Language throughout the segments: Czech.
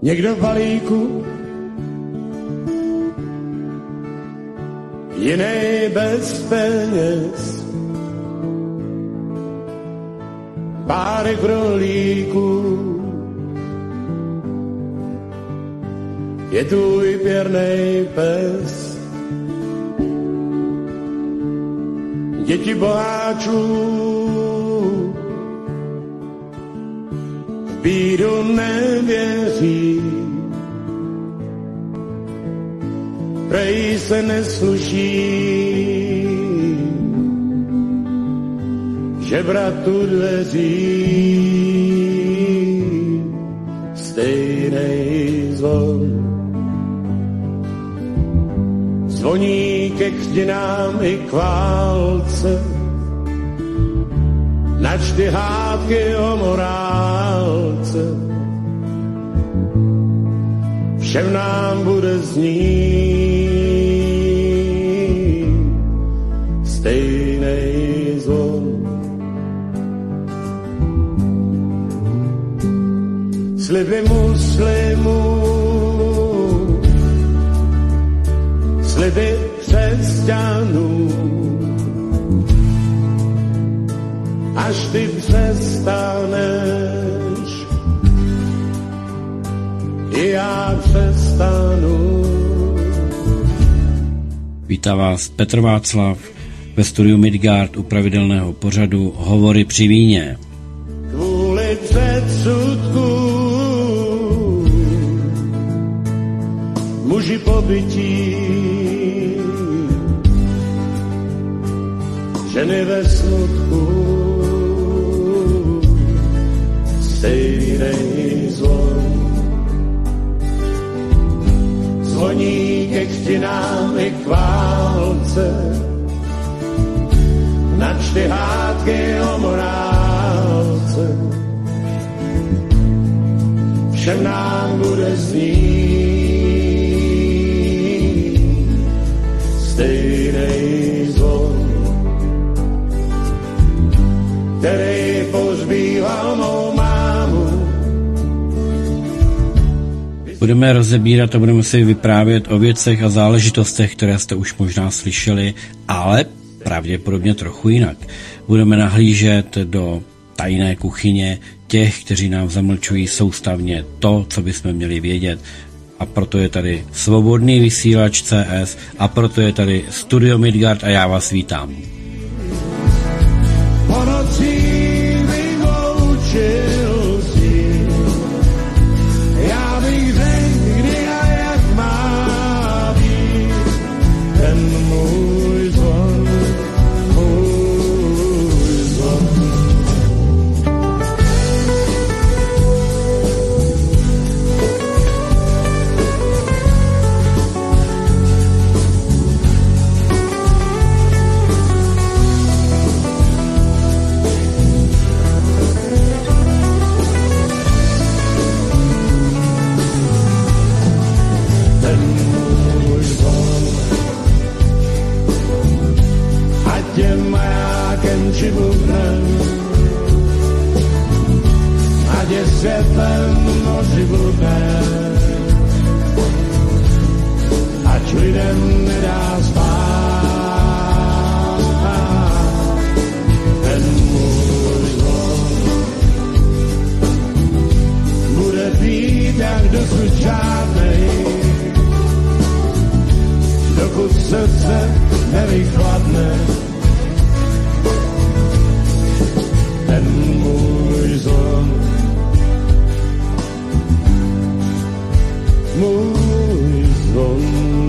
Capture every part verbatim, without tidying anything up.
někdo v balíku, jiný bez peněz, párek rohlíků, je tvůj pěrnej pes. Děti boháčů v bídu nevěří, prej se nesluší žebratu dveří. Stejnej zvon zvoní ke křtinám i k válce, načty hádky o morálce, všem nám bude znít stejnej zvon. Sliby muslimů, sliby křesťanů, až ty přestaneš, i já přestanu. Vítá vás Petr Václav ve studiu Midgard u pravidelného pořadu Hovory při víně. Kvůli předsudku muži pobytí, ženy ve smutku, stejnej zvon zvoní ke křtinám i k válce, načty hádky o morálce, všem nám bude znít stejnej zvon, který pozbýval mou mámu. Budeme rozebírat a budeme si vyprávět o věcech a záležitostech, které jste už možná slyšeli, ale pravděpodobně trochu jinak. Budeme nahlížet do tajné kuchyně těch, kteří nám zamlčují soustavně to, co bychom měli vědět. A proto je tady Svobodný vysílač C S a proto je tady Studio Midgard a já vás vítám. Po nocí vyloučil si, já bych řekl, kdy a jak má být ten můj zvon, můj zvon. Či bubnem, ať je světlem noci bludnem, ať lidem nedá spát. Ten můj zvon bude být jak dosud žádnej, dokud srdce nevychladne. Ten můj zvon, můj zvon.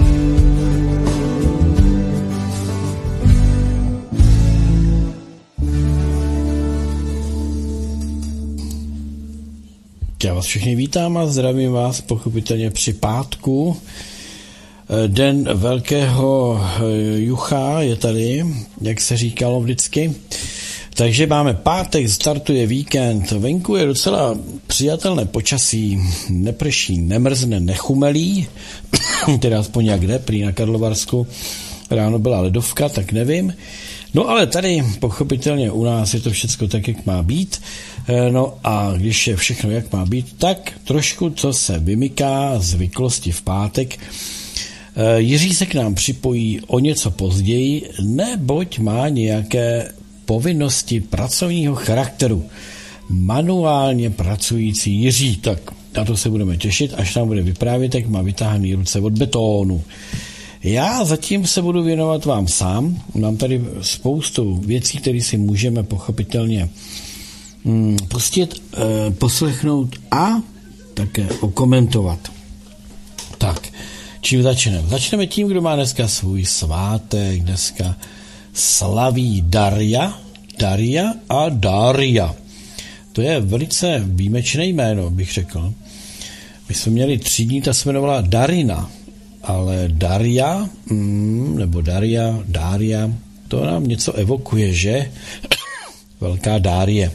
Já vás všichni vítám a zdravím vás pochopitelně při pátku. Den velkého jucha je tady, jak se říkalo vždycky. Takže máme pátek, startuje víkend, venku je docela přijatelné počasí, neprší, nemrzne, nechumelí, teda aspoň jak jde, prý na Karlovarsku ráno byla ledovka, tak nevím, No ale tady pochopitelně u nás je to všecko tak, jak má být. No a když je všechno, jak má být, tak trošku, co se vymyká zvyklosti v pátek. Jiří se k nám připojí o něco později, neboť má nějaké povinnosti pracovního charakteru. Manuálně pracující Jiří, tak na to se budeme těšit, až nám bude vyprávět, jak má vytáhaný ruce od betónu. Já zatím se budu věnovat vám sám. Mám tady spoustu věcí, které si můžeme pochopitelně mm, pustit, e, poslechnout a také okomentovat. Tak, čím začneme? Začneme tím, kdo má dneska svůj svátek. Dneska slaví Darja, Darja a Daria. To je velice výjimečné jméno, bych řekl. My jsme měli tři dní, ta se jmenovala Darina, ale Darja, mm, nebo Daria, Daria, to nám něco evokuje, že? Velká Dárie.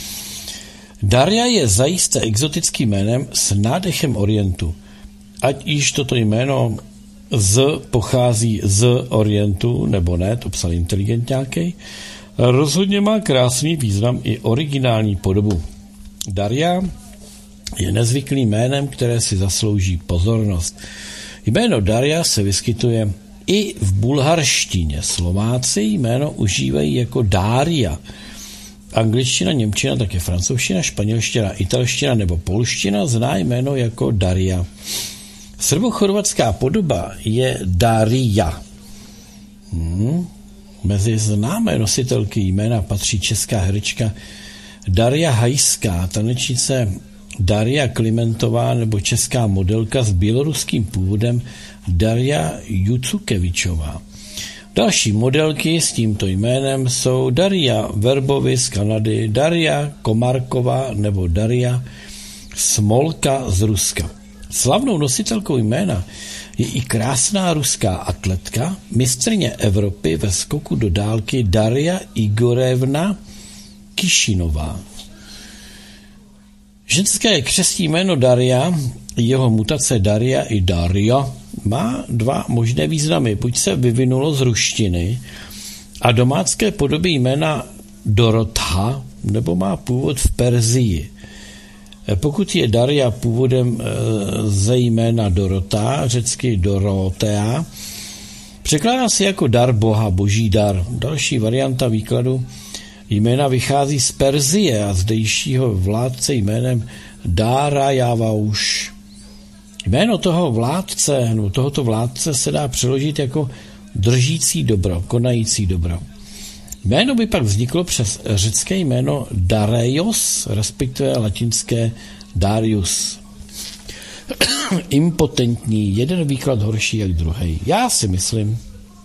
Daria je zajisté exotickým jménem s nádechem Orientu. Ať již toto jméno z pochází z Orientu, nebo ne, to psal inteligent nějaký, rozhodně má krásný význam i originální podobu. Daria je nezvyklým jménem, které si zaslouží pozornost. Jméno Daria se vyskytuje i v bulharštině. Slováci jméno užívají jako Dária. Angličtina, němčina, také francouzština, španělština, italština nebo polština zná jméno jako Daria. Srbochorvatská podoba je Daria. Hmm. Mezi známé nositelky jména patří česká herečka Daria Hajská, tanečnice Daria Klimentová nebo česká modelka s běloruským původem Daria Jucukevičová. Další modelky s tímto jménem jsou Daria Verbovi z Kanady, Daria Komarková nebo Daria Smolka z Ruska. Slavnou nositelkou jména je i krásná ruská atletka, mistryně Evropy ve skoku do dálky Daria Igorevna Kišinová. Ženské křestní jméno Daria, jeho mutace Daria i Daria, má dva možné významy. Buď se vyvinulo z ruštiny a domácké podoby jména Dorotha, nebo má původ v Perzii. Pokud je Daria původem ze jména Dorota, řecky Dorotea, překládá se jako dar Boha, boží dar. Další varianta výkladu jména vychází z Perzie a zdejšího vládce jménem Dárajavauš. Jméno toho vládce, no tohoto vládce se dá přeložit jako držící dobro, konající dobro. Jméno by pak vzniklo přes řecké jméno Dareios, respektive latinské Darius. Impotentní, jeden výklad horší jak druhý. Já si myslím,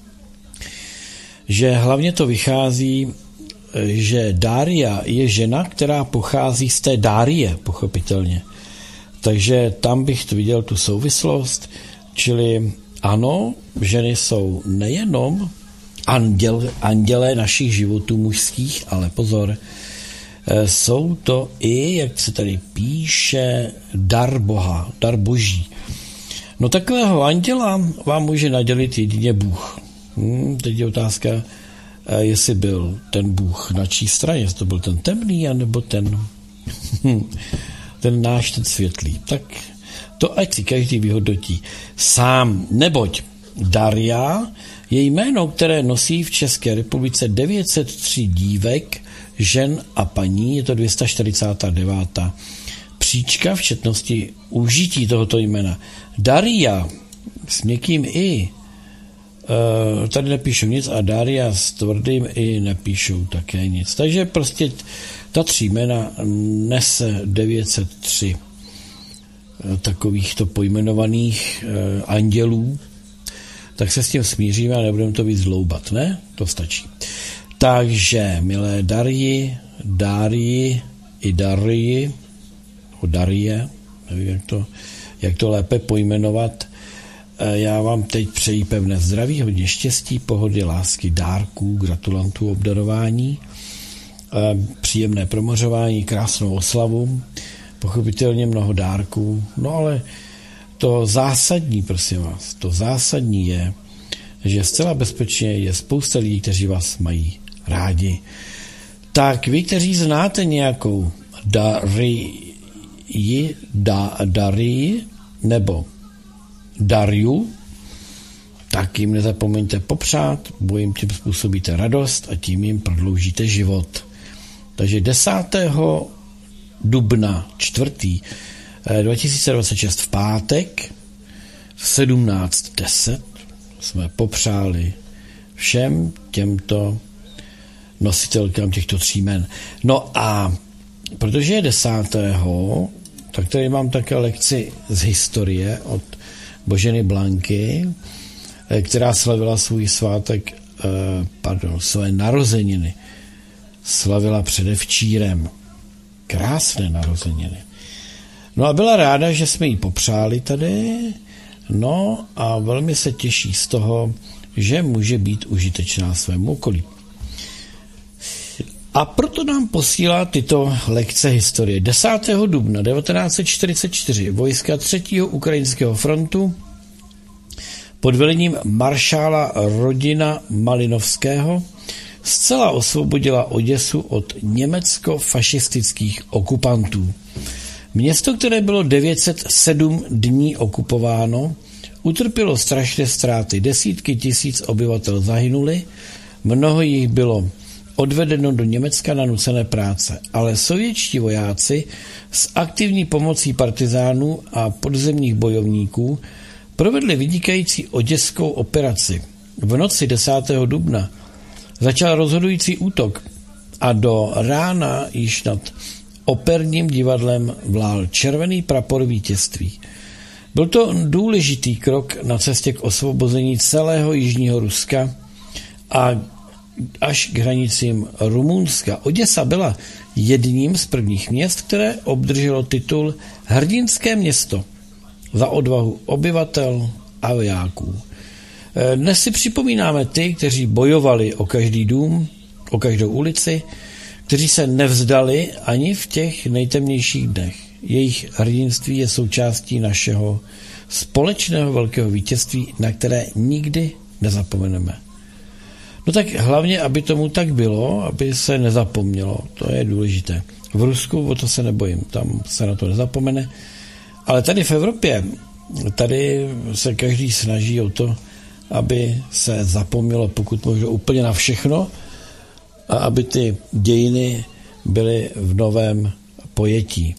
že hlavně to vychází, že Daria je žena, která pochází z té Dárie, pochopitelně. Takže tam bych to viděl tu souvislost, čili ano, ženy jsou nejenom anděl, andělé našich životů mužských, ale pozor, jsou to i, jak se tady píše, dar Boha, dar boží. No takového anděla vám může nadělit jedině Bůh. Hmm, teď je otázka, jestli byl ten Bůh na čí straně, jestli to byl ten temný, anebo ten, ten náš, ten světlý. Tak to ať si každý vyhodnotí sám, neboť Daria je jméno, které nosí v České republice devět set tři dívek, žen a paní, je to dvě stě čtyřicet devět. Příčka v četnosti užití tohoto jména. Daria s měkkým i, tady nepíšou nic a Daria s tvrdým i nepíšou také nic. Takže prostě ta tři jména nese devět set tři takovýchto pojmenovaných andělů, tak se s tím smíříme a nebudeme to víc dloubat, ne? To stačí. Takže, milé Darji, Dárii i Darii, o Darie, nevím, jak to, jak to lépe pojmenovat, já vám teď přeji pevné zdraví, hodně štěstí, pohody, lásky, dárků, gratulantů, obdarování, příjemné promořování, krásnou oslavu, pochopitelně mnoho dárků, no ale to zásadní, prosím vás, to zásadní je že zcela bezpečně je spousta lidí, kteří vás mají rádi. Tak vy, kteří znáte nějakou Darii, da, Darii nebo Dariu, tak jim nezapomeňte popřát, bo jim tím způsobíte radost a tím jim prodloužíte život. Takže desátého dubna čtvrtý dva tisíce dvacet šest v pátek v sedmnáct deset jsme popřáli všem těmto nositelkám těchto tří jmen. No a protože je desátého tak tady mám také lekci z historie od Boženy Blanky, která slavila svůj svátek, pardon, své narozeniny. Slavila předevčírem. Krásné narozeniny. No a byla ráda, že jsme jí popřáli tady, no a velmi se těší z toho, že může být užitečná svému okolí. A proto nám posílá tyto lekce historie. desátého dubna devatenáct set čtyřicet čtyři vojska třetího ukrajinského frontu pod velením maršála Rodina Malinovského zcela osvobodila Oděsu od německo-fašistických okupantů. Město, které bylo devět set sedm dní okupováno, utrpělo strašné ztráty. Desítky tisíc obyvatel zahynuli, mnoho jich bylo odvedeno do Německa na nucené práce, ale sovětští vojáci s aktivní pomocí partizánů a podzemních bojovníků provedli vynikající oděskou operaci. V noci desátého dubna začal rozhodující útok a do rána již nad operním divadlem vlál červený prapor vítězství. Byl to důležitý krok na cestě k osvobození celého jižního Ruska a až k hranicím Rumunska. Oděsa byla jedním z prvních měst, které obdrželo titul Hrdinské město za odvahu obyvatel a vojáků. Dnes si připomínáme ty, kteří bojovali o každý dům, o každou ulici, kteří se nevzdali ani v těch nejtemnějších dnech. Jejich hrdinství je součástí našeho společného velkého vítězství, na které nikdy nezapomeneme. No tak hlavně, aby tomu tak bylo, aby se nezapomnělo. To je důležité. V Rusku o to se nebojím, tam se na to nezapomene. Ale tady v Evropě, tady se každý snaží o to, aby se zapomnělo pokud možno úplně na všechno a aby ty dějiny byly v novém pojetí.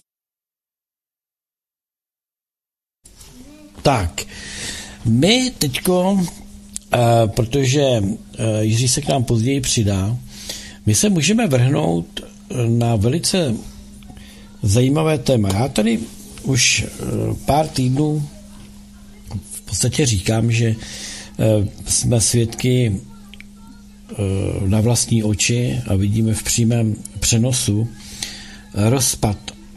Tak, my teďko, protože Jiří se k nám později přidá, my se můžeme vrhnout na velice zajímavé téma. Já tady už pár týdnů v podstatě říkám, že jsme svědky na vlastní oči a vidíme v přímém přenosu rozpad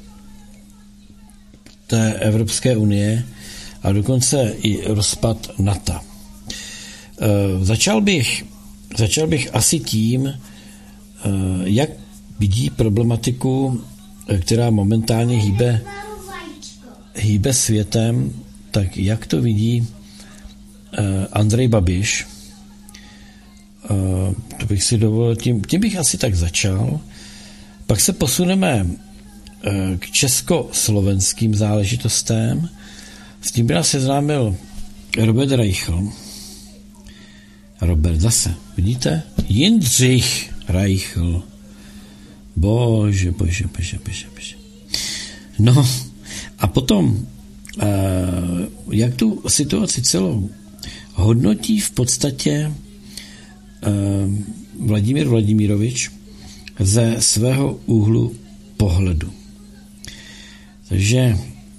té Evropské unie a dokonce i rozpad NATO. Začal bych, začal bych asi tím, jak vidí problematiku, která momentálně hýbe, hýbe světem, tak jak to vidí Andrej Babiš. To bych si dovolil, tím, tím bych asi tak začal. Pak se posuneme k československým záležitostem. S tím by nás seznámil Robert Reichl. Robert zase, vidíte? Jindřich Reichl. Bože, bože, bože, bože, bože. No a potom, jak tu situaci celou hodnotí v podstatě Vladimír Vladimirovič ze svého úhlu pohledu. Takže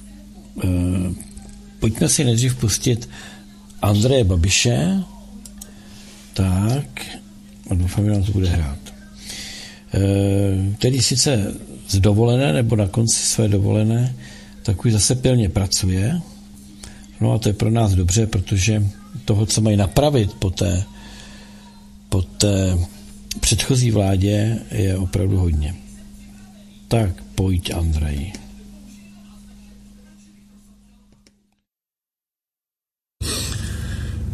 pojďme si nejdřív pustit Andreje Babiše, tak, a doufám, že nám to bude hrát. Který sice z dovolené, nebo na konci své dovolené, tak už zase pilně pracuje. No a to je pro nás dobře, protože toho, co mají napravit po té, po té předchozí vládě, je opravdu hodně. Tak pojď, Andrej.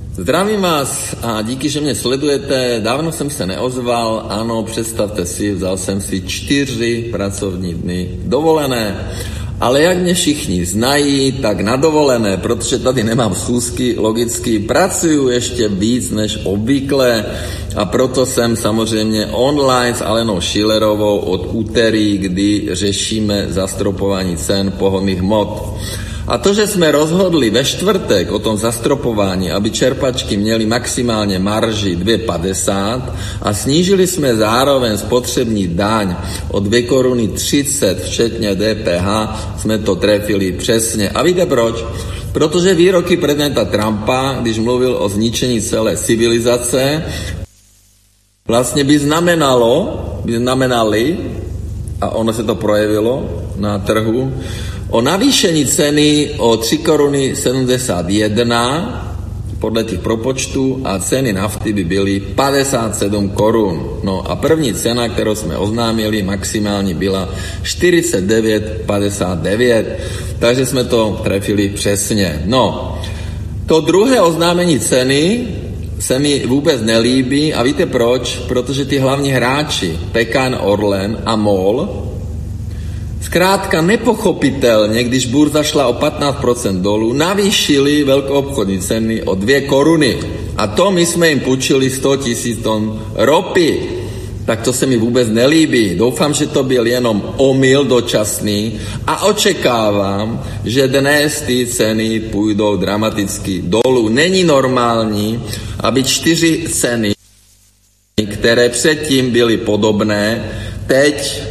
Zdravím vás a díky, že mě sledujete. Dávno jsem se neozval. Ano, představte si, vzal jsem si čtyři pracovní dny dovolené. Ale jak mě všichni znají, tak na dovolené, protože tady nemám schůzky, logicky pracuju ještě víc než obvykle a proto jsem samozřejmě online s Alenou Schillerovou od úterý, kdy řešíme zastropování cen pohonných hmot. A to, že jsme rozhodli ve čtvrtek o tom zastropování, aby čerpačky měly maximálně marži dvě padesát a snížili jsme zároveň spotřební daň o dvě koruny třicet, včetně D P H, jsme to trefili přesně. A víte proč? Protože výroky prezidenta Trumpa, když mluvil o zničení celé civilizace, vlastně by znamenalo, by znamenali, a ono se to projevilo na trhu, o navýšení ceny o tři koruny sedmdesát jedna podle těch propočtů a ceny nafty by byly padesát sedm korun. No a první cena, kterou jsme oznámili, maximální byla čtyřicet devět padesát devět, takže jsme to trefili přesně. No, to druhé oznámení ceny se mi vůbec nelíbí a víte proč? Protože ty hlavní hráči, P K N Orlen a MOL, zkrátka nepochopitelně, když burza šla o patnáct procent dolů, navýšili velkoobchodní ceny o dvě koruny. A to my jsme jim půjčili sto tisíc ton ropy. Tak to se mi vůbec nelíbí. Doufám, že to byl jenom omyl dočasný a očekávám, že dnes ty ceny půjdou dramaticky dolů. Není normální, aby čtyři ceny, které předtím byly podobné, teď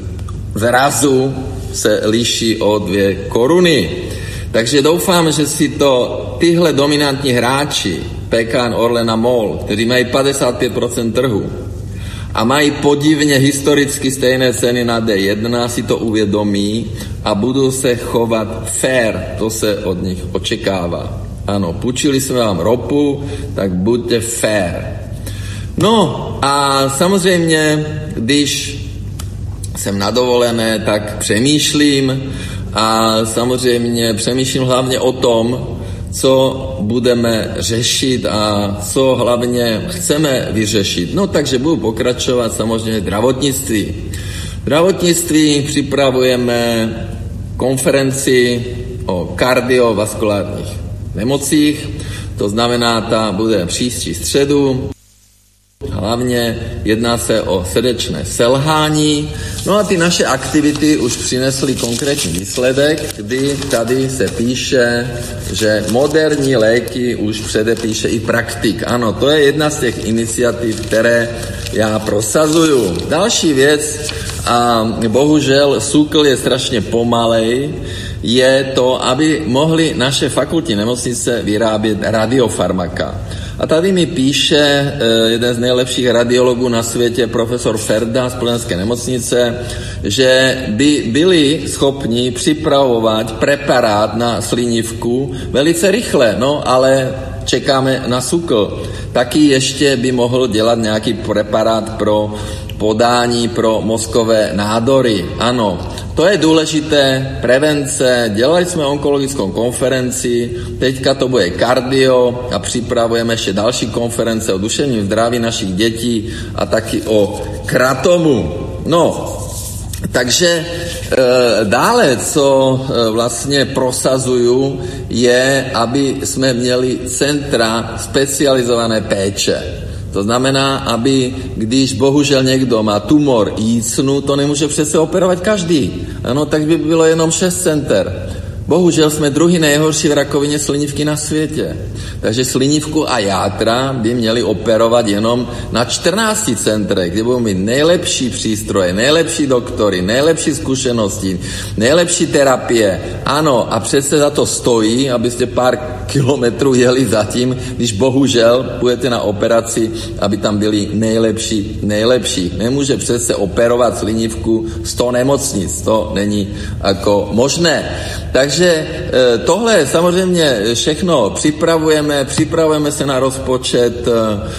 zrazu se liší o dvě koruny. Takže doufám, že si to tyhle dominantní hráči, P K N Orlen a MOL, kteří mají padesát pět procent trhu a mají podivně historicky stejné ceny na D jedna, si to uvědomí a budou se chovat fair. To se od nich očekává. Ano, půjčili jsme vám ropu, tak buďte fair. No a samozřejmě, když jsem na dovolené, tak přemýšlím a samozřejmě přemýšlím hlavně o tom, co budeme řešit a co hlavně chceme vyřešit. No takže budu pokračovat samozřejmě zdravotnictví. Zdravotnictví připravujeme konferenci o kardiovaskulárních nemocích, to znamená, ta bude příští středu. Hlavně jedná se o srdečné selhání. No a ty naše aktivity už přinesly konkrétní výsledek, kdy tady se píše, že moderní léky už předepíše i praktik. Ano, to je jedna z těch iniciativ, které já prosazuju. Další věc, a bohužel SÚKL je strašně pomalej, je to, aby mohly naše fakultní nemocnice vyrábět radiofarmaka. A tady mi píše eh, jeden z nejlepších radiologů na světě, profesor Ferda z Plzeňské nemocnice, že by byli schopni připravovat preparát na slinivku velice rychle, no ale čekáme na SÚKL. Taky ještě by mohl dělat nějaký preparát pro podání pro mozkové nádory. Ano, to je důležité, prevence, dělali jsme onkologickou konferenci, teďka to bude kardio a připravujeme ještě další konference o duševním zdraví našich dětí a taky o kratomu. No, takže e, dále, co e, vlastně prosazuju, je, aby jsme měli centra specializované péče. To znamená, aby když bohužel někdo má tumor jícnu, to nemůže přece operovat každý. Ano, tak by bylo jenom šest center. Bohužel jsme druhý nejhorší v rakovině slinivky na světě. Takže slinivku a játra by měli operovat jenom na čtrnácti centrech, kde budou mít nejlepší přístroje, nejlepší doktory, nejlepší zkušenosti, nejlepší terapie. Ano, a přece za to stojí, abyste pár kilometrů jeli zatím, když bohužel půjdete na operaci, aby tam byli nejlepší, nejlepší. Nemůže přece operovat slinivku sto nemocnic, to není jako možné. Takže tohle samozřejmě všechno připravujeme, připravujeme se na rozpočet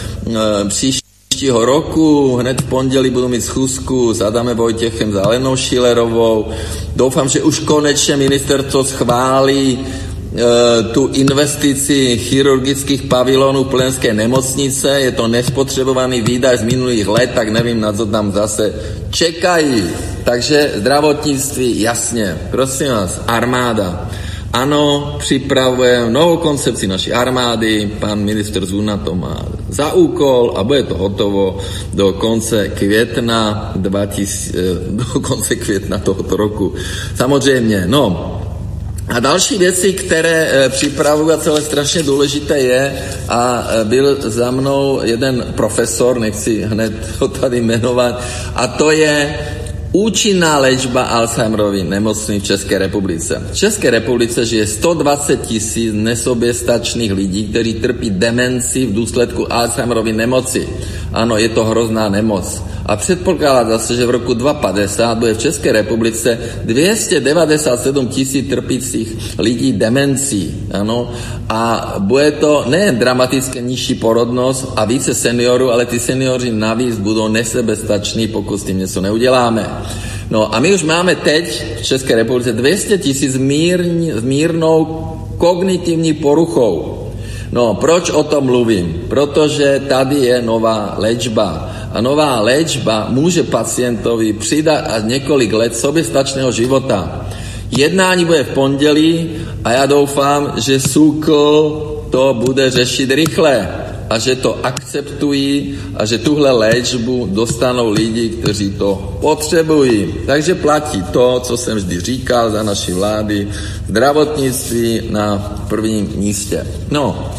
příštího roku, hned v pondělí budu mít schůzku s Adamem Vojtěchem, s Alenou Schillerovou. Doufám, že už konečně ministerstvo schválí tu investici chirurgických pavilonů plzeňské nemocnice, je to nespotřebovaný výdaj z minulých let, tak nevím, na co tam zase čekají. Takže zdravotnictví, jasně, prosím vás, armáda. Ano, připravujeme novou koncepci naší armády, pan ministr Zuna to má za úkol a bude to hotovo do konce května, dva tisíce, do konce května tohoto roku. Samozřejmě, no. A další věci, které e, připravují a celé strašně důležité je, a e, byl za mnou jeden profesor, nechci hned ho tady jmenovat, a to je účinná léčba Alzheimerovy nemocní v České republice. V České republice žije sto dvacet tisíc nesoběstačných lidí, kteří trpí demenci v důsledku Alzheimerovy nemoci. Ano, je to hrozná nemoc. A předpokládá se, že v roku dva tisíce padesát bude v České republice dvě stě devadesát sedm tisíc trpících lidí demencí. Ano. A bude to nejen dramaticky nižší porodnost a více seniorů, ale ty seniori navíc budou nesebestační, pokud s tím něco neuděláme. No a my už máme teď v České republice dvě stě tisíc s mírnou kognitivní poruchou. No, proč o tom mluvím? Protože tady je nová léčba. A nová léčba může pacientovi přidat až několik let soběstačného života. Jednání bude v pondělí a já doufám, že SÚKL to bude řešit rychle a že to akceptují a že tuhle léčbu dostanou lidi, kteří to potřebují. Takže platí to, co jsem vždy říkal za naší vlády, zdravotnictví na prvním místě. No,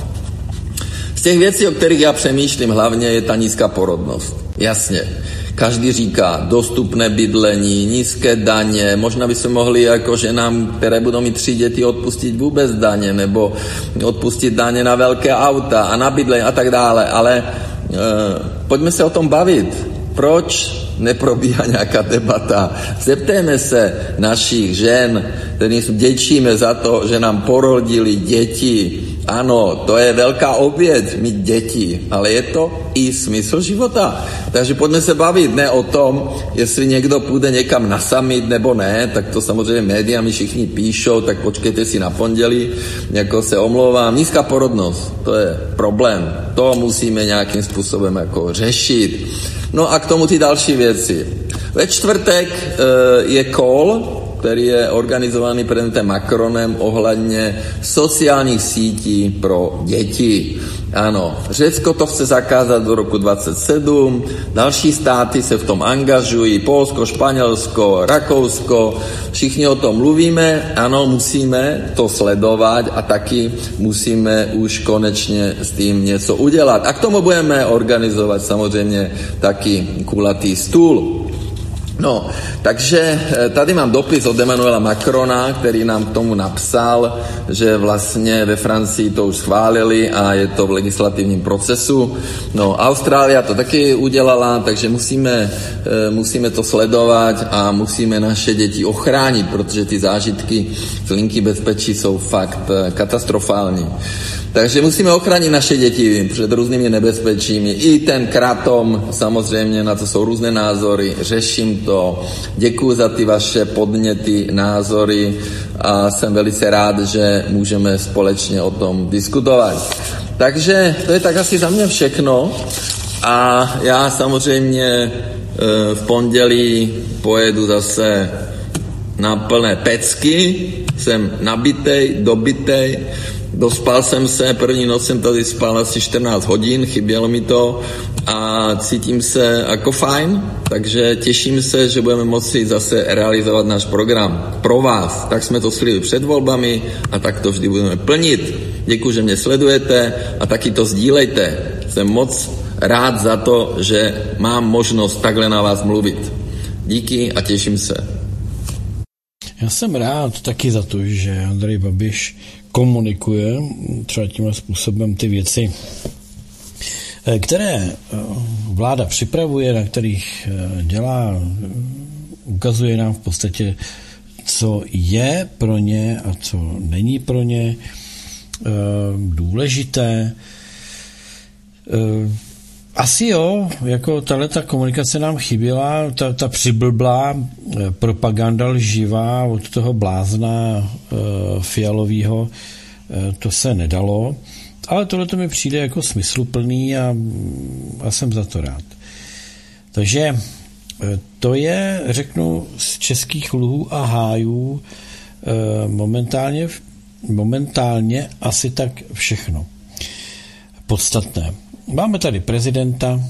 z těch věcí, o kterých já přemýšlím hlavně, je ta nízká porodnost. Jasně. Každý říká dostupné bydlení, nízké daně, možná by se mohli jako ženám, které budou mít tři děti, odpustit vůbec daně, nebo odpustit daně na velké auta a na bydlení a tak dále, ale e, pojďme se o tom bavit. Proč neprobíhá nějaká debata? Zeptejme se našich žen, kterým vděčíme za to, že nám porodili děti. Ano, to je velká oběť mít děti, ale je to i smysl života. Takže pojďme se bavit ne o tom, jestli někdo půjde někam na summit nebo ne, tak to samozřejmě média mi všichni píšou, tak počkejte si na pondělí, jako se omlouvám. Nízká porodnost, to je problém. To musíme nějakým způsobem jako řešit. No a k tomu ty další věci. Ve čtvrtek e, je call, který je organizovaný prezidentem Macronem ohledně sociálních sítí pro děti. Ano, Řecko to chce zakázat do roku dvacet sedm, další státy se v tom angažují, Polsko, Španělsko, Rakousko, všichni o tom mluvíme, ano, musíme to sledovat a taky musíme už konečně s tím něco udělat. A k tomu budeme organizovat samozřejmě taky kulatý stůl. No, takže tady mám dopis od Emmanuela Macrona, který nám k tomu napsal, že vlastně ve Francii to už schválili a je to v legislativním procesu. No, Austrálie to taky udělala, takže musíme, musíme to sledovat a musíme naše děti ochránit, protože ty zážitky z linky bezpečí jsou fakt katastrofální. Takže musíme ochránit naše děti před různými nebezpečími. I ten kratom, samozřejmě, na to jsou různé názory, řeším to. Děkuji za ty vaše podněty, názory a jsem velice rád, že můžeme společně o tom diskutovat. Takže to je tak asi za mě všechno a já samozřejmě v pondělí pojedu zase na plné pecky, jsem nabitej, dobitej. Dospal jsem se, první noc jsem tady spal asi čtrnáct hodin, chybělo mi to a cítím se jako fajn, takže těším se, že budeme moci zase realizovat náš program pro vás. Tak jsme to slíbili před volbami a tak to vždy budeme plnit. Děkuji, že mě sledujete a taky to sdílejte. Jsem moc rád za to, že mám možnost takhle na vás mluvit. Díky a těším se. Já jsem rád taky za to, že Andrej Babiš komunikuje třeba tímhle způsobem ty věci, které vláda připravuje, na kterých dělá, ukazuje nám v podstatě, co je pro ně a co není pro ně důležité. Asi jo, jako tahleta komunikace nám chyběla, ta, ta přiblblá propaganda lživá od toho blázna e, Fialovýho to se nedalo, ale tohle to mi přijde jako smysluplný a, a jsem za to rád. Takže to je, řeknu, z českých luhů a hájů momentálně, momentálně asi tak všechno podstatné. Máme tady prezidenta,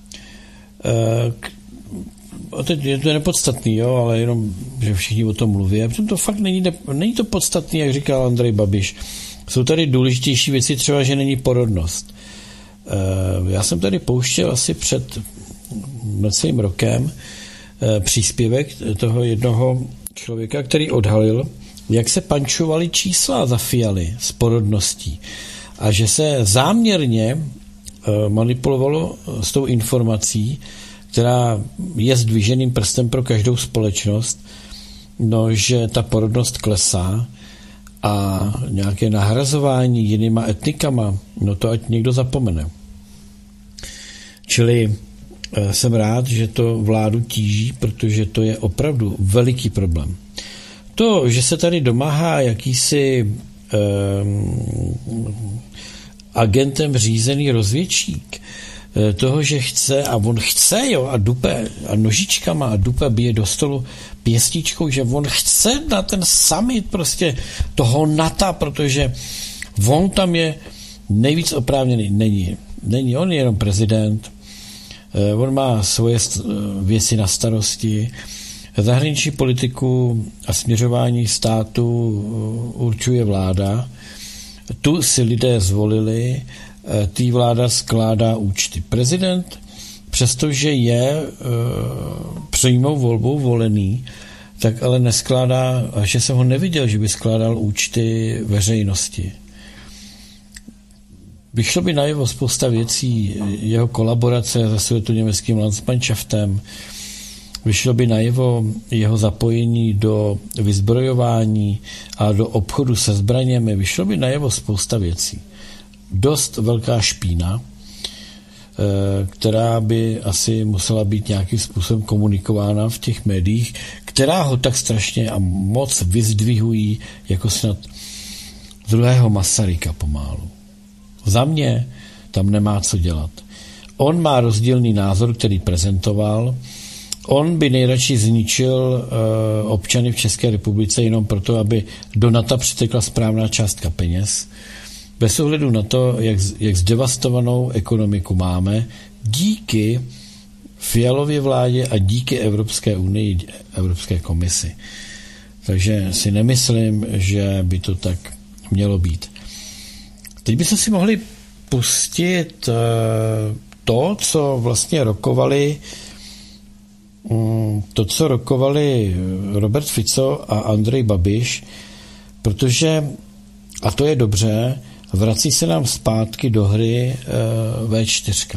a teď je to nepodstatný, jo, ale jenom, že všichni o tom mluví. A to fakt není, není to podstatný, jak říkal Andrej Babiš. Jsou tady důležitější věci, třeba, že není porodnost. Já jsem tady pouštěl asi před necelým rokem příspěvek toho jednoho člověka, který odhalil, jak se pančovaly čísla za Fialy s porodností a že se záměrně manipulovalo s tou informací, která je zdviženým prstem pro každou společnost, no, že ta porodnost klesá a nějaké nahrazování jinýma etnikama, no to ať někdo zapomene. Čili jsem rád, že to vládu tíží, protože to je opravdu veliký problém. To, že se tady domáhá jakýsi um, agentem řízený rozvědčík, toho, že chce, a on chce, jo, a dupe, a nožičkama, a dupe bije do stolu pěstičkou, že on chce na ten summit prostě toho NATO, protože on tam je nejvíc oprávněný. Není. Není, on je jenom prezident, on má svoje věci na starosti, zahraniční politiku a směřování státu určuje vláda, tu si lidé zvolili, tý vláda skládá účty. Prezident, přestože je e, přímou volbou volený, tak ale neskládá, a že jsem ho neviděl, že by skládal účty veřejnosti. Vyšlo by najevo spousta věcí, jeho kolaborace se světoněmeckým Landsmannschaftem, vyšlo by najevo jeho zapojení do vyzbrojování a do obchodu se zbraněmi, vyšlo by najevo spousta věcí. Dost velká špína, která by asi musela být nějakým způsobem komunikována v těch médiích, která ho tak strašně a moc vyzdvihují jako snad druhého Masaryka pomálu. Za mě tam nemá co dělat. On má rozdílný názor, který prezentoval. On by nejradši zničil uh, občany v České republice jenom proto, aby do NATO přitekla správná částka peněz. Bez ohledu na to, jak, jak zdevastovanou ekonomiku máme, díky Fialově vládě a díky Evropské unii, Evropské komisi. Takže si nemyslím, že by to tak mělo být. Teď bychom si mohli pustit to, co vlastně rokovali to, co rokovali Robert Fico a Andrej Babiš, protože, a to je dobře, vrací se nám zpátky do hry vé čtyři.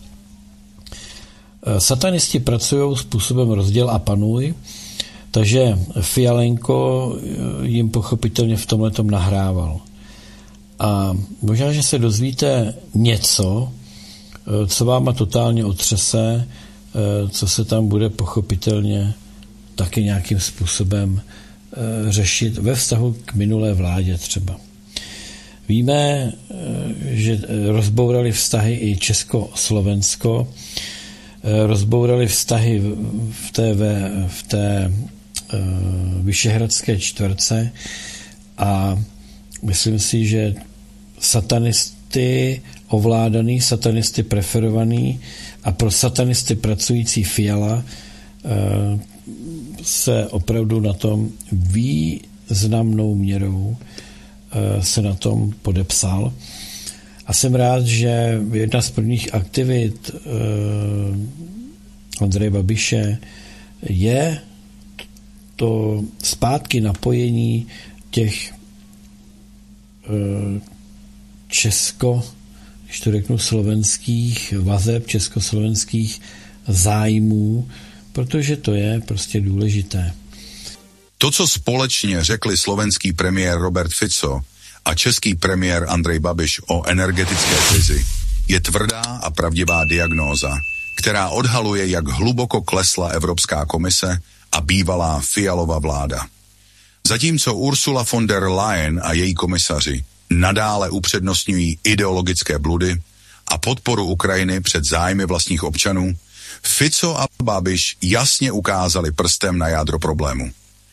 Satanisti pracují způsobem rozděl a panuj, takže Fialenko jim pochopitelně v tomhletom nahrával. A možná, že se dozvíte něco, co váma totálně otřese, co se tam bude pochopitelně taky nějakým způsobem řešit ve vztahu k minulé vládě třeba. Víme, že rozbourali vztahy i Česko-Slovensko, rozbourali vztahy v té, v té Vyšehradské čtverce a myslím si, že satanisty ovládaný, satanisty preferovaný a pro satanisty pracující Fiala se opravdu na tom významnou měrou se na tom podepsal. A jsem rád, že jedna z prvních aktivit Andreje Babiše je to zpátky napojení těch česko, když to řeknu, slovenských vazeb, československých zájmů, protože to je prostě důležité. To, co společně řekli slovenský premiér Robert Fico a český premiér Andrej Babiš o energetické krizi, je tvrdá a pravdivá diagnóza, která odhaluje, jak hluboko klesla Evropská komise a bývalá Fialova vláda. Zatímco Ursula von der Leyen a její komisaři nadále upřednostňují ideologické bludy a podporu Ukrajiny před zájmy vlastních občanů, Fico a Babiš jasně ukázali prstem na jádro problému.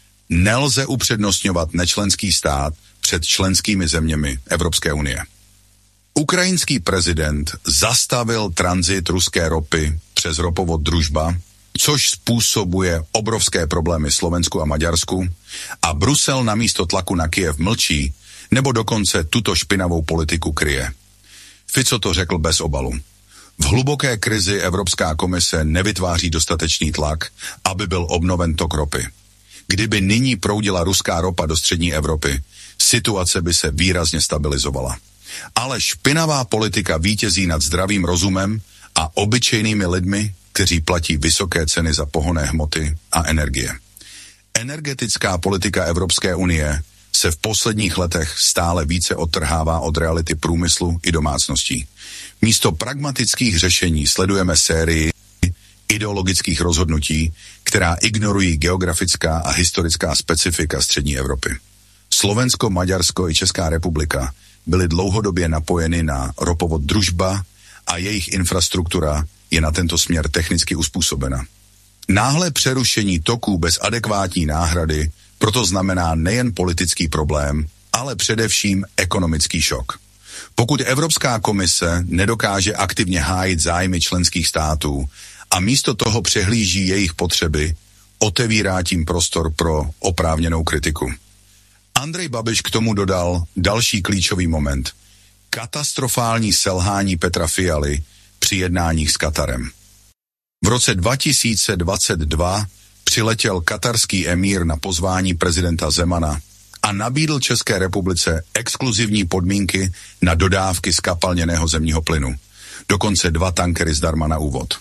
Nelze upřednostňovat nečlenský stát před členskými zeměmi Evropské unie. Ukrajinský prezident zastavil tranzit ruské ropy přes ropovod Družba, což způsobuje obrovské problémy Slovensku a Maďarsku, a Brusel namísto tlaku na Kyjev mlčí, nebo dokonce tuto špinavou politiku kryje. Fico to řekl bez obalu. V hluboké krizi Evropská komise nevytváří dostatečný tlak, aby byl obnoven tok ropy. Kdyby nyní proudila ruská ropa do střední Evropy, situace by se výrazně stabilizovala. Ale špinavá politika vítězí nad zdravým rozumem a obyčejnými lidmi, kteří platí vysoké ceny za pohonné hmoty a energie. Energetická politika Evropské unie se v posledních letech stále více odtrhává od reality průmyslu i domácností. Místo pragmatických řešení sledujeme sérii ideologických rozhodnutí, která ignorují geografická a historická specifika střední Evropy. Slovensko, Maďarsko i Česká republika byly dlouhodobě napojeny na ropovod Družba a jejich infrastruktura je na tento směr technicky uspůsobena. Náhle přerušení toků bez adekvátní náhrady proto znamená nejen politický problém, ale především ekonomický šok. Pokud Evropská komise nedokáže aktivně hájit zájmy členských států a místo toho přehlíží jejich potřeby, otevírá tím prostor pro oprávněnou kritiku. Andrej Babiš k tomu dodal další klíčový moment. Katastrofální selhání Petra Fialy při jednáních s Katarem. V roce dva tisíce dvacet dva přiletěl katarský emír na pozvání prezidenta Zemana a nabídl České republice exkluzivní podmínky na dodávky zkapalněného zemního plynu. Dokonce dva tankery zdarma na úvod.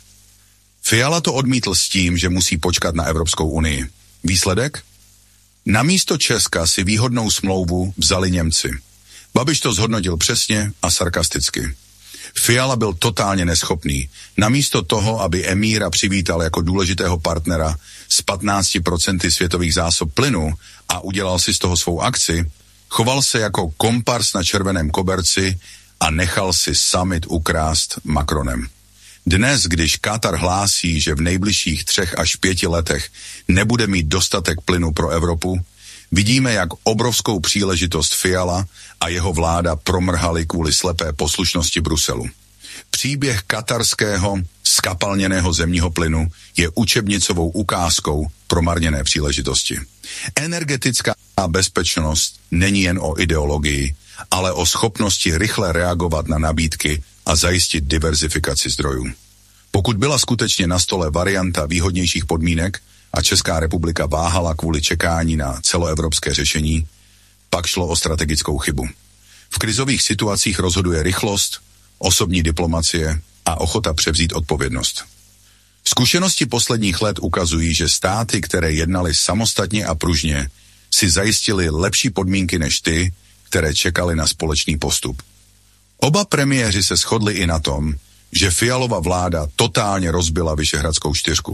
Fiala to odmítl s tím, že musí počkat na Evropskou unii. Výsledek? Namísto Česka si výhodnou smlouvu vzali Němci. Babiš to zhodnotil přesně a sarkasticky. Fiala byl totálně neschopný. Namísto toho, aby emíra přivítal jako důležitého partnera s patnácti procenty světových zásob plynu a udělal si z toho svou akci, choval se jako kompars na červeném koberci a nechal si summit ukrást Macronem. Dnes, když Katar hlásí, že v nejbližších třech až pěti letech nebude mít dostatek plynu pro Evropu, vidíme, jak obrovskou příležitost Fiala a jeho vláda promrhali kvůli slepé poslušnosti Bruselu. Příběh katarského zkapalněného zemního plynu je učebnicovou ukázkou promarněné příležitosti. Energetická bezpečnost není jen o ideologii, ale o schopnosti rychle reagovat na nabídky a zajistit diverzifikaci zdrojů. Pokud byla skutečně na stole varianta výhodnějších podmínek a Česká republika váhala kvůli čekání na celoevropské řešení, pak šlo o strategickou chybu. V krizových situacích rozhoduje rychlost, osobní diplomacie a ochota převzít odpovědnost. Zkušenosti posledních let ukazují, že státy, které jednaly samostatně a pružně, si zajistily lepší podmínky než ty, které čekaly na společný postup. Oba premiéři se shodli i na tom, že Fialova vláda totálně rozbila Vyšehradskou čtyřku.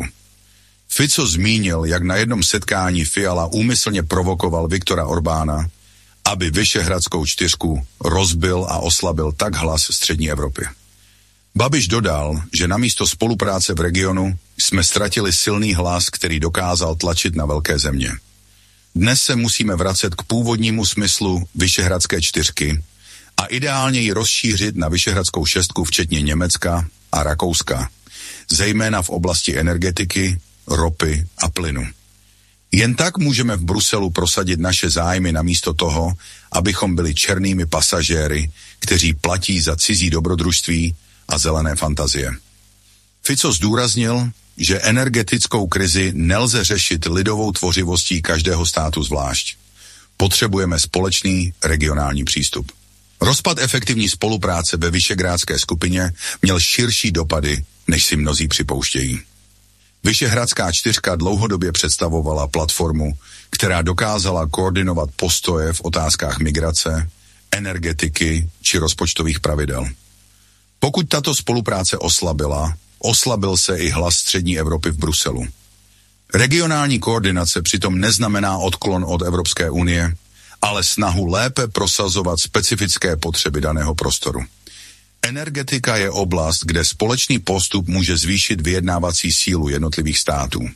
Fico zmínil, jak na jednom setkání Fiala úmyslně provokoval Viktora Orbána, aby Vyšehradskou čtyřku rozbil a oslabil tak hlas střední Evropy. Babiš dodal, že namísto spolupráce v regionu jsme ztratili silný hlas, který dokázal tlačit na velké země. Dnes se musíme vracet k původnímu smyslu Vyšehradské čtyřky a ideálně ji rozšířit na Vyšehradskou šestku včetně Německa a Rakouska, zejména v oblasti energetiky, ropy a plynu. Jen tak můžeme v Bruselu prosadit naše zájmy namísto toho, abychom byli černými pasažéry, kteří platí za cizí dobrodružství a zelené fantazie. Fico zdůraznil, že energetickou krizi nelze řešit lidovou tvořivostí každého státu zvlášť. Potřebujeme společný regionální přístup. Rozpad efektivní spolupráce ve Vyšehrádské skupině měl širší dopady, než si mnozí připouštějí. Vyšehradská čtyřka dlouhodobě představovala platformu, která dokázala koordinovat postoje v otázkách migrace, energetiky či rozpočtových pravidel. Pokud tato spolupráce oslabila, oslabil se i hlas střední Evropy v Bruselu. Regionální koordinace přitom neznamená odklon od Evropské unie, ale snahu lépe prosazovat specifické potřeby daného prostoru. Energetika je oblast, kde společný postup může zvýšit vyjednávací sílu jednotlivých států.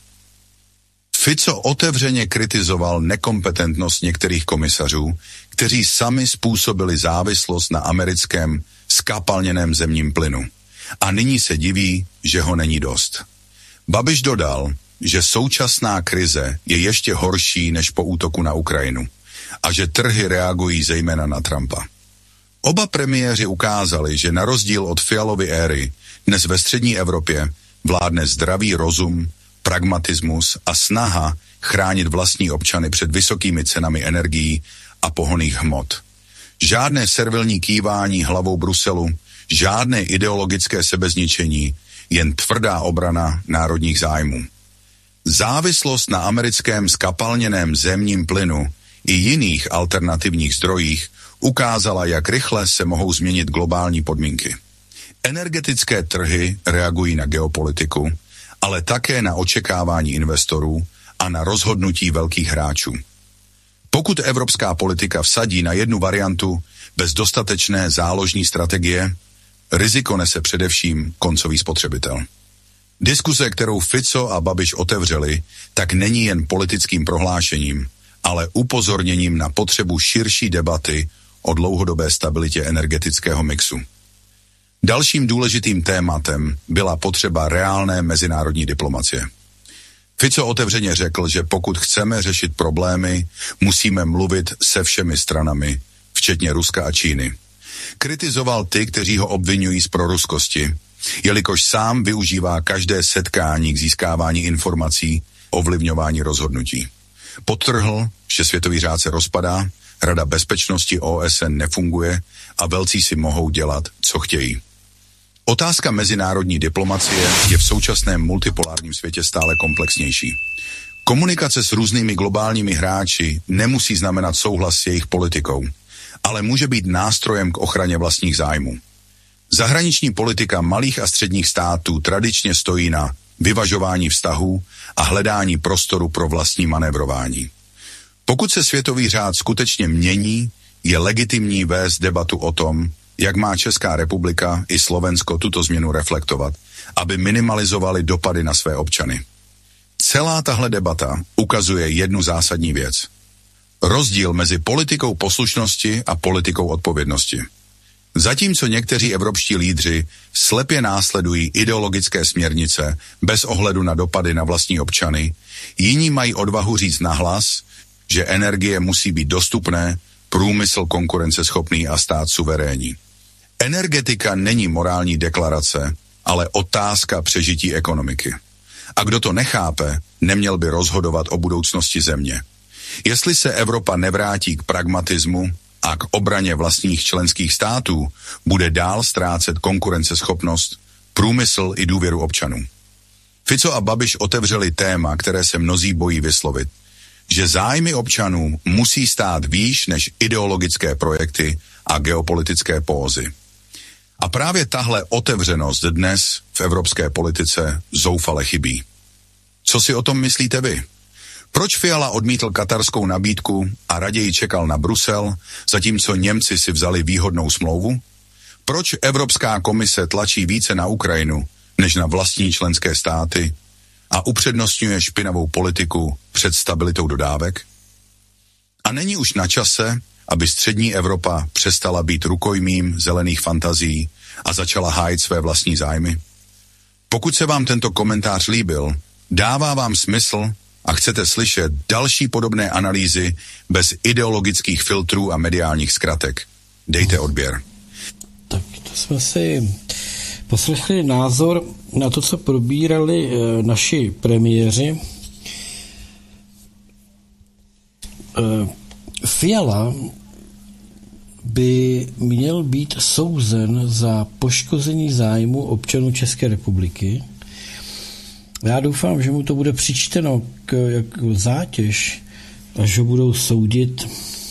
Fico otevřeně kritizoval nekompetentnost některých komisařů, kteří sami způsobili závislost na americkém zkapalněném zemním plynu. A nyní se diví, že ho není dost. Babiš dodal, že současná krize je ještě horší než po útoku na Ukrajinu a že trhy reagují zejména na Trumpa. Oba premiéři ukázali, že na rozdíl od Fialovy éry dnes ve střední Evropě vládne zdravý rozum, pragmatismus a snaha chránit vlastní občany před vysokými cenami energií a pohonných hmot. Žádné servilní kývání hlavou Bruselu, žádné ideologické sebezničení, jen tvrdá obrana národních zájmů. Závislost na americkém zkapalněném zemním plynu i jiných alternativních zdrojích ukázala, jak rychle se mohou změnit globální podmínky. Energetické trhy reagují na geopolitiku, ale také na očekávání investorů a na rozhodnutí velkých hráčů. Pokud evropská politika vsadí na jednu variantu bez dostatečné záložní strategie, riziko nese především koncový spotřebitel. Diskuse, kterou Fico a Babiš otevřeli, tak není jen politickým prohlášením, ale upozorněním na potřebu širší debaty o dlouhodobé stabilitě energetického mixu. Dalším důležitým tématem byla potřeba reálné mezinárodní diplomacie. Fico otevřeně řekl, že pokud chceme řešit problémy, musíme mluvit se všemi stranami, včetně Ruska a Číny. Kritizoval ty, kteří ho obvinují z proruskosti, jelikož sám využívá každé setkání k získávání informací, ovlivňování rozhodnutí. Podtrhl, že světový řád se rozpadá, Rada bezpečnosti O S N nefunguje a velcí si mohou dělat, co chtějí. Otázka mezinárodní diplomacie je v současném multipolárním světě stále komplexnější. Komunikace s různými globálními hráči nemusí znamenat souhlas s jejich politikou, ale může být nástrojem k ochraně vlastních zájmů. Zahraniční politika malých a středních států tradičně stojí na vyvažování vztahů a hledání prostoru pro vlastní manévrování. Pokud se světový řád skutečně mění, je legitimní vést debatu o tom, jak má Česká republika i Slovensko tuto změnu reflektovat, aby minimalizovali dopady na své občany. Celá tahle debata ukazuje jednu zásadní věc. Rozdíl mezi politikou poslušnosti a politikou odpovědnosti. Zatímco někteří evropští lídři slepě následují ideologické směrnice bez ohledu na dopady na vlastní občany, jiní mají odvahu říct nahlas, že energie musí být dostupné, průmysl konkurenceschopný a stát suverénní. Energetika není morální deklarace, ale otázka přežití ekonomiky. A kdo to nechápe, neměl by rozhodovat o budoucnosti země. Jestli se Evropa nevrátí k pragmatismu a k obraně vlastních členských států, bude dál ztrácet konkurenceschopnost, průmysl i důvěru občanů. Fico a Babiš otevřeli téma, které se mnozí bojí vyslovit, že zájmy občanů musí stát výš než ideologické projekty a geopolitické pózy. A právě tahle otevřenost dnes v evropské politice zoufale chybí. Co si o tom myslíte vy? Proč Fiala odmítl katarskou nabídku a raději čekal na Brusel, zatímco Němci si vzali výhodnou smlouvu? Proč Evropská komise tlačí více na Ukrajinu než na vlastní členské státy a upřednostňuje špinavou politiku před stabilitou dodávek? A není už na čase, aby střední Evropa přestala být rukojmím zelených fantazí a začala hájit své vlastní zájmy? Pokud se vám tento komentář líbil, dává vám smysl a chcete slyšet další podobné analýzy bez ideologických filtrů a mediálních zkratek, dejte odběr. Tak to jsme si poslechli názor na to, co probírali e, naši premiéři. E, Fiala by měl být souzen za poškození zájmu občanů České republiky. Já doufám, že mu to bude přičteno k, jako zátěž, až ho budou soudit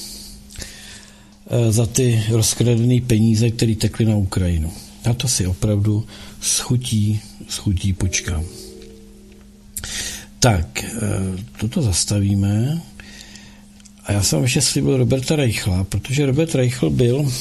za ty rozkradené peníze, které tekly na Ukrajinu. Na to si opravdu schutí, schutí počkám. Tak, toto zastavíme A já jsem ještě slíbil Roberta Reichla, protože Robert Reichl byl,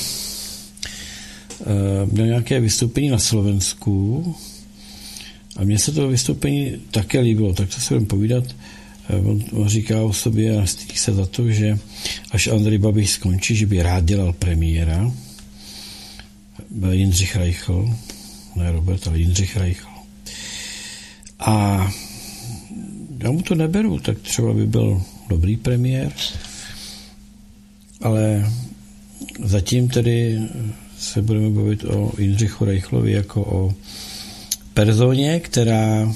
měl nějaké vystoupení na Slovensku a mně se to vystoupení také líbilo, tak to se budeme povídat. On, on říká o sobě a stydí se za to, že až Andrej Babiš skončí, že by rád dělal premiéra. Byl Jindřich Reichl, ne Robert, ale Jindřich Reichl. A já mu to neberu, tak třeba by byl dobrý premiér, ale zatím tedy se budeme bavit o Jindřichu Reichlovi jako o personě, která,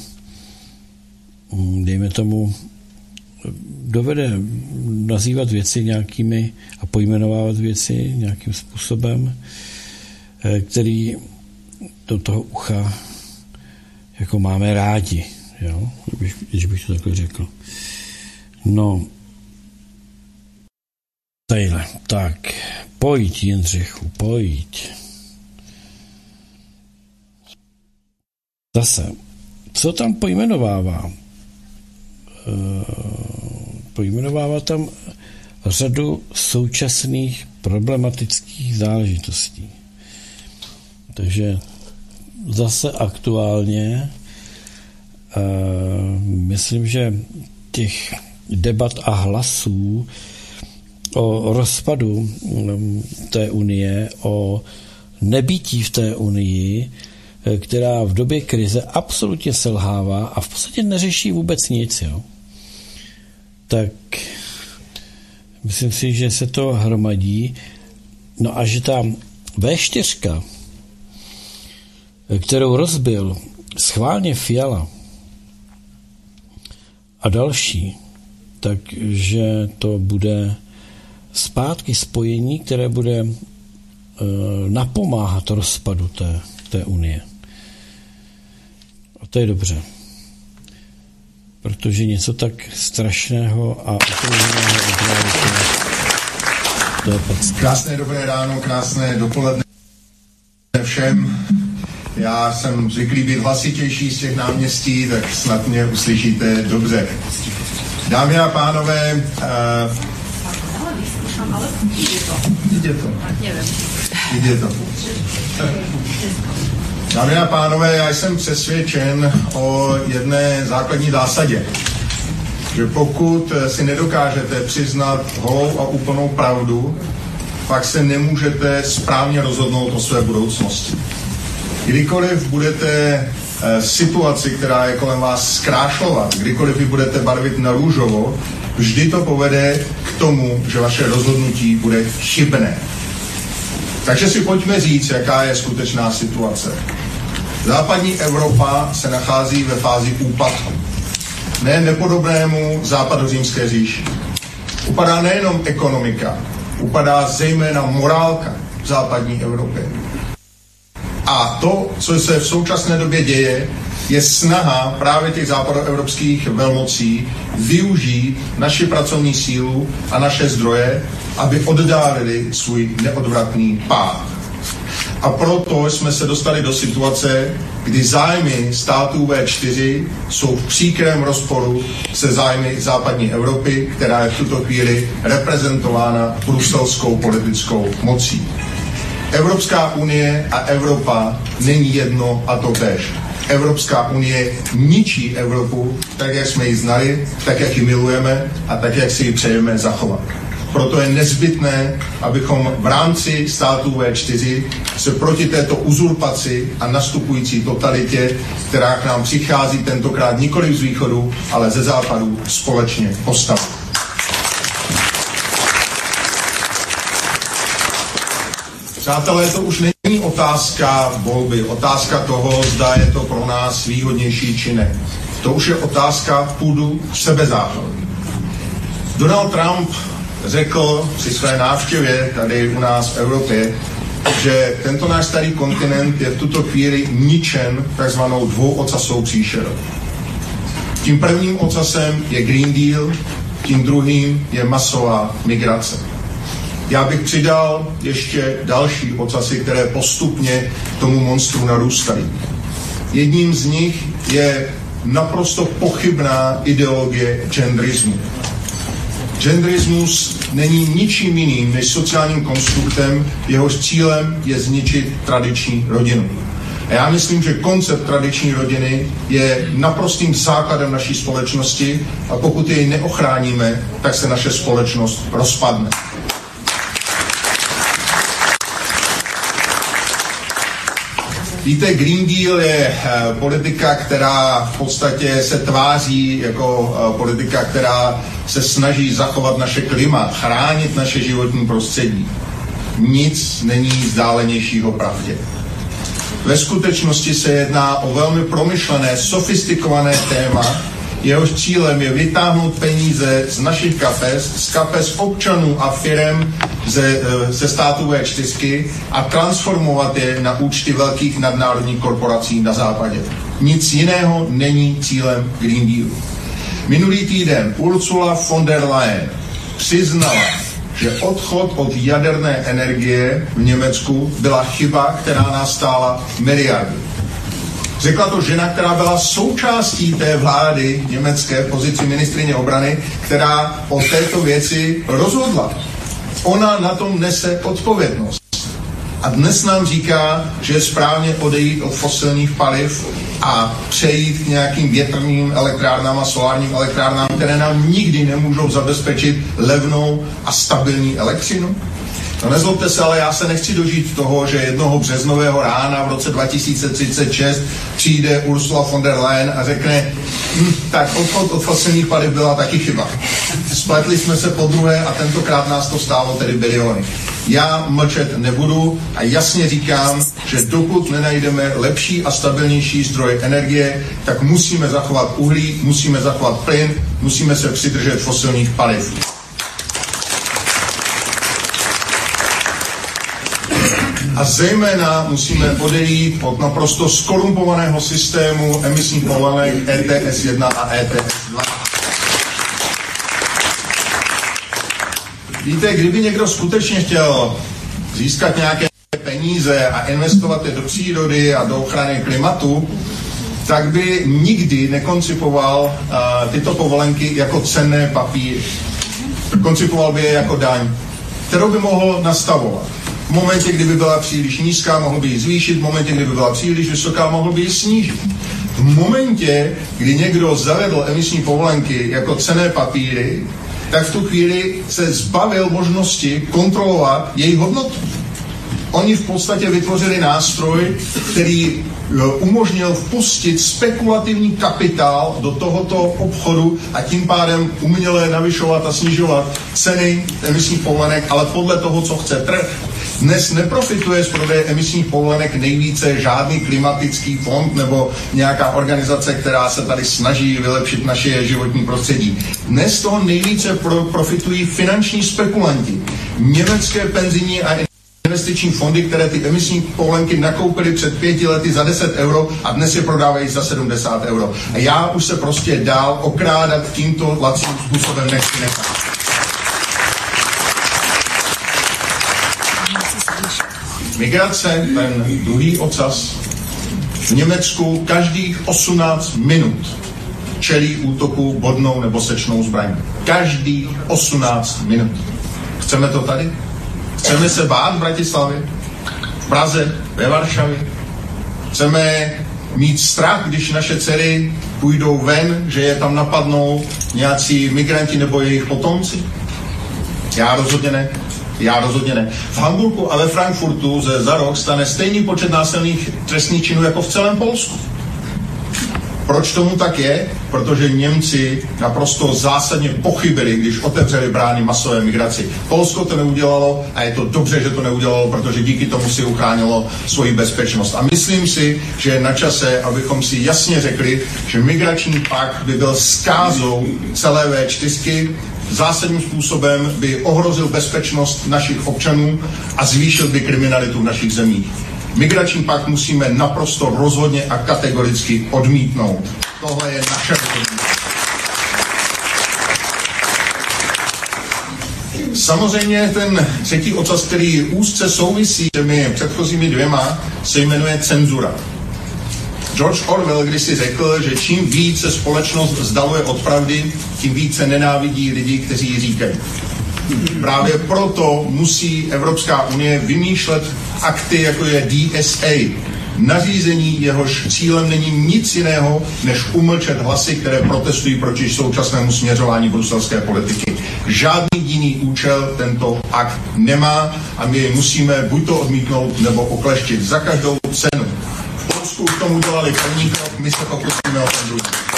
dejme tomu, dovede nazývat věci nějakými a pojmenovávat věci nějakým způsobem, který do toho ucha jako máme rádi, jo? Když, když bych to takhle řekl. No, tadyhle, tak, pojď, Jindřichu, pojď. Zase, co tam pojmenovává? E, pojmenovává tam řadu současných problematických záležitostí. Takže zase aktuálně e, myslím, že těch debat a hlasů o rozpadu té unie, o nebytí v té unii, která v době krize absolutně selhává a v podstatě neřeší vůbec nic. Jo? Tak myslím si, že se to hromadí. No a že ta vé čtyři, kterou rozbil schválně Fiala a další, takže to bude zpátky spojení, které bude e, napomáhat rozpadu té, té unie. A to je dobře. Protože něco tak strašného a otevřeného to je podstatné. Krásné dobré ráno, krásné dopoledne všem. Já jsem zvyklý být hlasitější z těch náměstí, tak snad mě uslyšíte dobře. Dámy a pánové, uh, jde to. Jde to. Dámy a pánové, já jsem přesvědčen o jedné základní zásadě, že pokud si nedokážete přiznat holou a úplnou pravdu, pak se nemůžete správně rozhodnout o své budoucnosti. Kdykoliv budete situaci, která je kolem vás zkrášlovat, kdykoliv ji budete barvit na růžovo, vždy to povede k tomu, že vaše rozhodnutí bude chybné. Takže si pojďme říct, jaká je skutečná situace. Západní Evropa se nachází ve fázi úpadku. Ne nepodobnému západořímské říši. Upadá nejenom ekonomika, upadá zejména morálka v západní Evropě. A to, co se v současné době děje, je snaha právě těch západoevropských velmocí využít naši pracovní sílu a naše zdroje, aby oddálili svůj neodvratný pád. A proto jsme se dostali do situace, kdy zájmy států vé čtyři jsou v příkrém rozporu se zájmy západní Evropy, která je v tuto chvíli reprezentována bruselskou politickou mocí. Evropská unie a Evropa není jedno a to též. Evropská unie ničí Evropu tak, jak jsme ji znali, tak, jak ji milujeme a tak, jak si ji přejeme zachovat. Proto je nezbytné, abychom v rámci států vé čtyři se proti této uzurpaci a nastupující totalitě, která k nám přichází tentokrát nikoli z východu, ale ze západu, společně postavili. Přátelé, to už není otázka volby, otázka toho, zda je to pro nás výhodnější či ne. To už je otázka půdu sebezáchovy. Donald Trump řekl při své návštěvě tady u nás v Evropě, že tento náš starý kontinent je v tuto chvíli ničen takzvanou dvouocasou příšerou. Tím prvním ocasem je Green Deal, tím druhým je masová migrace. Já bych přidal ještě další ocasy, které postupně tomu monstru narůstají. Jedním z nich je naprosto pochybná ideologie genderismu. Genderismus není ničím jiným než sociálním konstruktem, jehož cílem je zničit tradiční rodinu. A já myslím, že koncept tradiční rodiny je naprostým základem naší společnosti a pokud jej neochráníme, tak se naše společnost rozpadne. Víte, Green Deal je politika, která v podstatě se tváří jako politika, která se snaží zachovat naše klima, chránit naše životní prostředí. Nic není vzdálenějšího pravdě. Ve skutečnosti se jedná o velmi promyšlené, sofistikované téma, jehož cílem je vytáhnout peníze z našich kapes, z kapes občanů a firem ze, ze státu vé čtyři a transformovat je na účty velkých nadnárodních korporací na západě. Nic jiného není cílem Green Dealu. Minulý týden Ursula von der Leyen přiznala, že odchod od jaderné energie v Německu byla chyba, která nás stála miliardy. Řekla to žena, která byla součástí té vlády německé v pozici ministryně obrany, která o této věci rozhodla. Ona na tom nese odpovědnost. A dnes nám říká, že je správně odejít od fosilních paliv a přejít k nějakým větrným elektrárnám a solárním elektrárnám, které nám nikdy nemůžou zabezpečit levnou a stabilní elektřinu. No nezlobte se, ale já se nechci dožít toho, že jednoho březnového rána v roce dva tisíce třicet šest přijde Ursula von der Leyen a řekne, hm, tak odchod od fosilních paliv byla taky chyba. Spletli jsme se podruhé a tentokrát nás to stálo tedy biliony. Já mlčet nebudu a jasně říkám, že dokud nenajdeme lepší a stabilnější zdroje energie, tak musíme zachovat uhlí, musíme zachovat plyn, musíme se přidržet fosilních paliv. A zejména musíme odejít od naprosto skorumpovaného systému emisních povolenek E T S jedna a E T S dva. Víte, kdyby někdo skutečně chtěl získat nějaké peníze a investovat je do přírody a do ochrany klimatu, tak by nikdy nekoncipoval uh, tyto povolenky jako cenné papíry. Koncipoval by je jako daň, kterou by mohl nastavovat. V momentě, kdyby byla příliš nízká, mohl by ji zvýšit, v momentě, kdyby byla příliš vysoká, mohl by ji snížit. V momentě, kdy někdo zavedl emisní povolenky jako cenné papíry, tak v tu chvíli se zbavil možnosti kontrolovat jejich hodnotu. Oni v podstatě vytvořili nástroj, který umožnil vpustit spekulativní kapitál do tohoto obchodu a tím pádem uměle navyšovat a snižovat ceny emisních povolenek, ale podle toho, co chce trh. Dnes neprofituje z prodeje emisních povolenek nejvíce žádný klimatický fond nebo nějaká organizace, která se tady snaží vylepšit naše životní prostředí. Dnes toho nejvíce pro, profitují finanční spekulanti. Německé penzijní a investiční fondy, které ty emisní povolenky nakoupily před pěti lety za deset euro a dnes je prodávají za sedmdesát euro. A já už se prostě dál okrádat tímto lacným způsobem nechci nechat. Migrace, ten druhý ocas. V Německu každých osmnáct minut čelí útoku bodnou nebo sečnou zbraní. Každých osmnáct minut. Chceme to tady? Chceme se bát v Bratislavě, v Praze, ve Varšavě? Chceme mít strach, když naše dcery půjdou ven, že je tam napadnou nějací migranti nebo jejich potomci? Já rozhodně ne. Já rozhodně ne. V Hamburku a ve Frankfurtu se za rok stane stejný počet násilných trestných činů jako v celém Polsku. Proč tomu tak je? Protože Němci naprosto zásadně pochybili, když otevřeli brány masové migraci. Polsko to neudělalo a je to dobře, že to neudělalo, protože díky tomu si uchránilo svoji bezpečnost. A myslím si, že je na čase, abychom si jasně řekli, že migrační pakt by byl zkázou celé vé čtyřky, zásadním způsobem by ohrozil bezpečnost našich občanů a zvýšil by kriminalitu v našich zemích. Migrační pakt musíme naprosto rozhodně a kategoricky odmítnout. Tohle je naše rozhodnutí. Samozřejmě ten třetí ocas, který úzce souvisí s těmi předchozími dvěma, se jmenuje cenzura. George Orwell kdysi řekl, že čím více společnost vzdaluje od pravdy, tím více nenávidí lidi, kteří ji říkají. Právě proto musí Evropská unie vymýšlet akty, jako je D S A, nařízení, jehož cílem není nic jiného, než umlčet hlasy, které protestují proti současnému směřování bruselské politiky. Žádný jiný účel tento akt nemá a my jej musíme buď to odmítnout, nebo okleštit za každou cenu. V Polsku k tomu dělali první krok, my se pokusíme o ten druhý.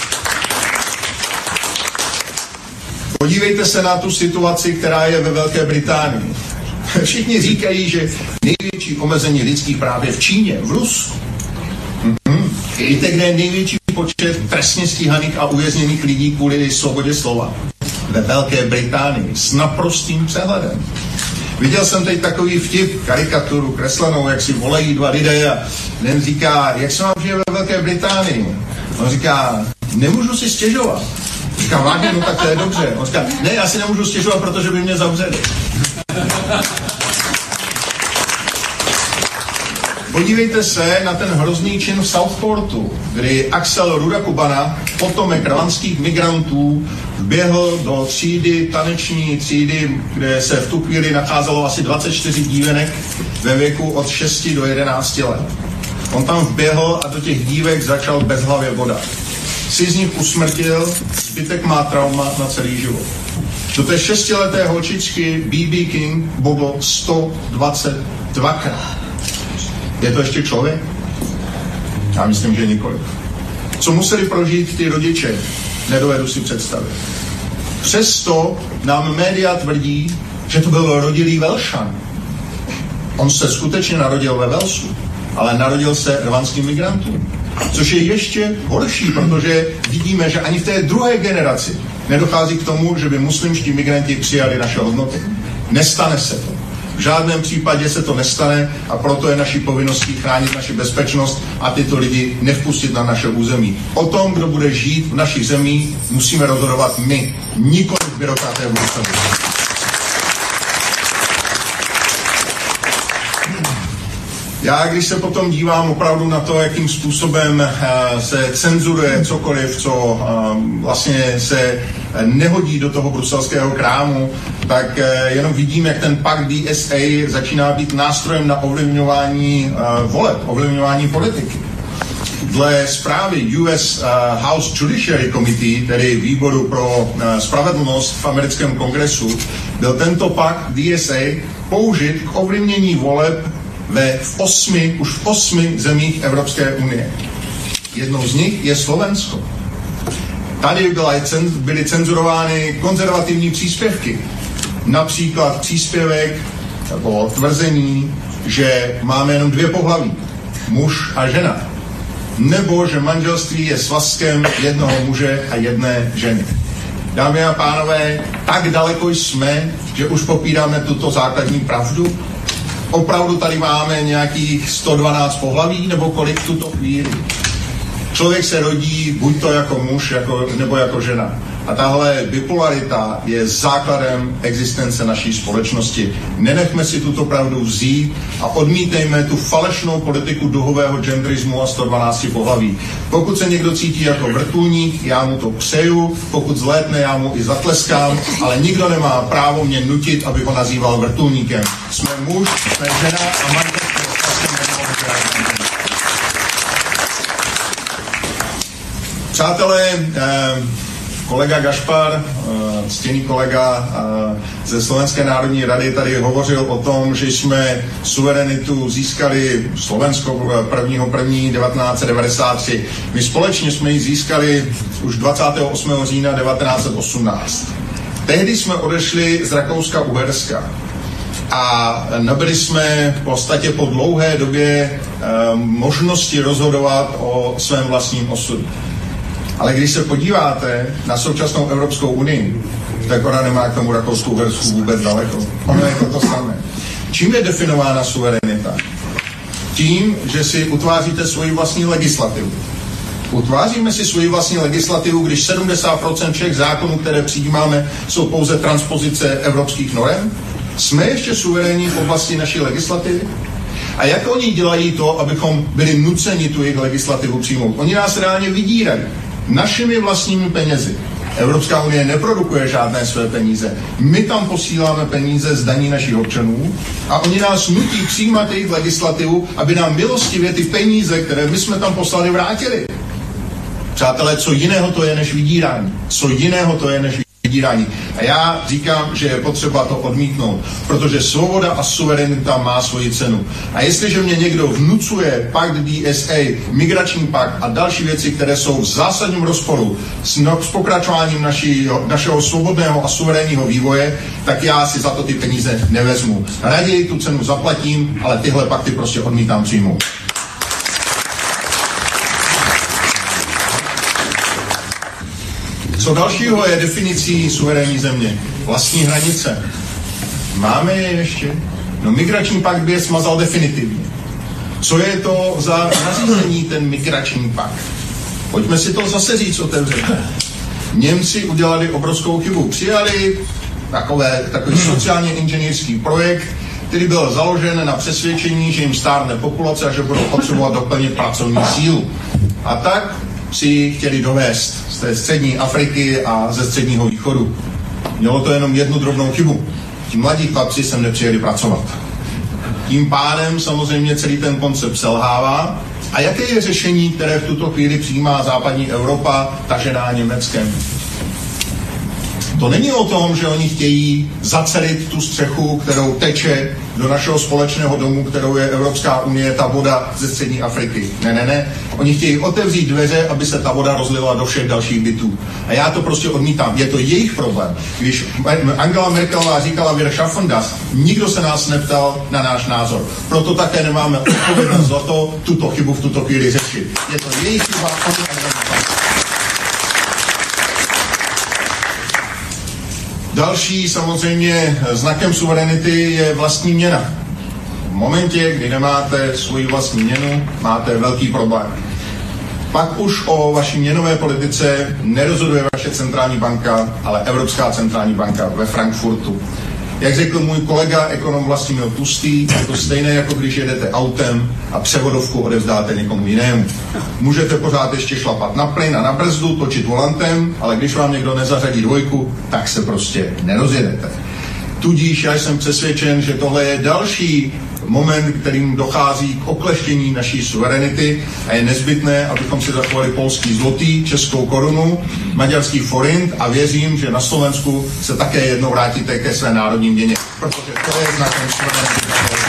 Podívejte se na tu situaci, která je ve Velké Británii. Všichni říkají, že největší omezení lidských práv je v Číně, v Rusku. Mm-hmm. Víte, kde je největší počet trestně stíhaných a uvězněných lidí kvůli svobodě slova? Ve Velké Británii, s naprostým přehledem. Viděl jsem teď takový vtip, karikaturu kreslenou, jak si volají dva lidé a jeden říká, jak se vám žije ve Velké Británii? On říká, nemůžu si stěžovat. Říká, vážně, no tak to je dobře. On říká, ne, já si nemůžu stěžovat, protože by mě zavřeli. Podívejte se na ten hrozný čin v Southportu, kdy Axel Rudakubana, potomek rwandských migrantů, vběhl do třídy, taneční třídy, kde se v tu chvíli nacházelo asi dvacet čtyři dívenek ve věku od šesti do jedenácti let. On tam vběhl a do těch dívek začal bezhlavě vodat. Tři z nich usmrtil, zbytek má trauma na celý život. Do té šestileté holčičky B B King bodlo sto dvacet dva krát. Je to ještě člověk? Já myslím, že nikoliv. Co museli prožít ty rodiče, nedovedu si představit. Přesto nám média tvrdí, že to byl rodilý Velšan. On se skutečně narodil ve Velsu, ale narodil se rwandským migrantům. Což je ještě horší, protože vidíme, že ani v té druhé generaci nedochází k tomu, že by muslimští migranti přijali naše hodnoty. Nestane se to. V žádném případě se to nestane a proto je naší povinností chránit naši bezpečnost a tyto lidi nevpustit na naše území. O tom, kdo bude žít v našich zemích, musíme rozhodovat my, nikoliv byrokraté v Bruselu. Já, když se potom dívám opravdu na to, jakým způsobem uh, se cenzuruje cokoliv, co uh, vlastně se nehodí do toho bruselského krámu, tak uh, jenom vidím, jak ten pakt D S A začíná být nástrojem na ovlivňování uh, voleb, ovlivňování politiky. Dle zprávy U S uh, House Judiciary Committee, tedy výboru pro uh, spravedlnost v americkém kongresu, byl tento pakt D S A použit k ovlivnění voleb ve v osmi, už v osmi zemích Evropské unie. Jednou z nich je Slovensko. Tady byla, byly cenzurovány konzervativní příspěvky. Například příspěvek nebo tvrzení, že máme jenom dvě pohlaví, muž a žena. Nebo že manželství je svazkem jednoho muže a jedné ženy. Dámy a pánové, tak daleko jsme, že už popíráme tuto základní pravdu. Opravdu tady máme nějakých sto dvanáct pohlaví, nebo kolik v tuto chvíli. Člověk se rodí buď to jako muž, jako, nebo jako žena. A tahle bipolarita je základem existence naší společnosti. Nenechme si tuto pravdu vzít a odmítejme tu falešnou politiku duhového genderismu a sto dvanáct pohlaví. Pokud se někdo cítí jako vrtulník, já mu to přeju, pokud zlétne, já mu i zatleskám, ale nikdo nemá právo mě nutit, aby ho nazýval vrtulníkem. Jsme muž, jsme žena a manželství Přátelé, eh, kolega Gašpar, eh, ctěný kolega eh, ze Slovenské národní rady, tady hovořil o tom, že jsme suverenitu získali Slovensko prvního prvního devatenáct set devadesát tři. My společně jsme ji získali už dvacátého osmého října devatenáct set osmnáct. Tehdy jsme odešli z Rakouska-Uherska a nabyli jsme v podstatě po dlouhé době eh, možnosti rozhodovat o svém vlastním osudu. Ale když se podíváte na současnou Evropskou unii, tak ona nemá k tomu Rakousku-Uhersku vůbec daleko. Ono je to to samé. Čím je definována suverenita? Tím, že si utváříte svoji vlastní legislativu. Utváříme si svoji vlastní legislativu, když sedmdesát procent všech zákonů, které přijímáme, jsou pouze transpozice evropských norem? Jsme ještě suverénní v oblasti naší legislativy? A jak oni dělají to, abychom byli nuceni tu jejich legislativu přijmout? Oni nás reálně vydírají našimi vlastními penězi. Evropská unie neprodukuje žádné své peníze. My tam posíláme peníze z daní našich občanů a oni nás nutí přijímat jejich legislativu, aby nám milostivě ty peníze, které my jsme tam poslali, vrátili. Přátelé, co jiného to je než vydírání? Co jiného to je než vydírání? A já říkám, že je potřeba to odmítnout, protože svoboda a suverenita má svoji cenu. A jestliže mě někdo vnucuje pakt D S A, migrační pakt a další věci, které jsou v zásadním rozporu s, no, s pokračováním naší, našeho svobodného a suverénního vývoje, tak já si za to ty peníze nevezmu. Raději tu cenu zaplatím, ale tyhle pakty prostě odmítám přijmout. Co dalšího je definicí suverénní země? Vlastní hranice. Máme je ještě? No migrační pakt by je smazal definitivně. Co je to za nařízení ten migrační pakt? Pojďme si to zase říct otevřeně. Němci udělali obrovskou chybu. Přijali takové, takový sociálně inženýrský projekt, který byl založen na přesvědčení, že jim stárne populace a že budou potřebovat doplnit pracovní sílu. A tak si chtěli dovést z té střední Afriky a ze středního východu. Mělo to jenom jednu drobnou chybu. Ti mladí chlapci sem nepřijeli pracovat. Tím pádem samozřejmě celý ten koncept selhává. A jaké je řešení, které v tuto chvíli přijímá západní Evropa, tažená Německem? To není o tom, že oni chtějí zacelit tu střechu, kterou teče do našeho společného domu, kterou je Evropská unie, ta voda ze střední Afriky. Ne, ne, ne. Oni chtějí otevřít dveře, aby se ta voda rozlila do všech dalších bytů. A já to prostě odmítám. Je to jejich problém. Když Angela Merkelová říkala Wir schaffen das, nikdo se nás neptal na náš názor. Proto také nemáme odpovědnost za to, tuto chybu v tuto chvíli řešit. Je to jejich chyba, oni Další samozřejmě znakem suverenity je vlastní měna. V momentě, kdy nemáte svoji vlastní měnu, máte velký problém. Pak už o vaší měnové politice nerozhoduje vaše centrální banka, ale Evropská centrální banka ve Frankfurtu. Jak řekl můj kolega, ekonom Vlastimil Tlustý, je to stejné, jako když jedete autem a převodovku odevzdáte někomu jinému. Můžete pořád ještě šlapat na plyn a na brzdu, točit volantem, ale když vám někdo nezařadí dvojku, tak se prostě nerozjedete. Tudíž já jsem přesvědčen, že tohle je další moment, kterým dochází k okleštění naší suverenity a je nezbytné, abychom si zachovali polský zlotý, českou korunu, maďarský forint a věřím, že na Slovensku se také jednou vrátíte ke své národní měně, protože to je znakem suverenity.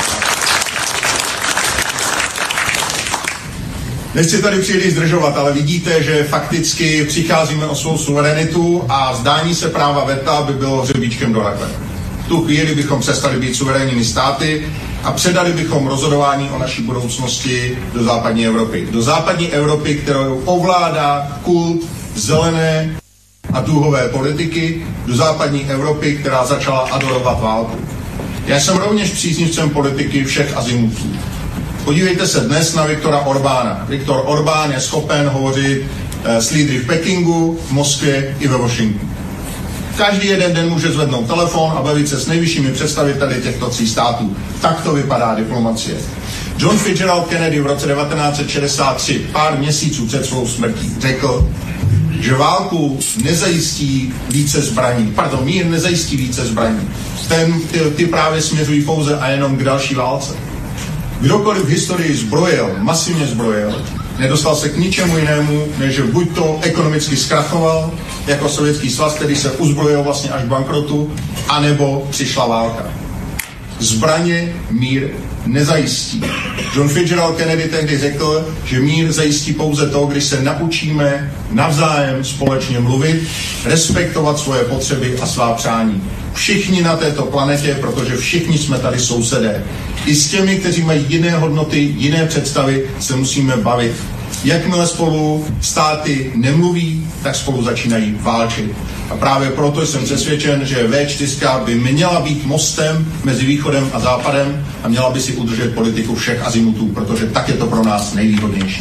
Nechci tady příliš zdržovat, ale vidíte, že fakticky přicházíme o svou suverenitu a vzdání se práva veta by bylo hřebíčkem do rakve. V tu chvíli bychom přestali být suverénními státy a předali bychom rozhodování o naší budoucnosti do západní Evropy. Do západní Evropy, kterou ovládá kult zelené a duhové politiky, do západní Evropy, která začala adorovat válku. Já jsem rovněž příznivcem politiky všech azimutů. Podívejte se dnes na Viktora Orbána. Viktor Orbán je schopen hovořit eh, s lídry v Pekingu, v Moskvě i ve Washingtonu. Každý jeden den může zvednout telefon a bavit se s nejvyššími představiteli těchto tří států. Tak to vypadá diplomacie. John Fitzgerald Kennedy v roce devatenáct set šedesát tři, pár měsíců před svou smrtí, řekl, že válku nezajistí více zbraní. Pardon, mír nezajistí více zbraní. Ten, ty, ty právě směřují pouze a jenom k další válce. Kdokoliv v historii zbrojil, masivně zbrojil, nedostal se k ničemu jinému, než že buď to ekonomicky zkrachoval, jako Sovětský svaz, který se uzbrojil vlastně až k bankrotu, anebo přišla válka. Zbraně mír nezajistí. John Fitzgerald Kennedy tehdy řekl, že mír zajistí pouze to, když se naučíme navzájem společně mluvit, respektovat svoje potřeby a svá přání. Všichni na této planetě, protože všichni jsme tady sousedé. I s těmi, kteří mají jiné hodnoty, jiné představy, se musíme bavit. Jakmile spolu státy nemluví, tak spolu začínají válčit. A právě proto jsem přesvědčen, že vé čtyři by měla být mostem mezi východem a západem a měla by si udržet politiku všech azimutů, protože tak je to pro nás nejvýhodnější.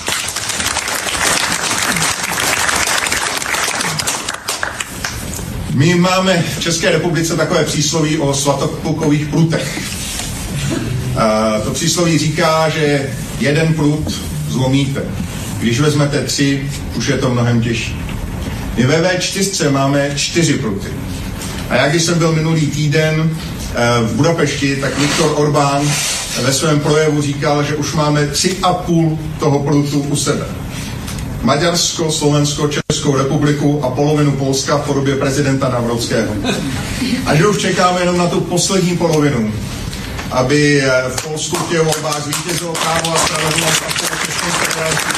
My máme v České republice takové přísloví o svatoplukových prutech. To přísloví říká, že jeden prut zlomíte. Když vezmete tři, už je to mnohem těžší. My ve vé čtyři máme čtyři pruty. A já, když jsem byl minulý týden v Budapešti, tak Viktor Orbán ve svém projevu říkal, že už máme tři a půl toho prutu u sebe. Maďarsko, Slovensko, Českou republiku a polovinu Polska v podobě prezidenta Navrovského. A že už čekáme jenom na tu poslední polovinu, aby v Polsku v těch volbách zvítězilo právo a spravedlnost a společenskou federální.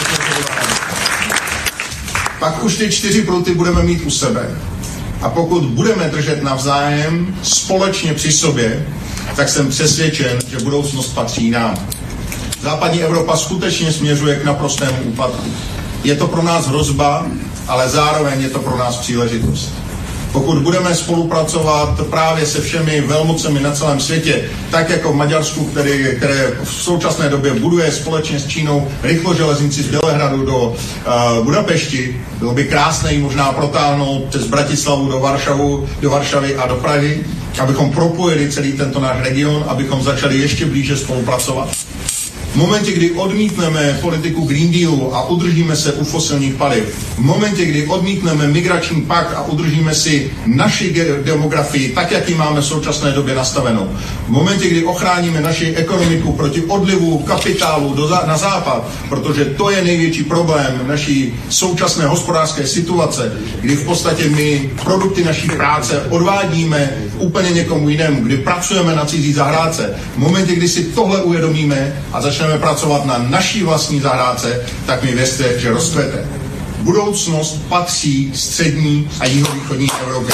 Pak už ty čtyři pruty budeme mít u sebe. A pokud budeme držet navzájem společně při sobě, tak jsem přesvědčen, že budoucnost patří nám. Západní Evropa skutečně směřuje k naprostému úpadku. Je to pro nás hrozba, ale zároveň je to pro nás příležitost. Pokud budeme spolupracovat právě se všemi velmocemi na celém světě, tak jako v Maďarsku, který, které v současné době buduje společně s Čínou rychloželeznici z Bělehradu do uh, Budapešti, bylo by krásné ji možná protáhnout přes Bratislavu do, Varšavu, do Varšavy a do Prahy, abychom propojili celý tento náš region, abychom začali ještě blíže spolupracovat. V momentě, kdy odmítneme politiku Green Dealu a udržíme se u fosilních paliv, v momentě, kdy odmítneme migrační pakt a udržíme si naši demografii tak, jak ji máme v současné době nastavenou, v momentě, kdy ochráníme naši ekonomiku proti odlivu kapitálu do, na západ, protože to je největší problém naší současné hospodářské situace, kdy v podstatě my produkty naší práce odvádíme úplně někomu jinému, kdy pracujeme na cizí zahrádce, v momentě, kdy si tohle uvědomíme a začneme pracovat na naší vlastní zahrádce, tak mi věřte, že rozkvete. Budoucnost patří střední a jihovýchodní Evropě.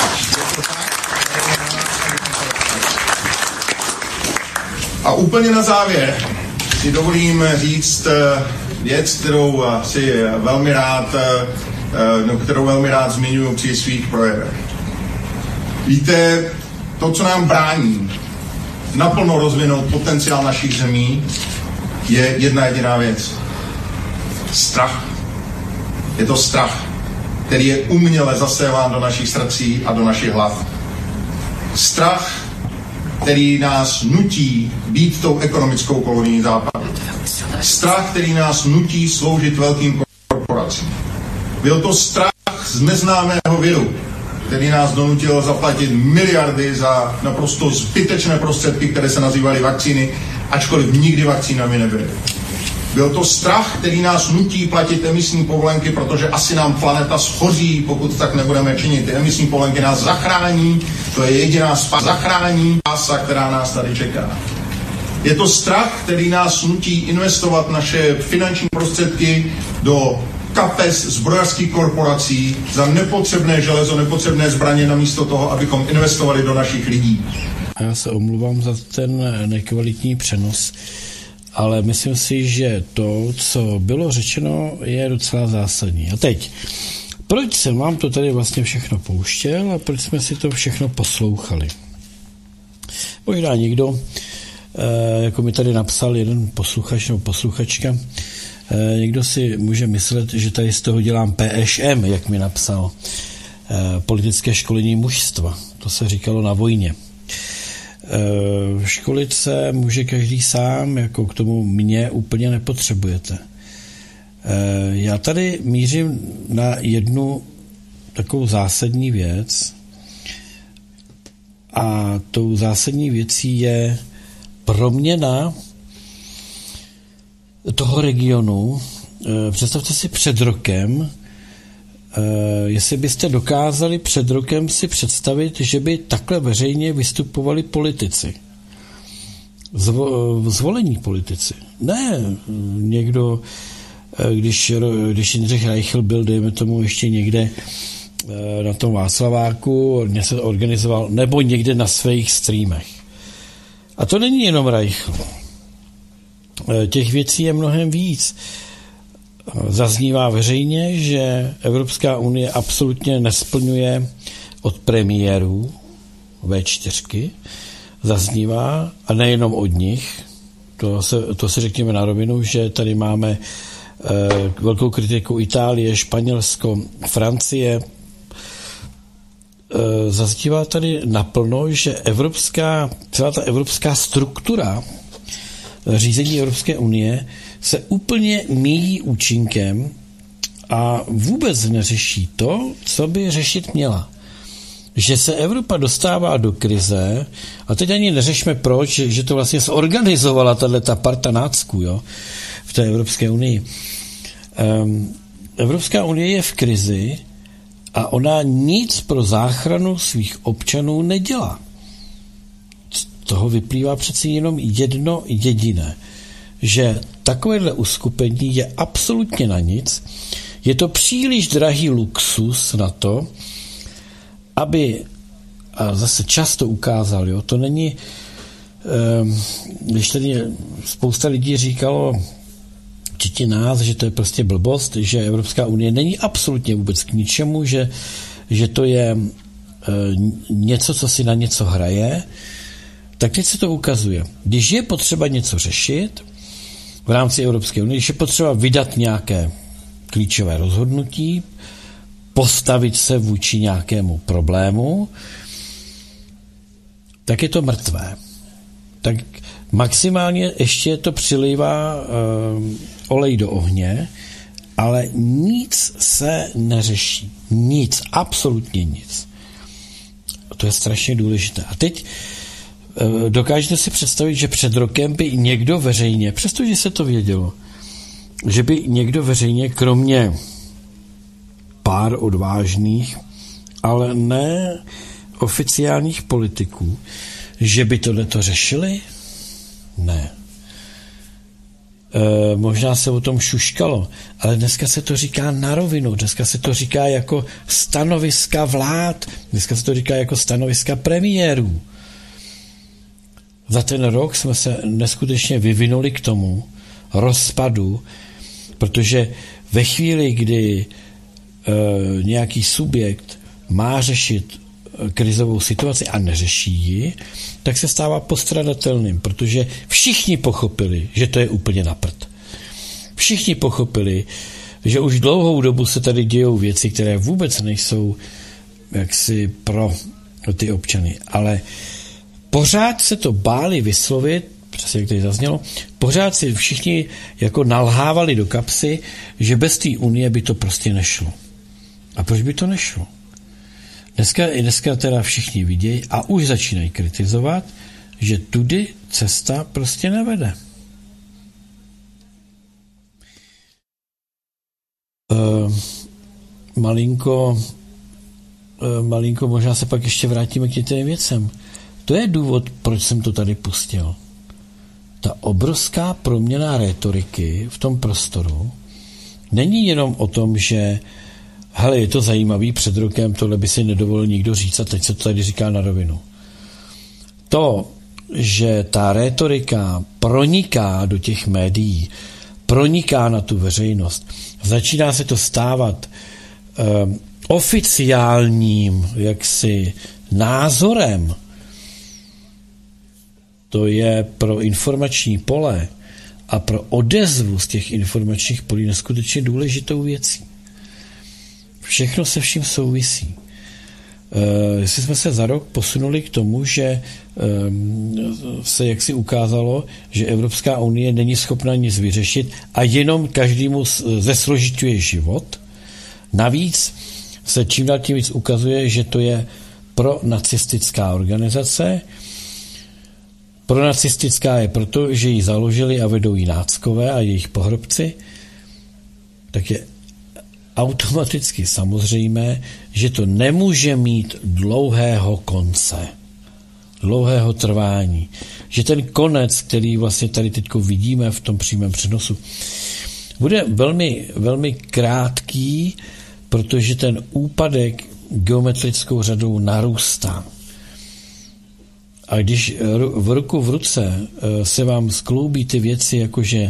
A úplně na závěr si dovolím říct věc, kterou si velmi rád, no, kterou velmi rád zmiňuji při svých projevech. Víte, to, co nám brání naplno rozvinout potenciál našich zemí, je jedna jediná věc. Strach. Je to strach, který je uměle zaséván do našich srdcí a do našich hlav. Strach, který nás nutí být tou ekonomickou kolonií západu. Strach, který nás nutí sloužit velkým korporacím. Byl to strach z neznámého viru, který nás donutil zaplatit miliardy za naprosto zbytečné prostředky, které se nazývaly vakcíny, ačkoliv nikdy vakcínami nebyly. Byl to strach, který nás nutí platit emisní povolenky, protože asi nám planeta schoří, pokud tak nebudeme činit. Ty emisní povolenky nás zachrání, to je jediná spása, zachrání spása, která nás tady čeká. Je to strach, který nás nutí investovat naše finanční prostředky do kapes zbrojařských korporací za nepotřebné železo, nepotřebné zbraně, namísto toho, abychom investovali do našich lidí. Já se omluvám za ten nekvalitní přenos, ale myslím si, že to, co bylo řečeno, je docela zásadní. A teď, proč jsem vám to tady vlastně všechno pouštěl a proč jsme si to všechno poslouchali? Možná někdo, jako mi tady napsal jeden posluchač nebo posluchačka, někdo si může myslet, že tady z toho dělám P Š M, jak mi napsal, politické školení mužstva. To se říkalo na vojně. Školit se může každý sám, jako k tomu mě úplně nepotřebujete. Já tady mířím na jednu takovou zásadní věc a tou zásadní věcí je proměna toho regionu. Představte si před rokem, jestli byste dokázali před rokem si představit, že by takhle veřejně vystupovali politici. Zvo, zvolení politici. Ne, někdo, když, když Jindřich Reichl byl, dejme tomu, ještě někde na tom Václaváku, se organizoval, nebo někde na svých streamech. A to není jenom Reichl. Těch věcí je mnohem víc. Zaznívá veřejně, že Evropská unie absolutně nesplňuje od premiérů vé čtyři. Zaznívá, a nejenom od nich, to se, to se řekněme na rovinu, že tady máme e, velkou kritiku Itálie, Španělsko, Francie. E, zaznívá tady naplno, že evropská, celá ta evropská struktura řízení Evropské unie se úplně míjí účinkem a vůbec neřeší to, co by řešit měla. Že se Evropa dostává do krize, a teď ani neřešme proč, že to vlastně zorganizovala tato parta nácků, jo, v té Evropské unii. Um, Evropská unie je v krizi a ona nic pro záchranu svých občanů nedělá. Z toho vyplývá přeci jenom jedno jediné, že takovéhle uskupení je absolutně na nic, je to příliš drahý luxus na to, aby, a zase často ukázal, jo, to není, um, když tady spousta lidí říkalo, včetně nás, že to je prostě blbost, že Evropská unie není absolutně vůbec k ničemu, že, že to je e, něco, co si na něco hraje, tak teď se to ukazuje. Když je potřeba něco řešit v rámci Evropské unie, když je potřeba vydat nějaké klíčové rozhodnutí, postavit se vůči nějakému problému, tak je to mrtvé. Tak maximálně ještě to přilívá uh, olej do ohně, ale nic se neřeší. Nic, absolutně nic. To je strašně důležité. A teď uh, dokážete si představit, že před rokem by někdo veřejně, přestože se to vědělo, že by někdo veřejně, kromě pár odvážných, ale ne oficiálních politiků, že by tohleto řešili? Ne. E, možná se o tom šuškalo, ale dneska se to říká na rovinu, dneska se to říká jako stanoviska vlád, dneska se to říká jako stanoviska premiérů. Za ten rok jsme se neskutečně vyvinuli k tomu rozpadu, protože ve chvíli, kdy e, nějaký subjekt má řešit krizovou situaci a neřeší ji, tak se stává postradatelným, protože všichni pochopili, že to je úplně na prd. Všichni pochopili, že už dlouhou dobu se tady dějou věci, které vůbec nejsou jaksi pro ty občany, ale pořád se to báli vyslovit, přesně jak tady zaznělo, pořád si všichni jako nalhávali do kapsy, že bez té unie by to prostě nešlo. A proč by to nešlo? Dneska, dneska teda všichni vidějí a už začínají kritizovat, že tudy cesta prostě nevede. Uh, malinko, uh, malinko, možná se pak ještě vrátíme k těm věcem. To je důvod, proč jsem to tady pustil. Ta obrovská proměna rétoriky v tom prostoru není jenom o tom, že hele, je to zajímavý, před rokem tohle by si nedovolil nikdo říct a teď se to tady říká na rovinu. To, že ta rétorika proniká do těch médií, proniká na tu veřejnost, začíná se to stávat um, oficiálním jaksi názorem, to je pro informační pole a pro odezvu z těch informačních polí neskutečně důležitou věcí. Všechno se vším souvisí. Uh, jestli jsme se za rok posunuli k tomu, že um, se jaksi ukázalo, že Evropská unie není schopna nic vyřešit a jenom každému zesložiťuje život. Navíc se čím dál tím víc ukazuje, že to je pronacistická organizace. Pronacistická je proto, že ji založili a vedou ji náckové a jejich pohrobci, tak je automaticky samozřejmé, že to nemůže mít dlouhého konce, dlouhého trvání. Že ten konec, který vlastně tady teď vidíme v tom přímém přenosu, bude velmi, velmi krátký, protože ten úpadek geometrickou řadou narůstá. A když v ruku v ruce se vám skloubí ty věci, jakože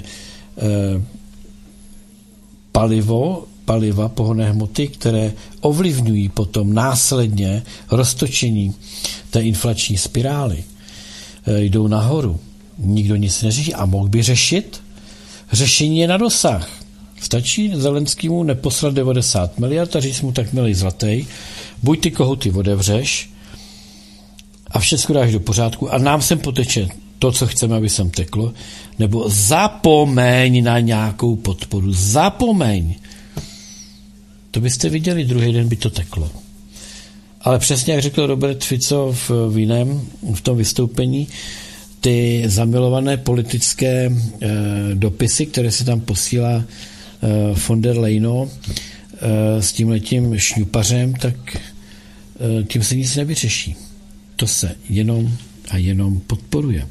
palivo, paliva, pohonné hmoty, které ovlivňují potom následně roztočení té inflační spirály, jdou nahoru. Nikdo nic neřeší a mohl by řešit. Řešení je na dosah. Stačí Zelenskému neposlat devadesát miliard a říct mu, tak milej zlatej, buď ty kohouty otevřeš a všechno dáš do pořádku a nám sem poteče to, co chceme, aby sem teklo, nebo zapomeň na nějakou podporu, zapomeň. To byste viděli, druhý den by to teklo. Ale přesně jak řekl Robert Fico v, v jiném, v tom vystoupení, ty zamilované politické e, dopisy, které se tam posílá e, von der Leyen e, s tímhletím šňupařem, tak e, tím se nic nevyřeší. To se jenom a jenom podporuje.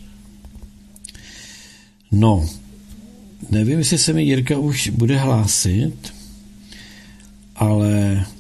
No, nevím, jestli se mi Jirka už bude hlásit, ale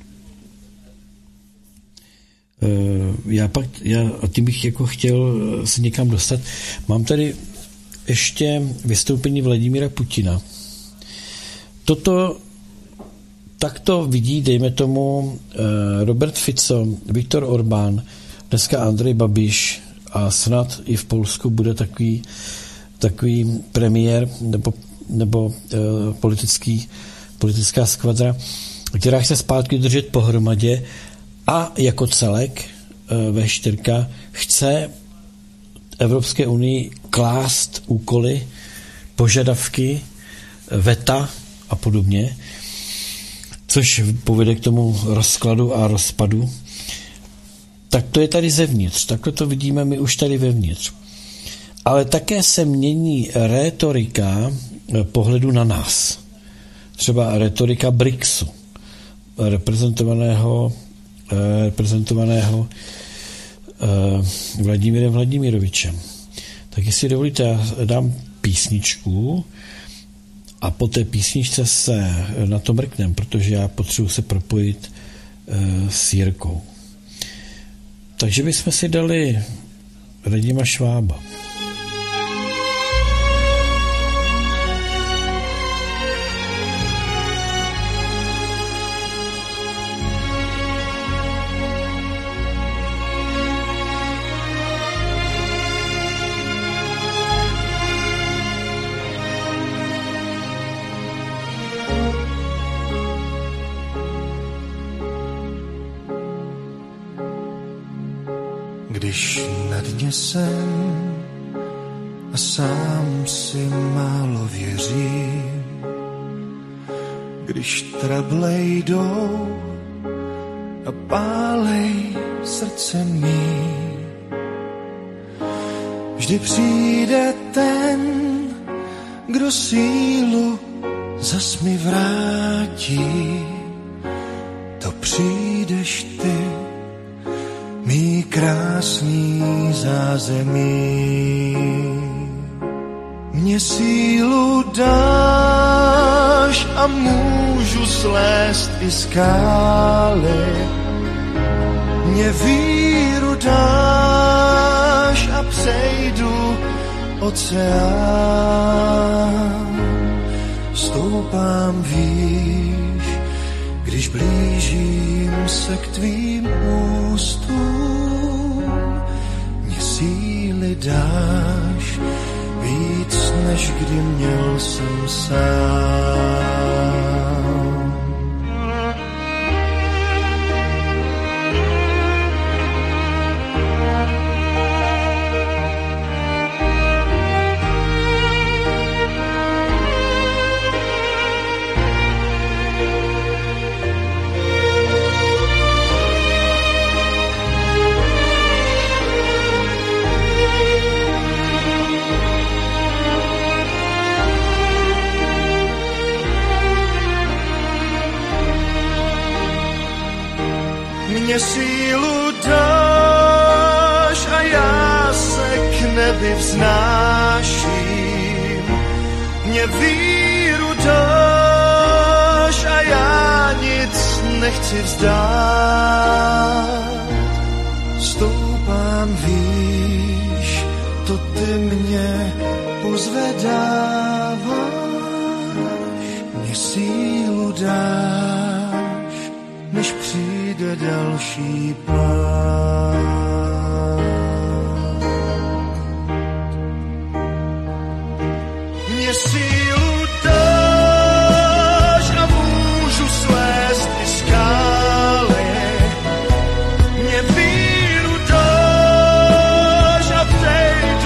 já pak, já, a tím bych jako chtěl se někam dostat. Mám tady ještě vystoupení Vladimíra Putina. Toto takto vidí, dejme tomu, Robert Fico, Viktor Orbán, dneska Andrej Babiš a snad i v Polsku bude takový, takový premiér nebo, nebo uh, politický, politická skvadra, která chce zpátky držet pohromadě a jako celek vé čtyři chce Evropské unii klást úkoly, požadavky, veta a podobně, což povede k tomu rozkladu a rozpadu. Tak to je tady zevnitř, takhle to vidíme my už tady vevnitř. Ale také se mění rétorika pohledu na nás. Třeba rétorika BRICSu, reprezentovaného reprezentovaného Vladimírem Vladimirovičem. Tak jestli dovolíte, já dám písničku a po té písničce se na to mrknem, protože já potřebuji se propojit s Jirkou. Takže bychom si dali Radima Švába. Když na dně jsem a sám si málo věřím, když trable jdou a pálej srdce mý, vždy přijde ten, kdo sílu zas mi vrátí, to přijdeš ty, mý krásný zázemí. Mně sílu dáš a můžu slést i skály. Mně víru dáš a přejdu oceán. Stoupám výš, když blížím se k tvým ústům, mě síly dáš víc, než kdy měl jsem sám. Mně sílu dáš a já se k nebi vznáším. Mně víru dáš a já nic nechci vzdát. Stoupám výš, to ty mě pozvedáváš. Mně sílu dáš, než přijde další pád. Mně sílu dáš a můžu slést i skály. Mně víru dáš a přejdu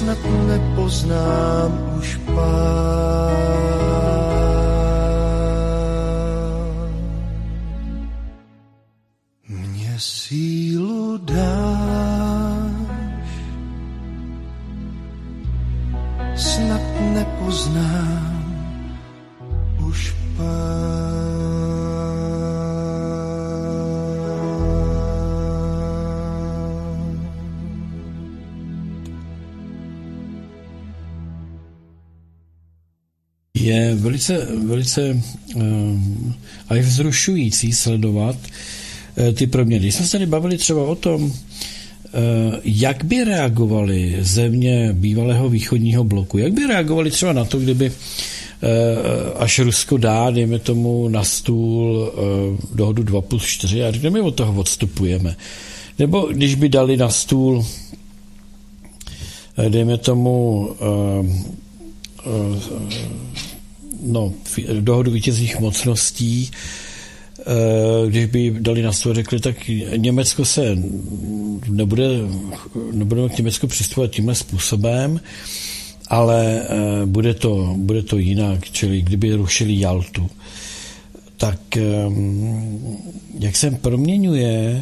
snad nepoznám už pán. Mně sílu dáš, snad nepoznám už pán. Je velice, velice uh, až vzrušující sledovat uh, ty proměny. Když jsme se tady bavili třeba o tom, uh, jak by reagovaly země bývalého východního bloku, jak by reagovaly třeba na to, kdyby uh, až Rusko dá, dejme tomu, na stůl uh, dohodu dva plus čtyři a řekneme, od toho odstupujeme. Nebo když by dali na stůl, uh, dejme tomu, uh, uh, no, dohodu vítězných mocností, když by dali na stůl, řekli, tak Německo se nebude, nebudeme k Německu přistupovat tímhle způsobem, ale bude to, bude to jinak, čili kdyby rušili Jaltu. Tak jak se proměňuje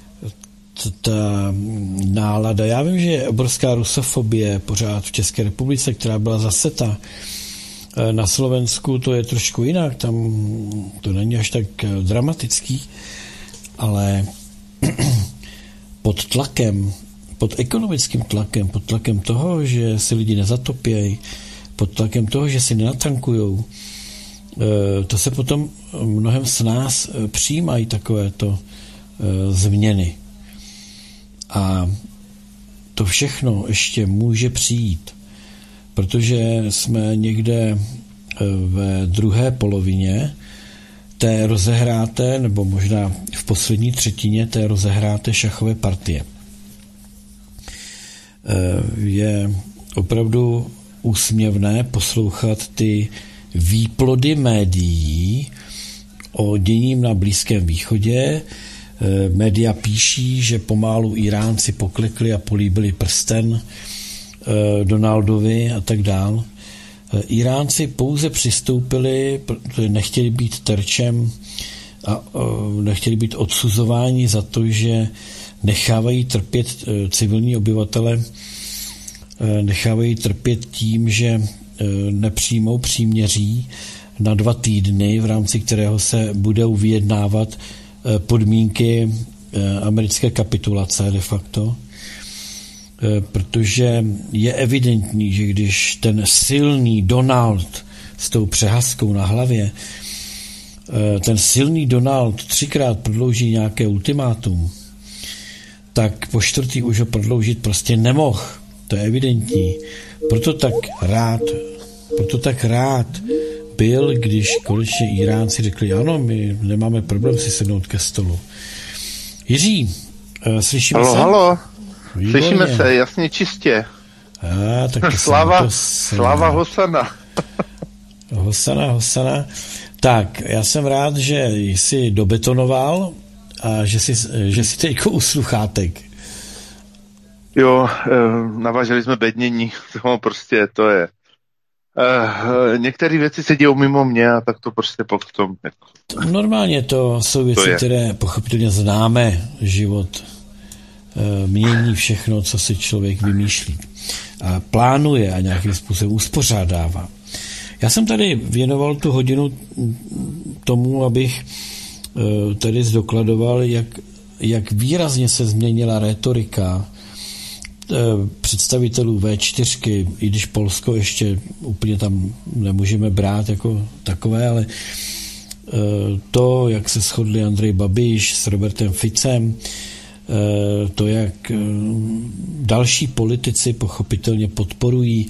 ta nálada. Já vím, že je obrovská rusofobie pořád v České republice, která byla zaseta. Na Slovensku to je trošku jinak, tam to není až tak dramatický, ale pod tlakem, pod ekonomickým tlakem, pod tlakem toho, že si lidi nezatopějí, pod tlakem toho, že si nenatankujou, to se potom mnohem s nás přijímají takovéto změny. A to všechno ještě může přijít, protože jsme někde ve druhé polovině té rozehráté, nebo možná v poslední třetině té rozehráté šachové partie. Je opravdu úsměvné poslouchat ty výplody médií o děním na Blízkém východě. Média píší, že pomalu Iránci poklekli a políbili prsten Donaldovi a tak dál. Iránci pouze přistoupili, protože nechtěli být terčem a nechtěli být odsuzováni za to, že nechávají trpět civilní obyvatele, nechávají trpět tím, že nepřijmou příměří na dva týdny, v rámci kterého se budou vyjednávat podmínky americké kapitulace de facto, protože je evidentní, že když ten silný Donald s tou přehazkou na hlavě, ten silný Donald třikrát prodlouží nějaké ultimátum, tak po čtvrtý už ho prodloužit prostě nemohl. To je evidentní. Proto tak rád, proto tak rád byl, když konečně Iránci řekli, ano, my nemáme problém si sednout ke stolu. Jiří, slyšíme halo, se? Halo, Výborně. Slyšíme se, jasně, čistě. A, tak slava, slava Hosana. Hosana, Hosana. Tak, já jsem rád, že jsi dobetonoval a že jsi, že jsi teďko u sluchátek. Jo, navažili jsme bednění, to prostě, to je. Některé věci se dějou mimo mě a tak to prostě potom. Jako. Normálně to jsou věci, to které pochopitelně známe. Život mění všechno, co si člověk vymýšlí. A plánuje a nějakým způsobem uspořádává. Já jsem tady věnoval tu hodinu tomu, abych tady zdokladoval, jak, jak výrazně se změnila rétorika představitelů vé čtyřky, i když Polsko ještě úplně tam nemůžeme brát jako takové, ale to, jak se shodli Andrej Babiš s Robertem Ficem, to, jak další politici pochopitelně podporují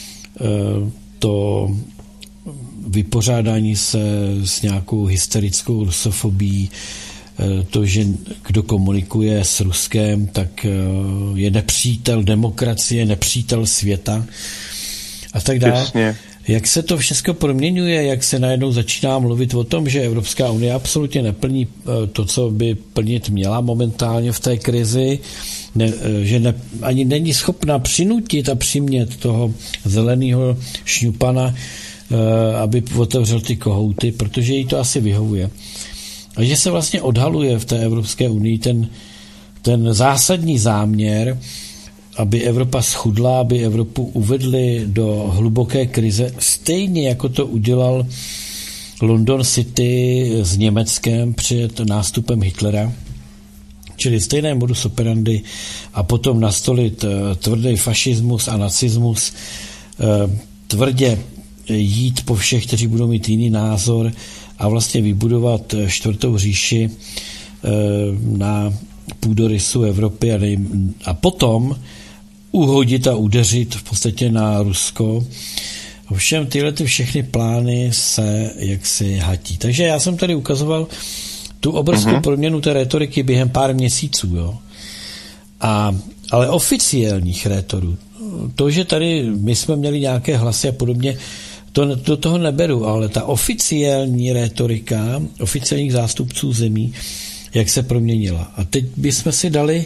to vypořádání se s nějakou hysterickou rusofobií, to, že kdo komunikuje s Ruskem, tak je nepřítel demokracie, nepřítel světa a tak dále. jak se to všechno proměňuje, jak se najednou začíná mluvit o tom, že Evropská unie absolutně neplní to, co by plnit měla momentálně v té krizi, ne, že ne, ani není schopna přinutit a přimět toho zeleného šňupana, aby otevřel ty kohouty, protože jí to asi vyhovuje. A že se vlastně odhaluje v té Evropské unii ten, ten zásadní záměr, aby Evropa schudla, aby Evropu uvedli do hluboké krize, stejně jako to udělal London City s Německem před nástupem Hitlera, čili stejné modus operandi, a potom nastolit tvrdý fašismus a nacismus, tvrdě jít po všech, kteří budou mít jiný názor, a vlastně vybudovat čtvrtou říši na půdorysu Evropy a, nejm, a potom uhodit a udeřit v podstatě na Rusko. Ovšem tyhle ty všechny plány se jaksi hatí. Takže já jsem tady ukazoval tu obrovskou uh-huh. proměnu té rétoriky během pár měsíců. Jo. A, ale oficiálních rétorů, to, že tady my jsme měli nějaké hlasy a podobně, to do toho neberu, ale ta oficiální rétorika oficiálních zástupců zemí, jak se proměnila. A teď bychom si dali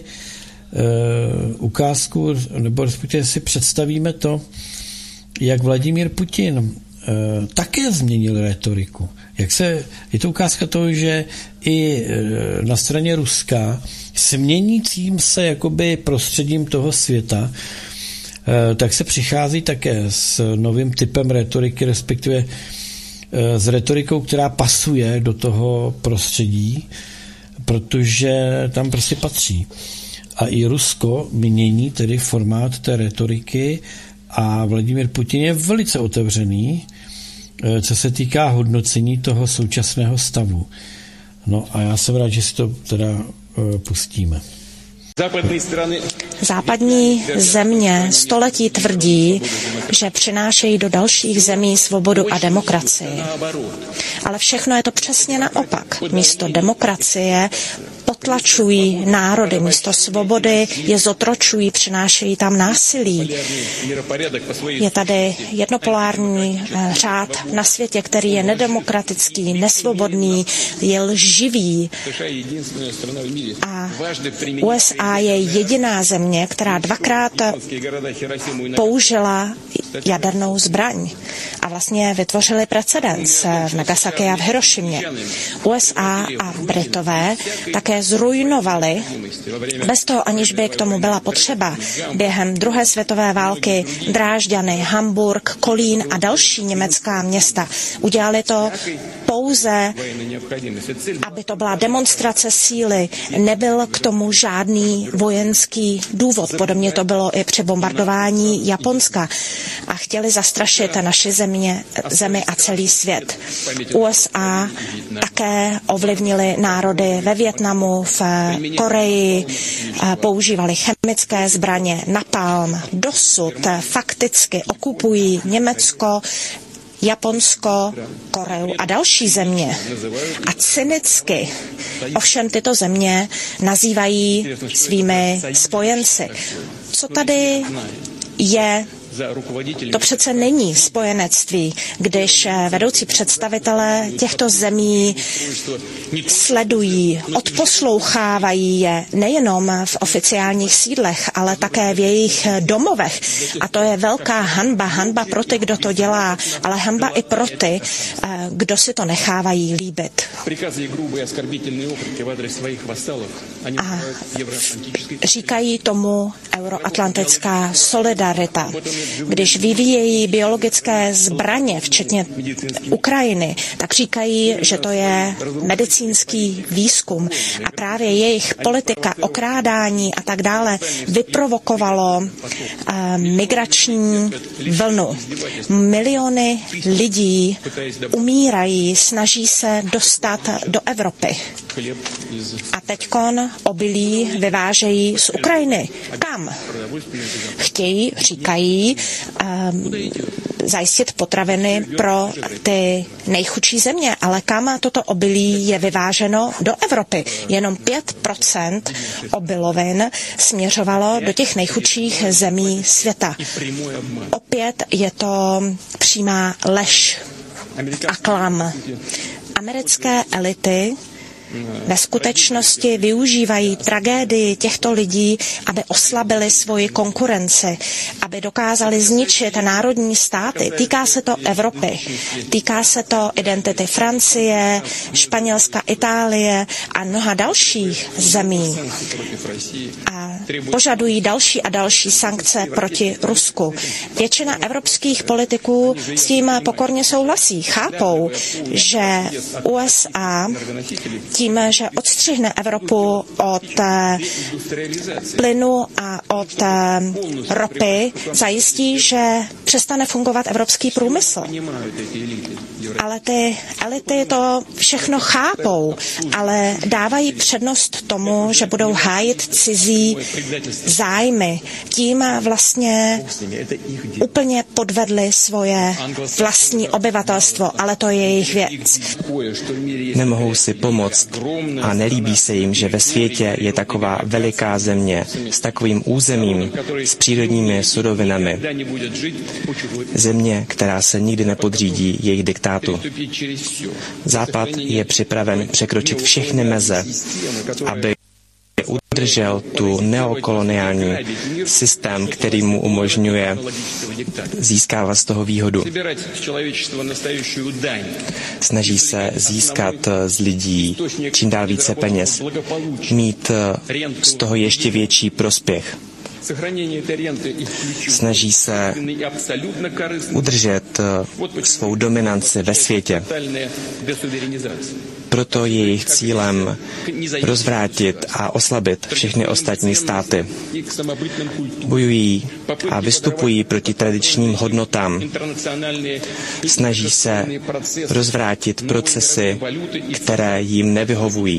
uh, ukázku, nebo respektive si představíme to, jak Vladimír Putin uh, také změnil rétoriku. Jak se, je to ukázka toho, že i uh, na straně Ruska s měnícím se jakoby prostředím toho světa, tak se přichází také s novým typem rétoriky, respektive s rétorikou, která pasuje do toho prostředí, protože tam prostě patří. A i Rusko mění tedy formát té rétoriky a Vladimír Putin je velice otevřený, co se týká hodnocení toho současného stavu. No a já jsem rád, že si to teda pustíme. Západní země století tvrdí, že přinášejí do dalších zemí svobodu a demokracii. Ale všechno je to přesně naopak. Místo demokracie potlačují národy, místo svobody je zotročují, přinášejí tam násilí. Je tady jednopolární řád na světě, který je nedemokratický, nesvobodný, je lživý. A U S A je jediná země, která dvakrát použila jadernou zbraň a vlastně vytvořili precedens v Nagasaki a v Hirošimě. U S A a Britové také zrujnovali, bez toho, aniž by k tomu byla potřeba, během druhé světové války Drážďany, Hamburg, Kolín a další německá města. Udělali to pouze, aby to byla demonstrace síly. Nebyl k tomu žádný vojenský důvod. Podobně to bylo i při bombardování Japonska. A chtěli zastrašit naši země, zemi a celý svět. U S A také ovlivnili národy ve Vietnamu, v Koreji, používali chemické zbraně, napalm. Dosud fakticky okupují Německo, Japonsko, Koreu a další země. A cynicky ovšem tyto země nazývají svými spojenci. Co tady je? To přece není spojenectví, když vedoucí představitelé těchto zemí sledují, odposlouchávají je nejenom v oficiálních sídlech, ale také v jejich domovech. A to je velká hanba. Hanba pro ty, kdo to dělá, ale hanba i pro ty, kdo si to nechávají líbit. A říkají tomu euroatlantická solidarita. Když vyvíjejí biologické zbraně, včetně Ukrajiny, tak říkají, že to je medicínský výzkum a právě jejich politika, okrádání a tak dále vyprovokovalo uh, migrační vlnu. Miliony lidí umírají, snaží se dostat do Evropy. A teďkon obilí vyvážejí z Ukrajiny. Kam? Chtějí, říkají, um, zajistit potraviny pro ty nejchudší země, ale kam toto obilí je vyváženo? Do Evropy. Jenom pět procent obilovin směřovalo do těch nejchudších zemí světa. Opět je to přímá lež a klam. Americké elity ve skutečnosti využívají tragédii těchto lidí, aby oslabili svoji konkurenci, aby dokázali zničit národní státy. Týká se to Evropy, týká se to identity Francie, Španělska, Itálie a mnoha dalších zemí. A požadují další a další sankce proti Rusku. Většina evropských politiků s tím pokorně souhlasí. Chápou, že U S A tím, že odstřihne Evropu od plynu a od ropy, zajistí, že přestane fungovat evropský průmysl. Ale ty elity to všechno chápou, ale dávají přednost tomu, že budou hájit cizí zájmy. Tím vlastně úplně podvedli svoje vlastní obyvatelstvo, ale to je jejich věc. Nemohou si pomoct a nelíbí se jim, že ve světě je taková veliká země s takovým územím, s přírodními surovinami. Země, která se nikdy nepodřídí jejich diktátu. Západ je připraven překročit všechny meze, aby udržel tu neokoloniální systém, který mu umožňuje získávat z toho výhodu. Snaží se získat z lidí čím dál více peněz, mít z toho ještě větší prospěch. Snaží se udržet svou dominanci ve světě. Proto je jejich cílem rozvrátit a oslabit všechny ostatní státy. Bojují a vystupují proti tradičním hodnotám. Snaží se rozvrátit procesy, které jim nevyhovují.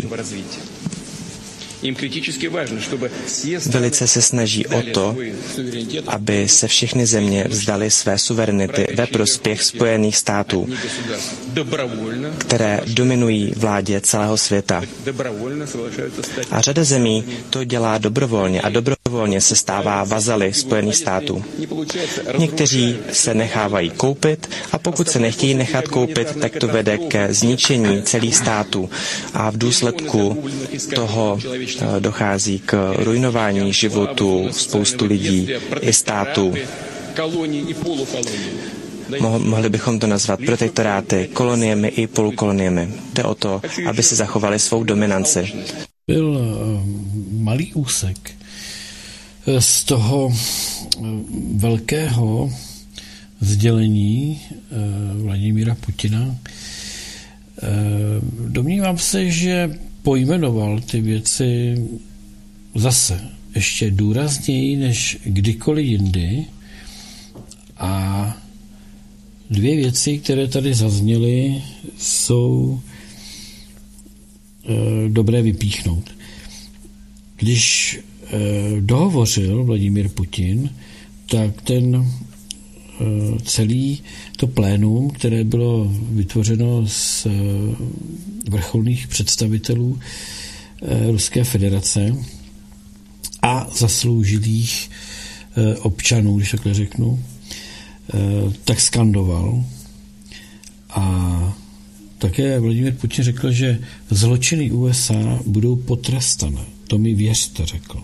Velice se snaží o to, aby se všechny země vzdaly své suverenity ve prospěch Spojených států, které dominují vládě celého světa. A řada zemí to dělá dobrovolně a dobrovolně se stává vazaly Spojených států. Někteří se nechávají koupit a pokud se nechtějí nechat koupit, tak to vede ke zničení celých států a v důsledku toho dochází k ruinování životu spoustu lidí i států. Mohli bychom to nazvat protektoráty, koloniemi i polukoloniemi. Jde o to, aby si zachovali svou dominanci. Byl malý úsek z toho velkého sdělení Vladimíra Putina. Domnívám se, že pojmenoval ty věci zase ještě důrazněji než kdykoliv jindy a dvě věci, které tady zazněly, jsou e, dobré vypíchnout. Když e, dohovořil Vladimír Putin, tak ten e, celý to plénum, které bylo vytvořeno z e, vrcholných představitelů e, Ruské federace a zasloužilých e, občanů, když takhle řeknu, e, tak skandoval. A také Vladimír Putin řekl, že zločiny U S A budou potrestané. To mi věřte, řekl.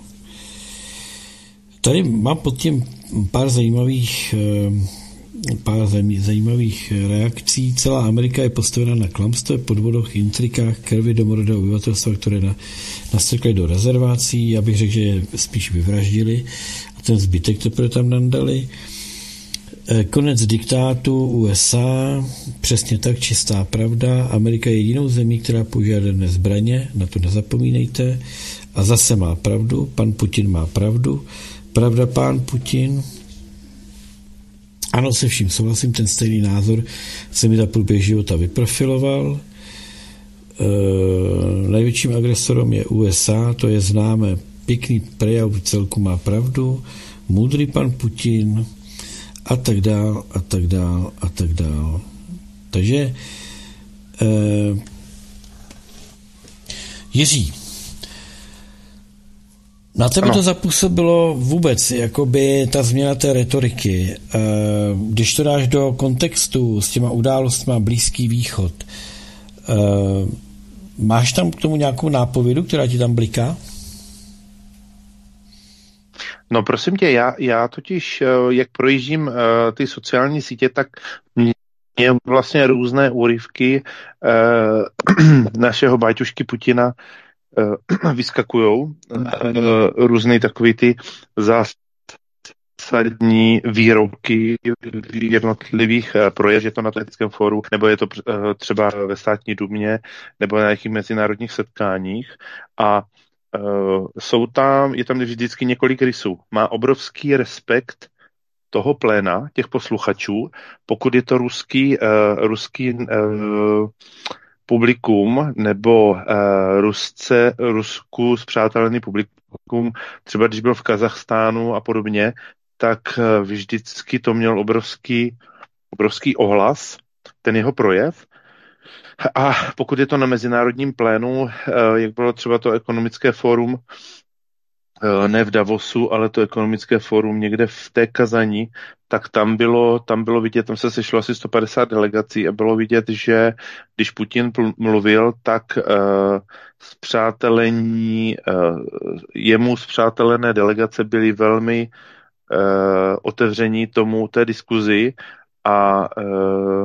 Tady mám pod tím pár zajímavých pár zajímavých reakcí. Celá Amerika je postavena na klamstve, podvodoch, intrikách, krvi domorodého obyvatelstva, které nastrkly do rezervací. Já bych řekl, že je spíš vyvraždili a ten zbytek teprve tam nandali. Konec diktátu U S A, přesně tak, čistá pravda. Amerika je jedinou zemí, která používá jaderné zbraně, na to nezapomínejte. A zase má pravdu, pan Putin má pravdu. Pravda, pán Putin. Ano, se vším souhlasím, ten stejný názor se mi za průběh života vyprofiloval. E, největším agresorem je U S A, to je známé, pěkný prejav, v celku má pravdu. Moudrý pan Putin. a tak dál, a tak dál, a tak dál. Takže eh, Jiří, na tebe ano. To zapůsobilo vůbec, jakoby ta změna té retoriky. Eh, když to dáš do kontextu s těma událostmi Blízký východ, eh, máš tam k tomu nějakou nápovědu, která ti tam bliká? No prosím tě, já, já totiž, jak projíždím uh, ty sociální sítě, tak mě vlastně různé úryvky uh, našeho báťušky Putina uh, vyskakujou. Uh, různé takový ty zásadní výroky jednotlivých uh, projevů, je to na Etickém fóru, nebo je to uh, třeba ve státní dumě, nebo na nějakých mezinárodních setkáních. A Uh, jsou tam, je tam vždycky několik rysů. Má obrovský respekt toho pléna, těch posluchačů, pokud je to ruský, uh, ruský uh, publikum nebo uh, Rusce, Rusku spřátelený publikum, třeba když byl v Kazachstánu a podobně, tak uh, vždycky to měl obrovský, obrovský ohlas, ten jeho projev. A pokud je to na mezinárodním plénu, jak bylo třeba to ekonomické fórum, ne v Davosu, ale to ekonomické fórum někde v té Kazani, tak tam bylo, tam bylo vidět, tam se sešlo asi sto padesát delegací a bylo vidět, že když Putin mluvil, tak uh, spřátelení, uh, jemu spřátelené delegace byly velmi uh, otevření tomu té diskuzi a uh,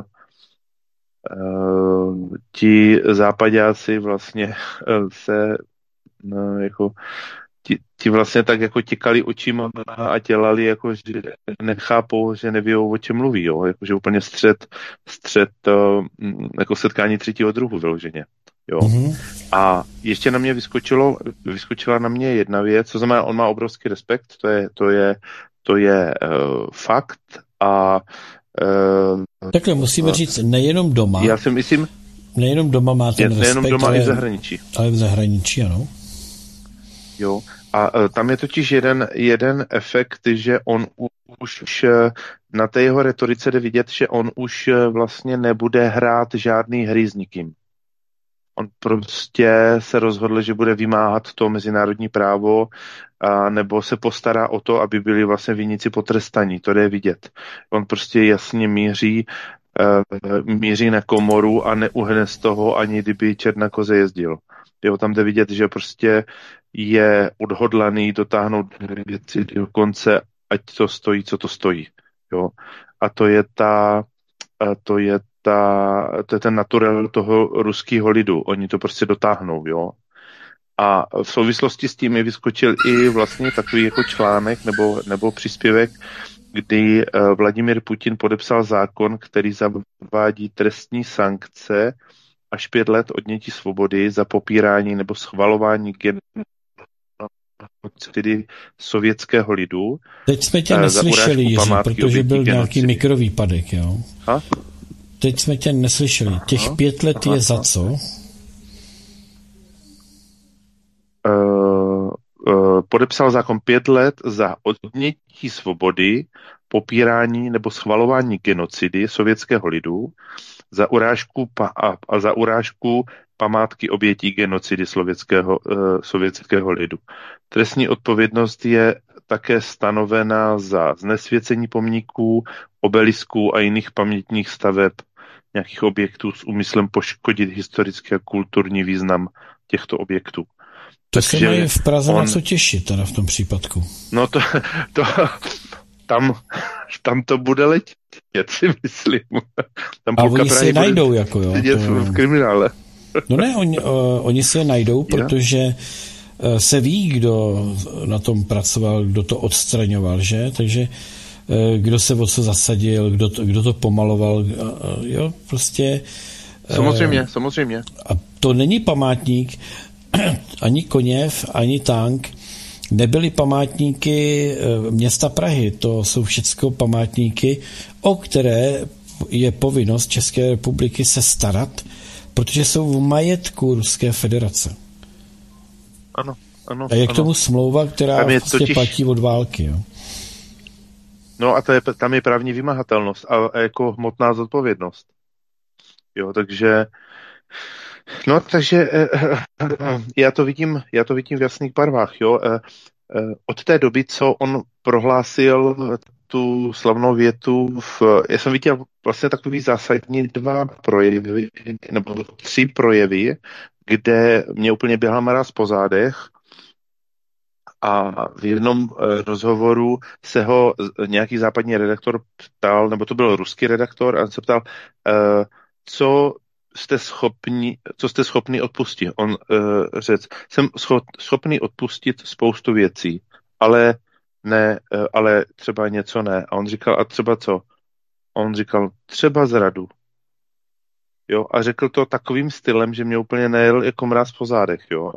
Uh, ti západáci vlastně uh, se no, jako ti, ti vlastně tak jako tikali očima a dělali jako, že nechápou, že nevědou, o čem mluví, jo, jakože úplně střed, střed uh, jako setkání třetího druhu vyloženě, jo. Mm-hmm. A ještě na mě vyskočilo, vyskočila na mě jedna věc, co znamená, on má obrovský respekt, to je, to je, to je uh, fakt a Uh, Takhle musíme uh, říct, nejenom doma. Já si myslím, nejenom doma má ten respekt, nejenom doma, ale i v zahraničí. Ale v zahraničí, ano. Jo. A uh, tam je totiž jeden, jeden efekt, že on už uh, na té jeho retorice jde vidět, že on už uh, vlastně nebude hrát žádný hry s nikým. On prostě se rozhodl, že bude vymáhat to mezinárodní právo a nebo se postará o to, aby byli vlastně viníci potrestaní. To jde vidět. On prostě jasně míří, uh, míří na komoru a neuhne z toho, ani kdyby černá koze jezdil. Jo, tam jde vidět, že prostě je odhodlaný dotáhnout věci do konce, ať to stojí, co to stojí. Jo. A to je ta, a to je ta, to je ten naturel toho ruského lidu. Oni to prostě dotáhnou, jo. A v souvislosti s tím mi vyskočil i vlastně takový jako článek nebo, nebo příspěvek, kdy Vladimír Putin podepsal zákon, který zavádí trestní sankce až pět let odnětí svobody za popírání nebo schvalování genocidy sovětského lidu. Teď jsme tě neslyšeli, Jiří, protože byl nějaký mikrovýpadek, jo? Ha? Teď jsme tě neslyšeli. Těch aha, pět let aha, je za co? Uh, uh, podepsal zákon pět let za odnětí svobody, popírání nebo schvalování genocidy sovětského lidu, za urážku pa- a, a za urážku památky obětí genocidy sovětského, uh, sovětského lidu. Trestní odpovědnost je také stanovena za znesvěcení pomníků, obelisků a jiných pamětních staveb, nějakých objektů s úmyslem poškodit historický a kulturní význam těchto objektů. To Takže se mají v Praze on... na co těšit teda v tom případku. No to, to tam, tam to bude letět, si myslím. Tam a oni si je najdou, jako jo. To... v kriminále. No ne, oni, uh, oni si je najdou, protože uh, se ví, kdo na tom pracoval, kdo to odstraňoval, že? Takže uh, kdo se o co zasadil, kdo to, kdo to pomaloval, uh, jo, prostě... Uh, samozřejmě, samozřejmě. A to není památník, ani Koněv, ani tank, nebyly památníky města Prahy. To jsou všechno památníky, o které je povinnost České republiky se starat, protože jsou v majetku Ruské federace. Ano, ano. A je k ano. tomu smlouva, která prostě totiž... platí od války. Jo? No a to je, tam je právní vymahatelnost a, a jako hmotná zodpovědnost. Jo, takže no, takže já to vidím, já to vidím v jasných barvách, jo. Od té doby, co on prohlásil tu slavnou větu, v, já jsem viděl vlastně takový zásadní dva projevy, nebo tři projevy, kde mě úplně běhla mráz po zádech a v jednom rozhovoru se ho nějaký západní redaktor ptal, nebo to byl ruský redaktor, a se ptal, co jste schopni, co jste schopni odpustit. On uh, řekl, jsem schopný odpustit spoustu věcí, ale ne, uh, ale třeba něco ne. A on říkal, a třeba co? A on říkal, třeba zradu. Jo, a řekl to takovým stylem, že mě úplně nejel jako mráz po zádech, jo.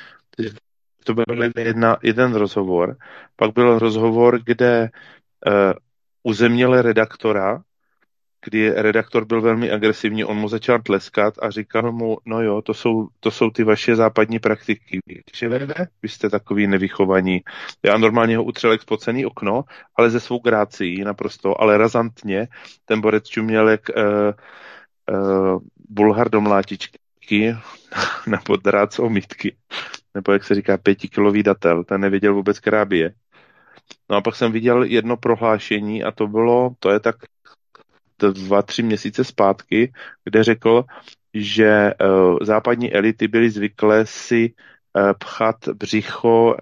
To byl jedna, jeden rozhovor. Pak byl rozhovor, kde uh, uzemnili redaktora, kdy redaktor byl velmi agresivní, on mu začal tleskat a říkal mu, no jo, to jsou, to jsou ty vaše západní praktiky. Že ne, vy jste takový nevychovaní. Já normálně ho utřel jak spocený okno, ale ze svou grácií naprosto, ale razantně. Ten borec čuměl jak uh, uh, bulhar do mlátičky nebo drác omítky. Nebo jak se říká, pětikilový datel. Ten nevěděl vůbec krábě. No a pak jsem viděl jedno prohlášení a to bylo, to je tak dva, tři měsíce zpátky, kde řekl, že uh, západní elity byly zvyklé si uh, pchat břicho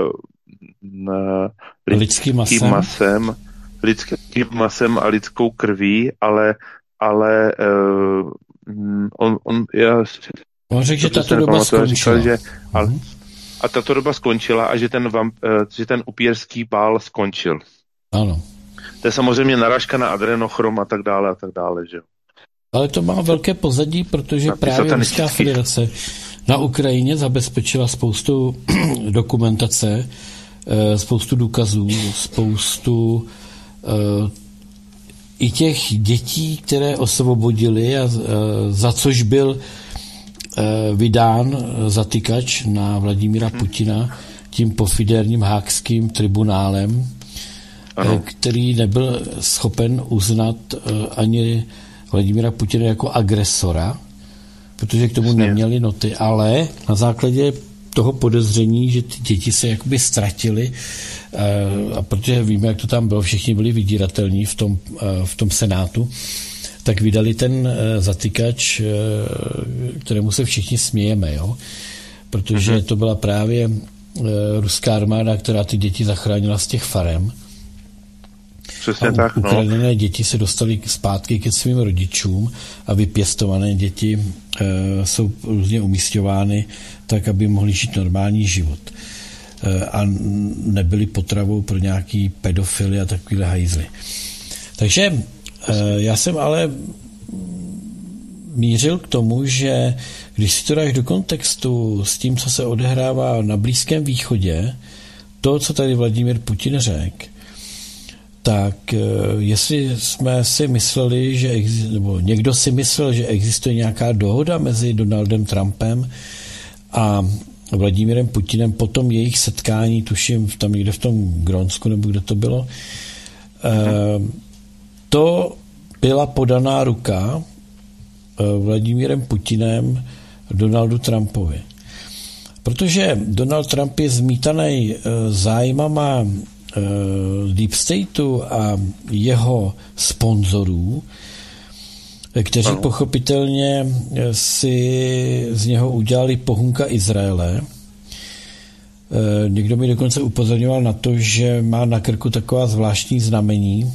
uh, lidským masem. masem, lidským masem a lidskou krví, ale, ale uh, on, on, já, on řekl, že tato doba skončila. Říkal, že, ale, a tato doba skončila a že ten, vamp, uh, že ten upírský bál skončil. Ano. To je samozřejmě narážka na adrenochrom a tak dále a tak dále, že jo. Ale to má velké pozadí, protože právě Ruská federace na Ukrajině zabezpečila spoustu dokumentace, spoustu důkazů, spoustu i těch dětí, které osvobodili a za což byl vydán zatykač na Vladimíra Putina tím pofiderním hákským tribunálem, ano. Který nebyl schopen uznat ani Vladimíra Putina jako agresora, protože k tomu Jasně. neměli noty, ale na základě toho podezření, že ty děti se jakoby ztratily, a protože víme, jak to tam bylo, všichni byli vydíratelní v tom, v tom senátu, tak vydali ten zatykač, kterému se všichni smějeme, jo? Protože uh-huh. to byla právě ruská armáda, která ty děti zachránila z těch farem. Přesně a tak, no. Ukradené děti se dostaly zpátky ke svým rodičům a vypěstované děti e, jsou různě umísťovány tak, aby mohly žít normální život. E, a nebyly potravou pro nějaký pedofily a takovýhle hajzly. Takže e, já jsem ale mířil k tomu, že když si to dáš do kontextu s tím, co se odehrává na Blízkém východě, to, co tady Vladimír Putin řekl, tak jestli jsme si mysleli, že exi- nebo někdo si myslel, že existuje nějaká dohoda mezi Donaldem Trumpem a Vladimírem Putinem po tom jejich setkání, tuším, tam někde v tom Grónsku, nebo kde to bylo, e, to byla podaná ruka Vladimírem Putinem Donaldu Trumpovi. Protože Donald Trump je zmítaný zájmama Deep Stateu a jeho sponzorů, kteří ano. pochopitelně si z něho udělali pohunka Izraele. Někdo mi dokonce upozorňoval na to, že má na krku taková zvláštní znamení,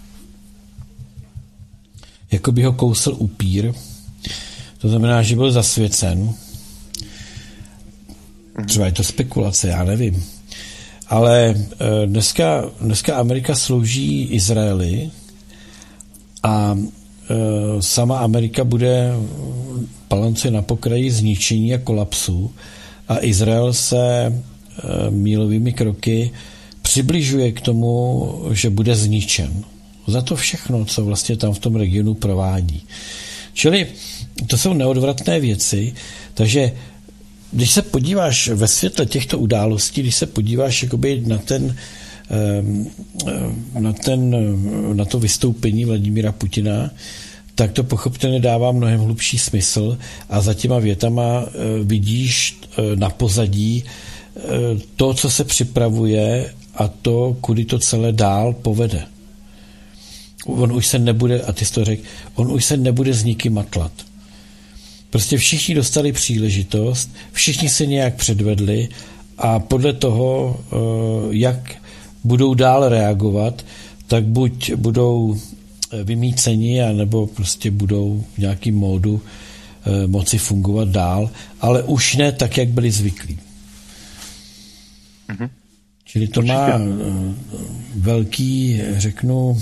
jako by ho kousl upír. To znamená, že byl zasvěcen. Třeba je to spekulace, já nevím. Ale dneska, dneska Amerika slouží Izraeli a e, sama Amerika bude balancuje na pokraji zničení a kolapsu a Izrael se e, mílovými kroky přibližuje k tomu, že bude zničen. Za to všechno, co vlastně tam v tom regionu provádí. Čili to jsou neodvratné věci, takže když se podíváš ve světle těchto událostí, když se podíváš jakoby na ten na, ten, na to vystoupení Vladimíra Putina, tak to pochopitelně dává mnohem hlubší smysl a za těma větama vidíš na pozadí to, co se připravuje a to, kudy to celé dál povede. On už se nebude, a ty jsi to řekl, on už se nebude s nikým matlat. Prostě všichni dostali příležitost, všichni se nějak předvedli a podle toho, jak budou dál reagovat, tak buď budou vymíceni, anebo prostě budou v nějakým módu moci fungovat dál, ale už ne tak, jak byli zvyklí. Mm-hmm. Čili to Určitě. má velký, řeknu,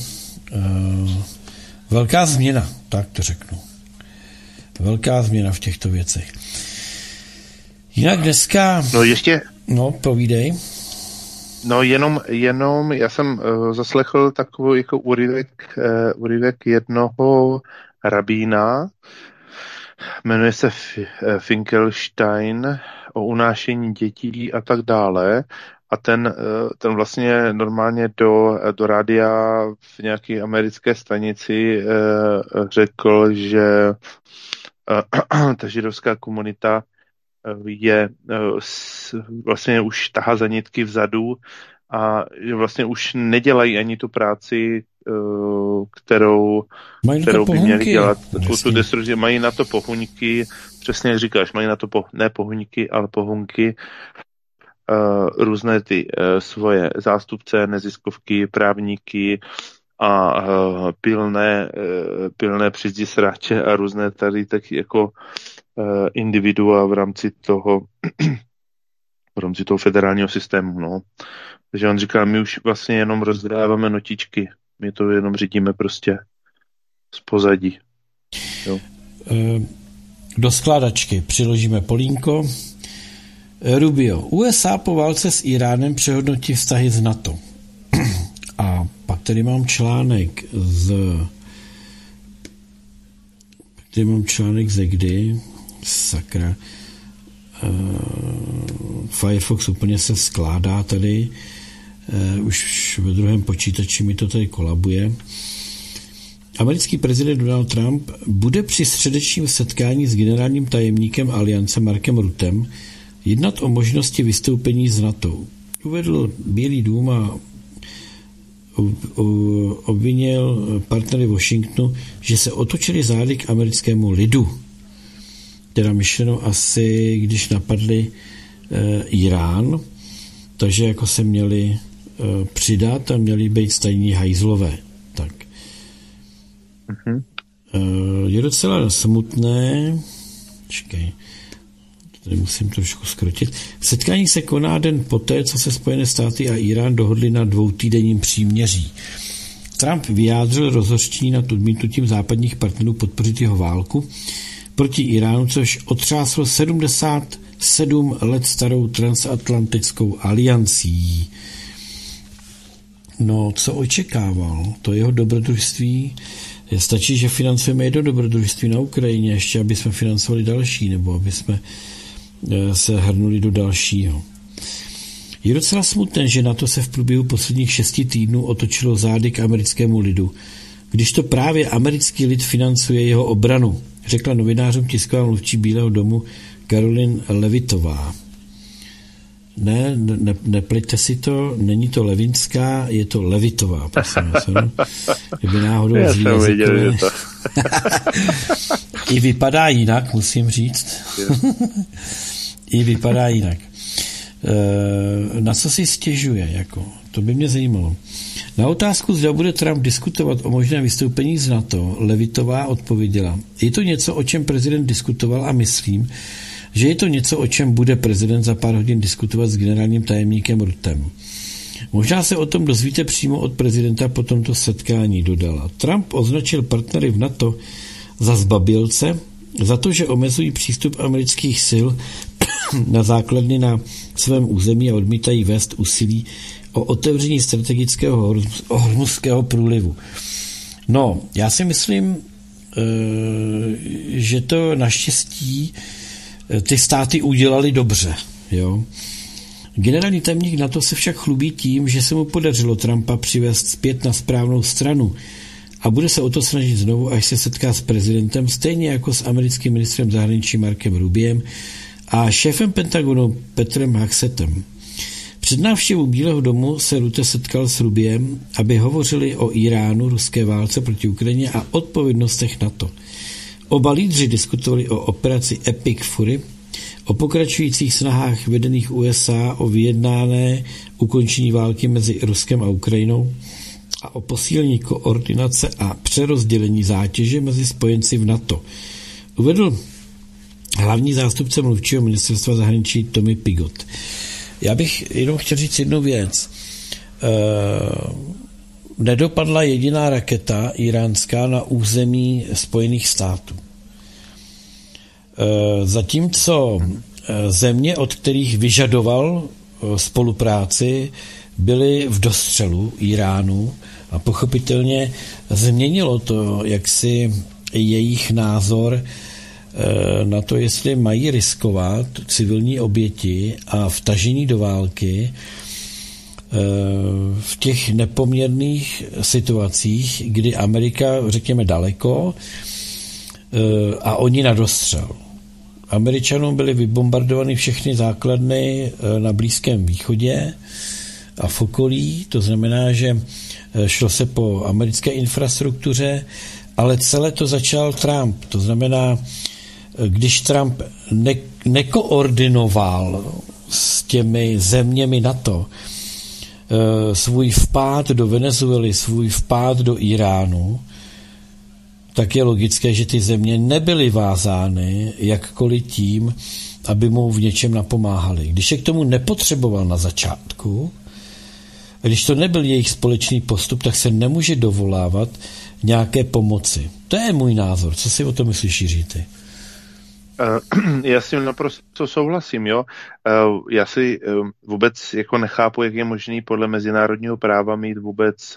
velká změna, tak to řeknu. Velká změna v těchto věcech. Jinak dneska... No ještě... No, povídej. No jenom, jenom já jsem uh, zaslechl takový jako úryvek, uh, úryvek jednoho rabína, jmenuje se F- Finkelstein, o unášení dětí a tak dále. A ten, ten vlastně normálně do, do rádia v nějaké americké stanici řekl, že ta židovská komunita je vlastně už tahá za nitky vzadu a že vlastně už nedělají ani tu práci, kterou, kterou by měli dělat. Tu destrukci, mají na to pohuňky, přesně jak říkáš, mají na to po, ne pohuňky, ale pohunky, Uh, různé ty uh, svoje zástupce, neziskovky, právníky a uh, pilné, uh, pilné přizděsráče a různé tady tak jako uh, individua v rámci toho v rámci toho federálního systému, no. Takže on říká, my už vlastně jenom rozdáváme notičky, my to jenom řídíme prostě z pozadí. Jo. Do skládačky přiložíme polínko. Rubio. U S A po válce s Iránem přehodnotí vztahy s NATO. A pak tady mám článek z tady mám článek ze kdy sakra uh, Firefox úplně se skládá tady uh, už ve druhém počítači mi to tady kolabuje. Americký prezident Donald Trump bude při středečním setkání s generálním tajemníkem Aliance Markem Ruttem jednat o možnosti vystoupení z NATO. Uvedl Bílý dům a obvinil partnery Washingtonu, že se otočili zády k americkému lidu. Teda myšleno asi, když napadli e, Irán, takže jako se měli e, přidat a měli být stejní hajzlové. Tak. Mm-hmm. E, je docela smutné. Čekej. Tady musím trošku zkrotit. Setkání se koná den poté, co se Spojené státy a Irán dohodli na dvoutýdenním příměří. Trump vyjádřil rozhořčení nad odmítnutím západních partnerů podpořit jeho válku proti Iránu, což otřáslo sedmdesát sedm let starou transatlantickou aliancí. No, co očekával? To jeho dobrodružství. Stačí, že financujeme jedno dobrodružství na Ukrajině, ještě aby jsme financovali další, nebo aby jsme se hrnuli do dalšího. Je docela smutné, že NATO se v průběhu posledních šesti týdnů otočilo zády k americkému lidu, když to právě americký lid financuje jeho obranu, řekla novinářům tisková mluvčí Bílého domu Caroline Levitová. Ne, ne, neplejte si to, není to Levinská, je to Levitová, prosím vás. Kdyby náhodou Já jsem viděl, že to. I vypadá jinak, musím říct. I vypadá jinak. E, na co si stěžuje? Jako? To by mě zajímalo. Na otázku, zda bude Trump diskutovat o možném vystoupení z NATO, Levitová odpověděla. Je to něco, o čem prezident diskutoval a myslím, že je to něco, o čem bude prezident za pár hodin diskutovat s generálním tajemníkem Ruttem. Možná se o tom dozvíte přímo od prezidenta po tomto setkání, dodala. Trump označil partnery v NATO za zbabilce, za to, že omezují přístup amerických sil na základny na svém území a odmítají vést úsilí o otevření strategického hormuzského průlivu. No, já si myslím, že to naštěstí ty státy udělali dobře. Jo? Generální tajemník NATO se však chlubí tím, že se mu podařilo Trumpa přivést zpět na správnou stranu a bude se o to snažit znovu, až se setká s prezidentem, stejně jako s americkým ministrem zahraničí Markem Rubiem a šéfem Pentagonu Petrem Hexetem. Před návštěvou Bílého domu se Rutte setkal s Rubiem, aby hovořili o Iránu, ruské válce proti Ukrajině a odpovědnostech NATO. Oba lídři diskutovali o operaci Epic Fury, o pokračujících snahách vedených U S A o vyjednané ukončení války mezi Ruskem a Ukrajinou a o posílení koordinace a přerozdělení zátěže mezi spojenci v NATO. Uvedl hlavní zástupce mluvčího ministerstva zahraničí Tommy Pigott. Já bych jenom chtěl říct jednu věc. E, nedopadla jediná raketa iránská na území Spojených států. E, zatímco země, od kterých vyžadoval spolupráci, byly v dostřelu Iránu a pochopitelně změnilo to jaksi jejich názor na to, jestli mají riskovat civilní oběti a vtažení do války v těch nepoměrných situacích, kdy Amerika, řekněme, daleko a oni na dostřel. Američanům byly vybombardovány všechny základny na Blízkém východě a v okolí, to znamená, že šlo se po americké infrastruktuře, ale celé to začal Trump, to znamená, když Trump ne- nekoordinoval s těmi zeměmi NATO e, svůj vpád do Venezuely, svůj vpád do Iránu, tak je logické, že ty země nebyly vázány jakkoliv tím, aby mu v něčem napomáhali. Když je k tomu nepotřeboval na začátku, když to nebyl jejich společný postup, tak se nemůže dovolávat nějaké pomoci. To je můj názor. Co si o tom myslíš, Jiří, ty? Já s tím naprosto souhlasím, jo. Já si vůbec jako nechápu, jak je možný podle mezinárodního práva mít vůbec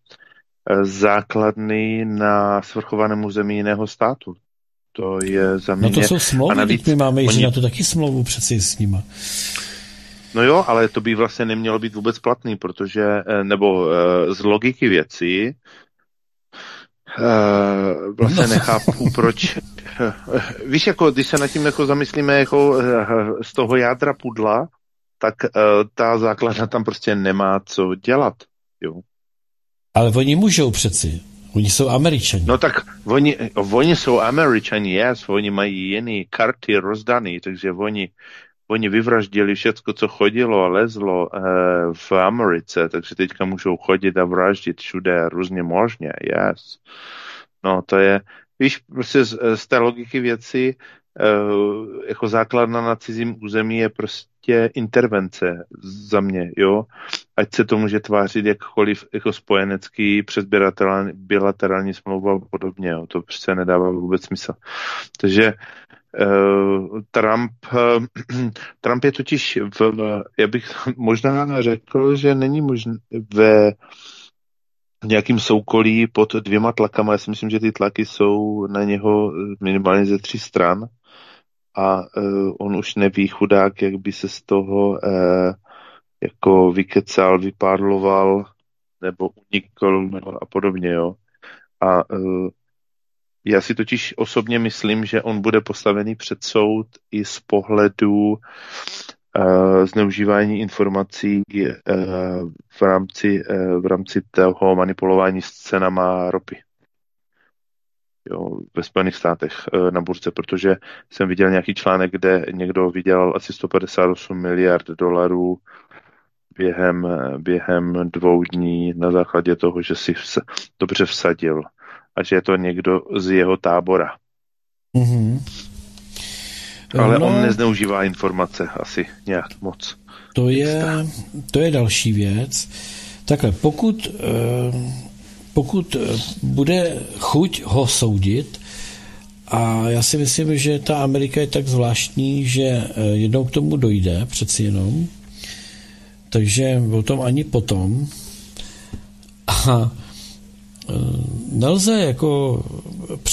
základny na svrchovaném území jiného státu. To je za mě... No to jsou smlouvy, navíc, my máme oni... na to taky smlouvu přeci s nima. No jo, ale to by vlastně nemělo být vůbec platný, protože, nebo z logiky věcí, Uh, vlastně no. nechápu, proč. Uh, víš, jako, když se nad tím jako zamyslíme jako, uh, z toho jádra pudla, tak uh, ta základna tam prostě nemá co dělat. Jo. Ale oni můžou přeci. Oni jsou Američani. No tak oni, oni jsou Američani, yes, oni mají jiný karty rozdaný, takže oni, oni vyvraždili všecko, co chodilo a lezlo uh, v Americe, takže teďka můžou chodit a vraždit všude různě možně, yes. No to je, víš, prostě z, z té logiky věci uh, jako základna na cizím území je prostě intervence za mě, jo. Ať se to může tvářit jakkoliv jako spojenecký přes bilaterální, bilaterální smlouvu a podobně, jo. To prostě nedává vůbec smysl. Takže Uh, Trump, uh, Trump je totiž, v, já bych možná řekl, že není možné ve nějakým soukolí pod dvěma tlakama. Já si myslím, že ty tlaky jsou na něho minimálně ze tří stran a uh, on už neví chudák, jak by se z toho uh, jako vykecal, vypádloval nebo unikl a podobně, jo. A uh, já si totiž osobně myslím, že on bude postavený před soud i z pohledu uh, zneužívání informací uh, v rámci, uh, v rámci toho manipulování s cenama ropy. Jo, ve Spojených státech uh, na burze, protože jsem viděl nějaký článek, kde někdo vydělal asi sto padesát osm miliard dolarů během, během dvou dní na základě toho, že si vs- dobře vsadil a že je to někdo z jeho tábora. Mm-hmm. Ale no, on nezneužívá informace asi nějak moc. To je, to je další věc. Takhle, pokud, pokud bude chuť ho soudit, a já si myslím, že ta Amerika je tak zvláštní, že jednou k tomu dojde, přeci jenom, takže o tom ani potom. A nelze jako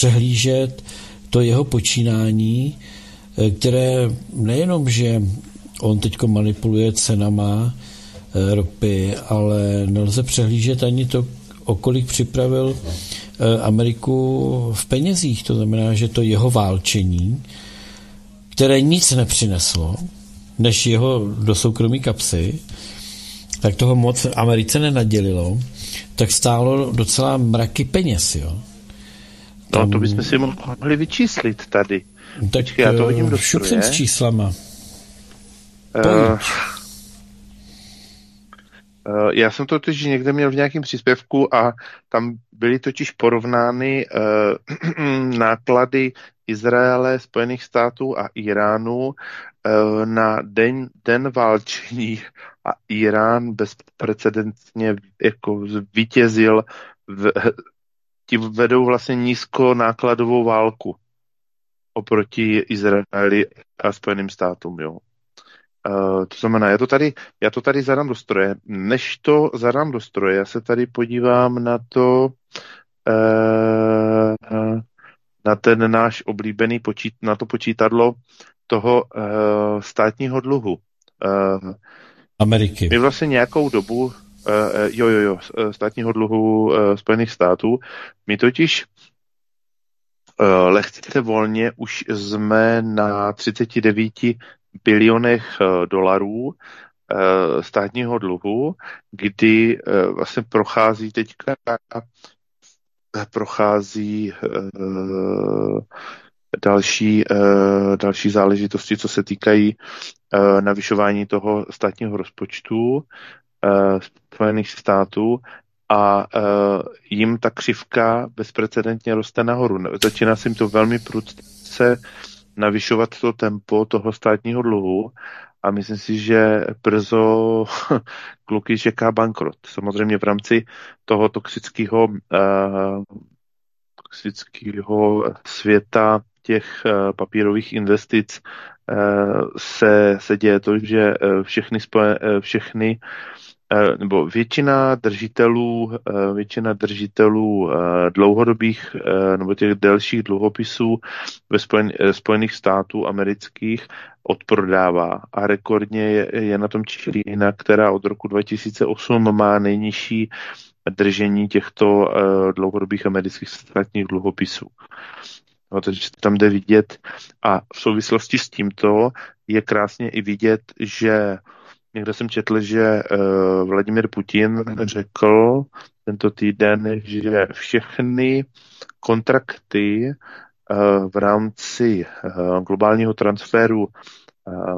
přehlížet to jeho počínání, které nejenom, že On teďko manipuluje cenama ropy, ale nelze přehlížet ani to, o kolik připravil Ameriku v penězích. To znamená, že to jeho válčení, které nic nepřineslo, než jeho do soukromí kapsy, tak toho moc Americe nenadělilo, tak stálo docela mraky peněz, jo. Tam... No to bychom si mohli vyčíslit tady. Tak Počkej, já to hodím do šup jsem s číslama. Uh, uh, já jsem to totiž někde měl v nějakém příspěvku a tam byly totiž porovnány uh, náklady Izraele, Spojených států a Iránu uh, na den, den válčení a Irán bezprecedentně jako vítězil, v, ti vedou vlastně nízkonákladovou válku oproti Izraeli a Spojeným státům, jo. Uh, to znamená, já to, tady, já to tady zadám do stroje. Než to zadám do stroje, já se tady podívám na to, uh, na ten náš oblíbený počít, na to počítadlo toho uh, státního dluhu. Uh, Ameriky. My vlastně nějakou dobu, uh, jo, jo, jo, státního dluhu uh, Spojených států, my totiž uh, lehce volně už jsme na třicet devět bilionech uh, dolarů uh, státního dluhu, kdy uh, vlastně prochází teďka prochází uh, další, uh, další záležitosti, co se týkají uh, navyšování toho státního rozpočtu uh, Spojených států a uh, jim ta křivka bezprecedentně roste nahoru. Začíná se jim to velmi prudce navyšovat to tempo toho státního dluhu a myslím si, že brzo kluky čeká bankrot. Samozřejmě v rámci toho toxického uh, toxického světa těch uh, papírových investic uh, se, se děje to, že uh, všechny, spoje, uh, všechny uh, nebo většina držitelů uh, většina držitelů uh, dlouhodobých uh, nebo těch delších dluhopisů ve spojen, uh, Spojených států amerických odprodává a rekordně je, je na tom Čína, která od roku dva tisíce osm má nejnižší držení těchto uh, dlouhodobých amerických státních dluhopisů. No, takže tam jde vidět a v souvislosti s tímto je krásně i vidět, že někde jsem četl, že uh, Vladimír Putin řekl tento týden, že všechny kontrakty uh, v rámci uh, globálního transferu uh, uh,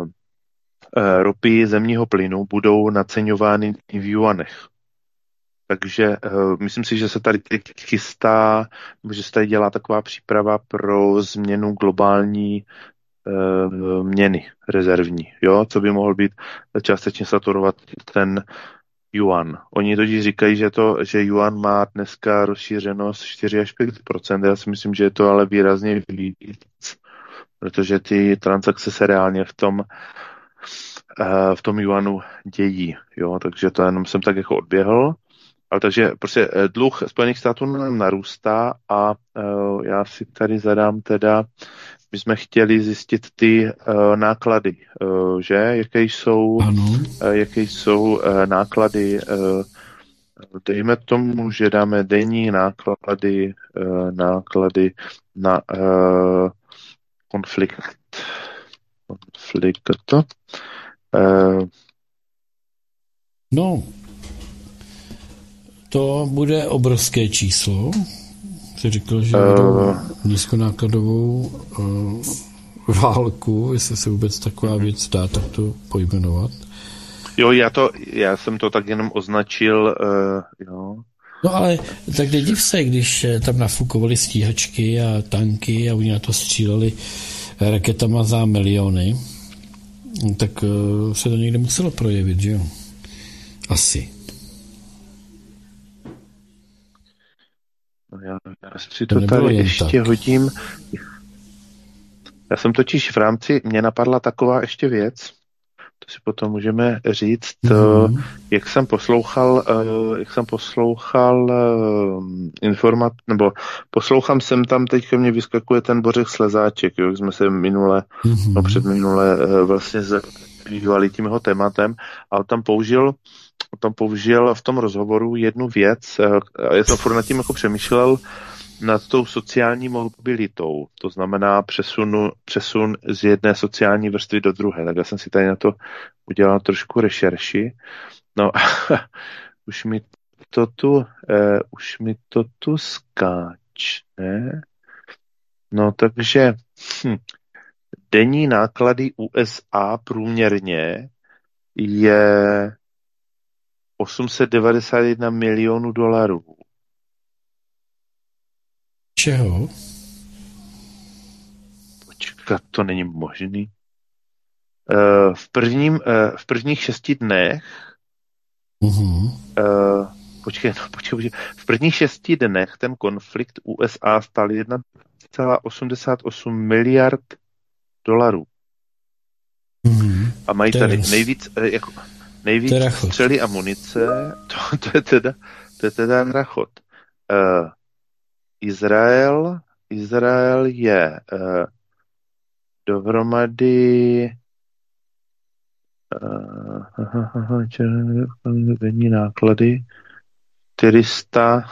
ropy zemního plynu budou naceňovány v juanech. Takže uh, myslím si, že se tady chystá, že se tady dělá taková příprava pro změnu globální uh, měny rezervní, jo, co by mohl být částečně saturovat ten yuan. Oni totiž říkají, že to, že yuan má dneska rozšířenost čtyři až pět procent. Já si myslím, že je to ale výrazně víc, protože ty transakce se reálně v tom uh, v tom yuanu dějí, jo, takže to jenom jsem tak jako odběhl. Ale takže prostě dluh Spojených států narůstá a uh, já si tady zadám teda, my jsme chtěli zjistit ty uh, náklady, uh, že? Jaké jsou, uh, jaké jsou uh, náklady, uh, dejme tomu, že dáme denní náklady, uh, náklady na uh, konflikt. Konflikt. Uh, no, to bude obrovské číslo. Jsi řekl, že uh, nízkonákladovou uh, válku, jestli se vůbec taková věc dá takto pojmenovat. Jo, já, to, já jsem to tak jenom označil, uh, jo. No ale tak nediv se, když tam nafukovali stíhačky a tanky a oni na to stříleli raketama za miliony, tak uh, se to někde muselo projevit, že jo? Asi. No já, já si to, to tady ještě tak hodím. Já jsem totiž v rámci, mě napadla taková ještě věc, to si potom můžeme říct, mm-hmm. jak jsem poslouchal, jak jsem poslouchal informat, nebo poslouchám sem tam, teďka mě vyskakuje ten Bořek Slezáček, jo, jak jsme se minule, mm-hmm. no před minule vlastně bývalý tím jeho tématem, a on tam použil, on tam použil v tom rozhovoru jednu věc, já jsem furt nad tím jako přemýšlel, nad tou sociální mobilitou, to znamená přesun, přesun z jedné sociální vrstvy do druhé. Tak já jsem si tady na to udělal trošku rešerši. No už mi to tu, uh, už mi to tu skáče. No takže hm, denní náklady U S A průměrně je osm set devadesát jedna milionů dolarů. Čeho? Počkat, to není možný. Uh, v, prvním, uh, v prvních šesti dnech Mm-hmm. uh, počkej, no, počkej, počkej, v prvních šesti dnech ten konflikt U S A stál jedna celá osmdesát osm miliard dolarů. Mm-hmm. A mají Teraz. tady nejvíc, uh, jako, nejvíc střely a munice. To, to, je teda, to je teda rachot. Uh, Izrael, Izrael je uh, dohromady denní uh, náklady čtyři sta.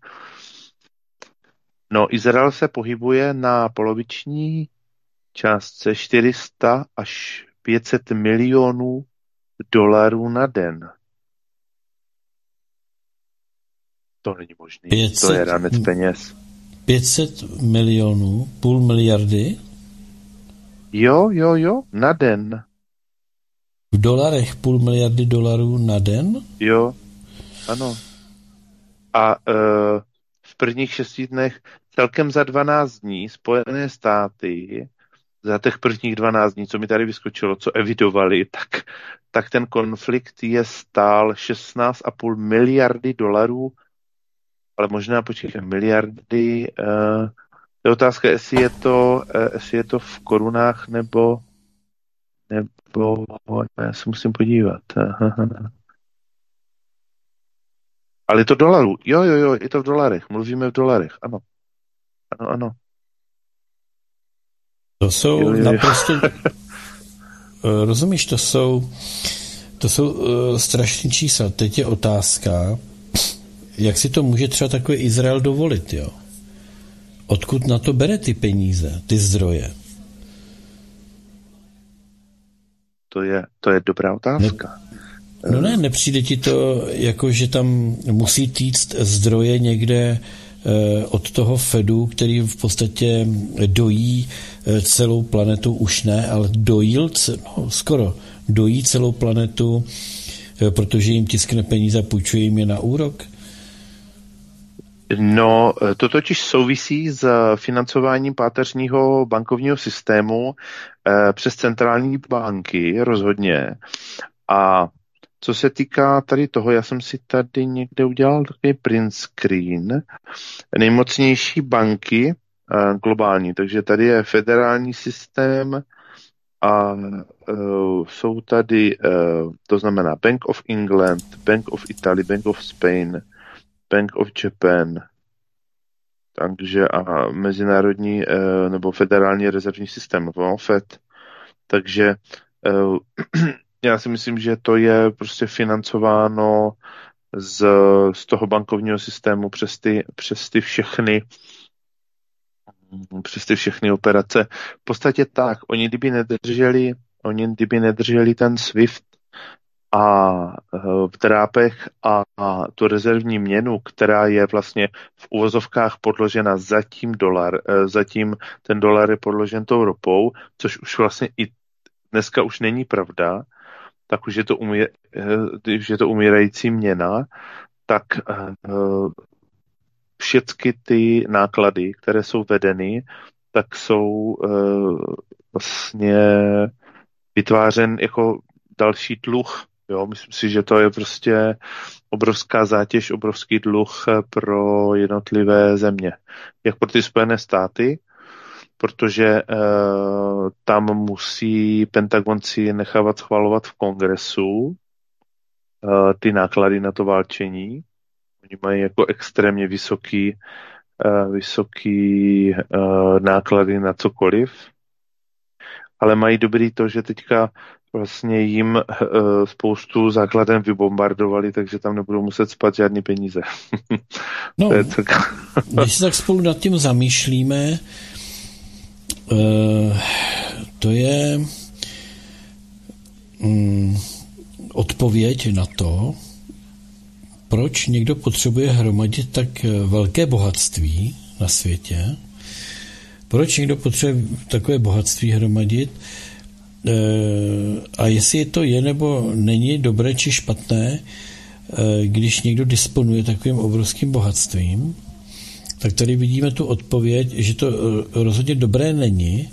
No, Izrael se pohybuje na poloviční částce čtyři sta až pět set milionů dolarů na den. To není možný. pět set, to je ranec peněz. pět set milionů, půl miliardy? Jo, jo, jo, na den. V dolarech půl miliardy dolarů na den? Jo, ano. A uh, v prvních šesti dnech celkem za dvanáct dní Spojené státy, za těch prvních dvanáct dní, co mi tady vyskočilo, co evidovali, tak, tak ten konflikt je stál šestnáct a půl miliardy dolarů, ale možná počkej, miliardy. Uh, je otázka, jestli je to, uh, jestli je to v korunách, nebo nebo já se musím podívat. Ale je to dolarů. Jo, jo, jo, je to v dolarech. Mluvíme v dolarech, ano. Ano, ano. To jsou jo, jo, jo. naprosto... Rozumíš, to jsou to jsou uh, strašný čísla. Teď je otázka, jak si to může třeba takový Izrael dovolit, jo? Odkud na to bere ty peníze, ty zdroje? To je, to je dobrá otázka. Ne, no ne, nepřijde ti to, jako že tam musí týct zdroje někde eh, od toho Fedu, který v podstatě dojí eh, celou planetu, už ne, ale dojil, no, skoro dojí celou planetu, eh, protože jim tiskne peníze a půjčuje jim je na úrok? No, to totiž souvisí s financováním páteřního bankovního systému eh, přes centrální banky, rozhodně. A co se týká tady toho, já jsem si tady někde udělal takový print screen, nejmocnější banky eh, globální, takže tady je federální systém a eh, jsou tady, eh, to znamená Bank of England, Bank of Italy, Bank of Spain, Bank of Japan, takže a mezinárodní eh, nebo federální rezervní systém, no, Fed. Takže eh, já si myslím, že to je prostě financováno z, z toho bankovního systému přes ty, přes ty všechny přes ty všechny operace. V podstatě tak, oni kdyby nedrželi, oni kdyby nedrželi ten SWIFT a v drápech a, a tu rezervní měnu, která je vlastně v uvozovkách podložena zatím dolar, zatím ten dolar je podložen tou ropou, což už vlastně i dneska už není pravda, tak už je to, umí, už je to umírající měna, tak uh, všechny ty náklady, které jsou vedeny, tak jsou uh, vlastně vytvářen jako další dluh. Jo, myslím si, že to je prostě obrovská zátěž, obrovský dluh pro jednotlivé země. Jak pro ty Spojené státy, protože eh, tam musí Pentagon si nechávat schvalovat v kongresu eh, ty náklady na to válčení. Oni mají jako extrémně vysoký, eh, vysoký eh, náklady na cokoliv, ale mají dobrý to, že teďka vlastně jim uh, spoustu základen vybombardovali, takže tam nebudou muset spát žádný peníze. No, když se tak spolu nad tím zamýšlíme, uh, to je um, odpověď na to, proč někdo potřebuje hromadit tak velké bohatství na světě, proč někdo potřebuje takové bohatství hromadit, a jestli to je nebo není dobré či špatné, když někdo disponuje takovým obrovským bohatstvím, tak tady vidíme tu odpověď, že to rozhodně dobré není,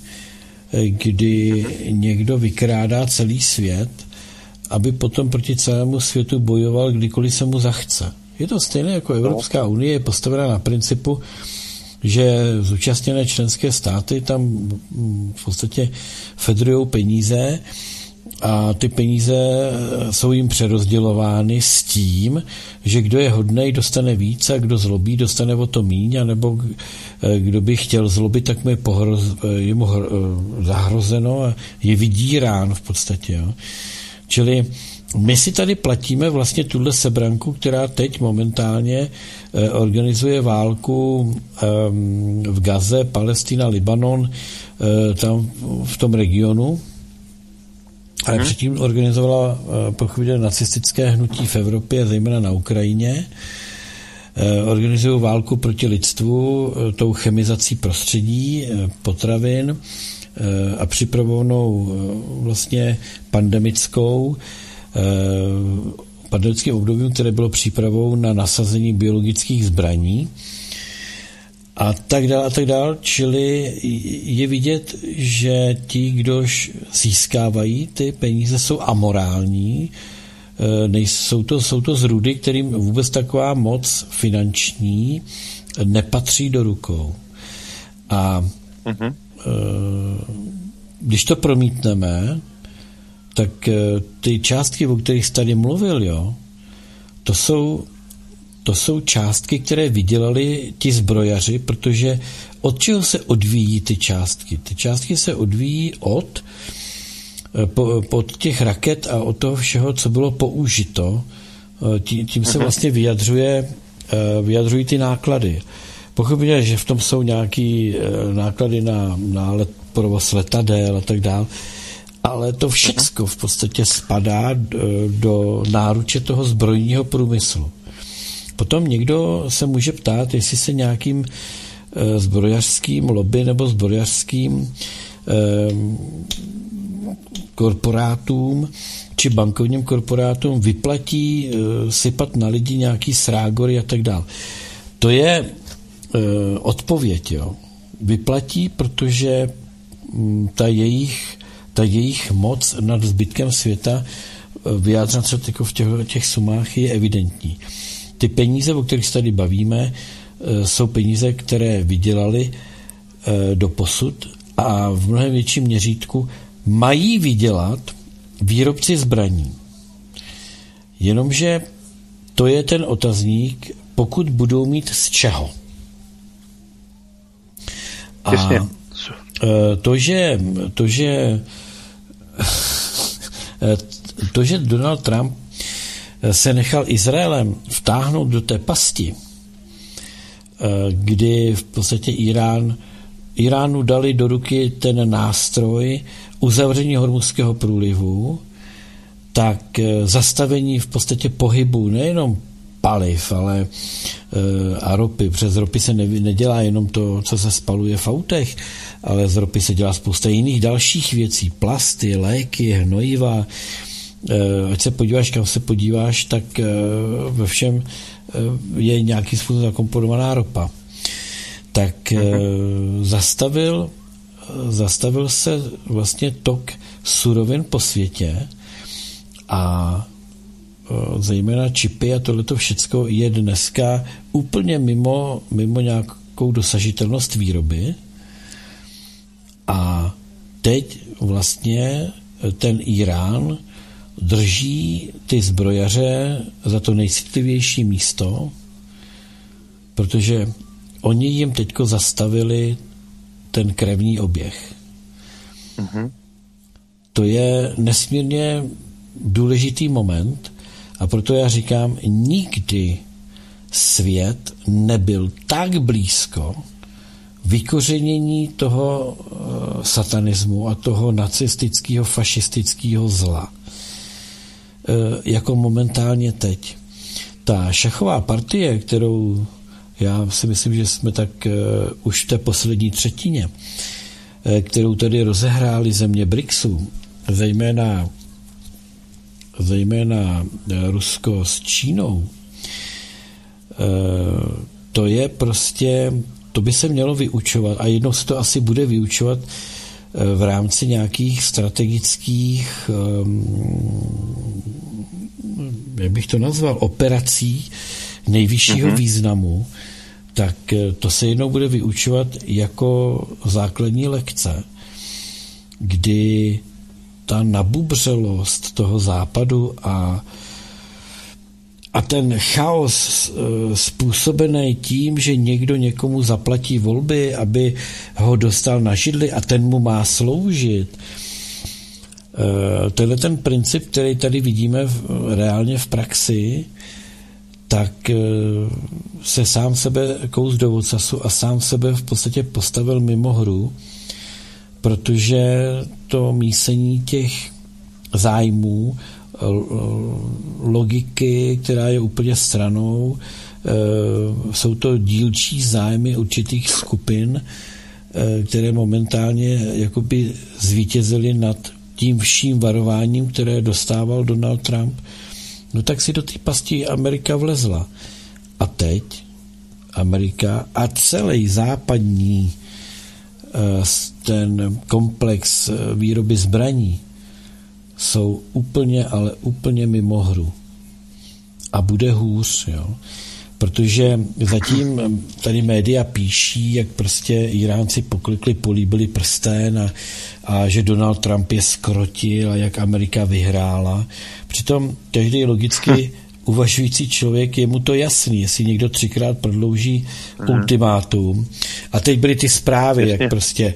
kdy někdo vykrádá celý svět, aby potom proti celému světu bojoval, kdykoliv se mu zachce. Je to stejné jako Evropská unie, je postavená na principu, že zúčastněné členské státy tam v podstatě federují peníze a ty peníze jsou jim přerozdělovány s tím, že kdo je hodnej, dostane víc a kdo zlobí, dostane o to míň, anebo kdo by chtěl zlobit, tak mu je, pohroz, je mu zahrozeno a je vydírán v podstatě. Jo. Čili my si tady platíme vlastně tuhle sebranku, která teď momentálně eh, organizuje válku eh, v Gaze, Palestina, Libanon, eh, tam v tom regionu. Ale hmm. předtím organizovala eh, pochopitelně nacistické hnutí v Evropě, zejména na Ukrajině. Eh, organizují válku proti lidstvu eh, tou chemizací prostředí, eh, potravin eh, a připravovanou eh, vlastně pandemickou pandemickým obdobím, které bylo přípravou na nasazení biologických zbraní a tak dále a tak dále. Čili je vidět, že ti, kdož získávají ty peníze, jsou amorální, nejsou to, jsou to zrůdy, kterým vůbec taková moc finanční nepatří do rukou. A uh-huh. když to promítneme, tak ty částky, o kterých jsi tady mluvil, jo, to jsou, to jsou částky, které vydělali ti zbrojaři, protože od čeho se odvíjí ty částky? Ty částky se odvíjí od, po, od těch raket a od toho všeho, co bylo použito. Tím, tím se vlastně vyjadřuje, vyjadřují ty náklady. Pochopitelně, že v tom jsou nějaké náklady na, na let, provoz letadel a tak dále, ale to všecko v podstatě spadá do náruče toho zbrojního průmyslu. Potom někdo se může ptát, jestli se nějakým zbrojařským lobby nebo zbrojařským korporátům či bankovním korporátům vyplatí sypat na lidi nějaký srágory a tak dále. To je odpověď, jo. Vyplatí, protože ta jejich ta jejich moc nad zbytkem světa vyjádřena se v těch, těch sumách je evidentní. Ty peníze, o kterých se tady bavíme, jsou peníze, které vydělali doposud a v mnohem větším měřítku mají vydělat výrobci zbraní. Jenomže to je ten otazník, pokud budou mít z čeho. A Jasně. to, že to, že to, že Donald Trump se nechal Izraelem vtáhnout do té pasti, kdy v podstatě Irán, Iránu dali do ruky ten nástroj uzavření Hormuzského průlivu, tak zastavení v podstatě pohybu nejenom paliv, ale a ropy. Přes ropy se ne, nedělá jenom to, co se spaluje v autech, ale z ropy se dělá spousta jiných dalších věcí. Plasty, léky, hnojiva. Ať se podíváš, kam se podíváš, tak ve všem je nějaký způsob zakomponovaná ropa. Tak uh-huh. zastavil, zastavil se vlastně tok surovin po světě a zejména čipy a tohleto všecko je dneska úplně mimo, mimo nějakou dosažitelnost výroby a teď vlastně ten Irán drží ty zbrojaře za to nejcitlivější místo, protože oni jim teďko zastavili ten krevní oběh. Mm-hmm. to je nesmírně důležitý moment a proto já říkám, nikdy svět nebyl tak blízko vykořenění toho uh, satanismu a toho nacistického, fašistického zla, uh, jako momentálně teď. Ta šachová partie, kterou já si myslím, že jsme tak uh, už v té poslední třetině, uh, kterou tady rozehráli země BRICSu, zejména, zejména Rusko s Čínou, uh, to je prostě, to by se mělo vyučovat a jednou se to asi bude vyučovat uh, v rámci nějakých strategických, um, jak bych to nazval, operací nejvyššího uh-huh. významu, tak to se jednou bude vyučovat jako základní lekce, kdy ta nabubřelost toho západu a, a ten chaos způsobený tím, že někdo někomu zaplatí volby, aby ho dostal na židli a ten mu má sloužit. Tenhle ten princip, který tady vidíme v, reálně v praxi, tak se sám sebe kous do ocasu a sám sebe v podstatě postavil mimo hru, protože to mísení těch zájmů, logiky, která je úplně stranou, jsou to dílčí zájmy určitých skupin, které momentálně jakoby zvítězily nad tím vším varováním, které dostával Donald Trump. No tak si do té pasti Amerika vlezla. A teď Amerika a celý západní ten komplex výroby zbraní jsou úplně, ale úplně mimo hru. A bude hůř, jo. Protože zatím tady média píší, jak prostě Iránci poklikli, políbili prstén a, a že Donald Trump je skrotil a jak Amerika vyhrála. Přitom každý logicky uvažující člověk, je mu to jasný, jestli někdo třikrát prodlouží mm. ultimátum. A teď byly ty zprávy, Jasně. jak prostě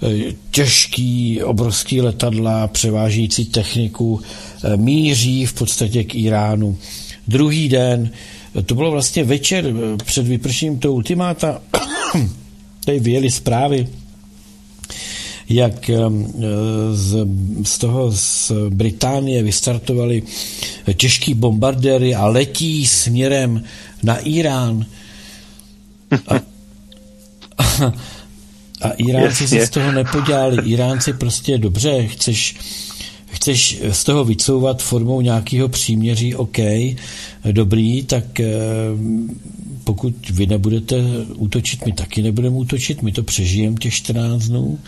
těžký, obrovský letadla převážející techniku míří v podstatě k Iránu. Druhý den, to bylo vlastně večer před vypršením toho ultimáta, tady vyjeli zprávy, jak z, z toho z Británie vystartovali těžký bombardéry a letí směrem na Irán. A, a, a Iránci se z toho nepodělali. Iránci prostě dobře, chceš, chceš z toho vycouvat formou nějakého příměří, OK, dobrý, tak pokud vy nebudete útočit, my taky nebudeme útočit, my to přežijeme těch čtrnáct dnů.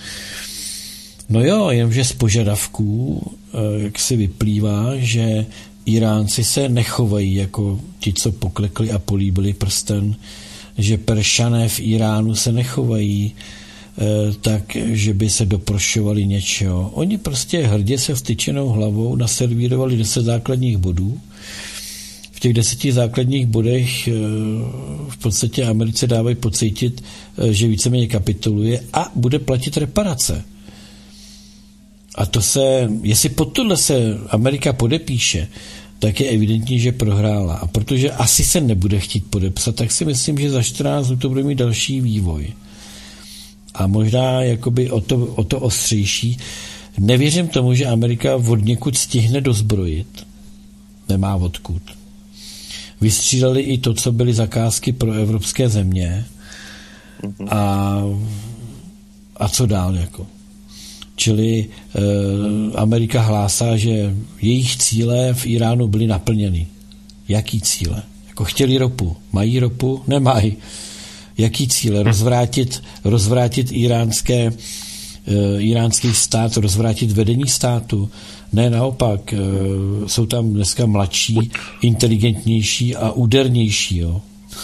No jo, jenomže z požadavků, jak si vyplývá, že Iránci se nechovají jako ti, co poklekli a políbili prsten, že Peršané v Iránu se nechovají tak, že by se doprošovali něčeho. Oni prostě hrdě se vstyčenou hlavou naservírovali deset základních bodů. V těch deseti základních bodech v podstatě Americe dávají pocítit, že víceméně kapituluje a bude platit reparace. A to se, jestli pod tohle se Amerika podepíše, tak je evidentní, že prohrála. A protože asi se nebude chtít podepsat, tak si myslím, že za čtrnáct dnů to bude mít další vývoj. A možná jakoby o to, o to ostřejší. Nevěřím tomu, že Amerika od někud stihne dozbrojit. Nemá odkud. Vystřídali i to, co byly zakázky pro evropské země. A, a co dál jako. Čili eh, Amerika hlásá, že jejich cíle v Iránu byly naplněny. Jaký cíle? Jako chtěli ropu. Mají ropu? Nemají. Jaký cíle? Rozvrátit, rozvrátit iránské, eh, iránský stát, rozvrátit vedení státu? Ne, naopak. Eh, jsou tam dneska mladší, inteligentnější a údernější. Jo?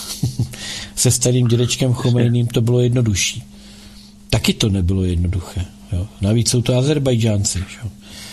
Se starým dědečkem Chomejným to bylo jednodušší. Taky to nebylo jednoduché. Jo. Navíc jsou to Azerbajdžánci. Jo.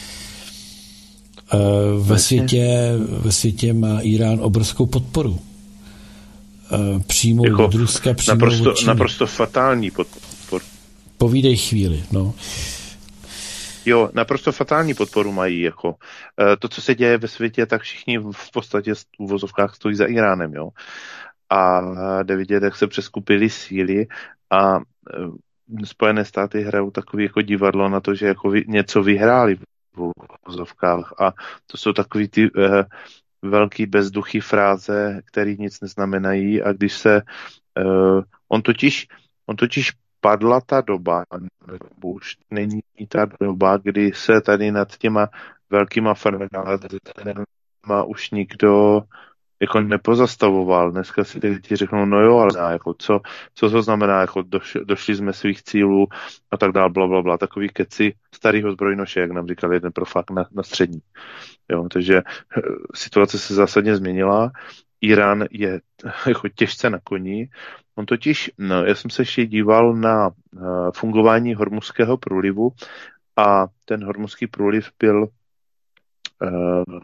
Ve světě, ve světě má Irán obrovskou podporu. Přímo jako od Ruska, přímo naprosto, od Číny. Naprosto fatální podporu. Povídej chvíli. No. Jo, naprosto fatální podporu mají. Jako. To, co se děje ve světě, tak všichni v podstatě v uvozovkách stojí za Iránem. Jo. A jde vidět, jak se přeskupily síly a Spojené státy hrajou takový jako divadlo na to, že jako vy, něco vyhráli v uvozovkách. A to jsou takový ty eh, velký bezduchý fráze, které nic neznamenají. A když se eh, on totiž on totiž padla ta doba, už není ta doba, kdy se tady nad těma velkýma firmama už nikdo jako nepozastavoval. Dneska si lidi řeknou, no jo, ale jako co, co to znamená, jako doš, došli jsme svých cílů a tak dál, bla, bla, bla. Takový keci starýho zbrojnoše, jak nám říkal jeden profák na, na střední. Jo, takže situace se zásadně změnila. Irán je jako těžce na koni. On totiž, no, já jsem se ještě díval na uh, fungování Hormuzského průlivu a ten Hormuzský průliv byl uh,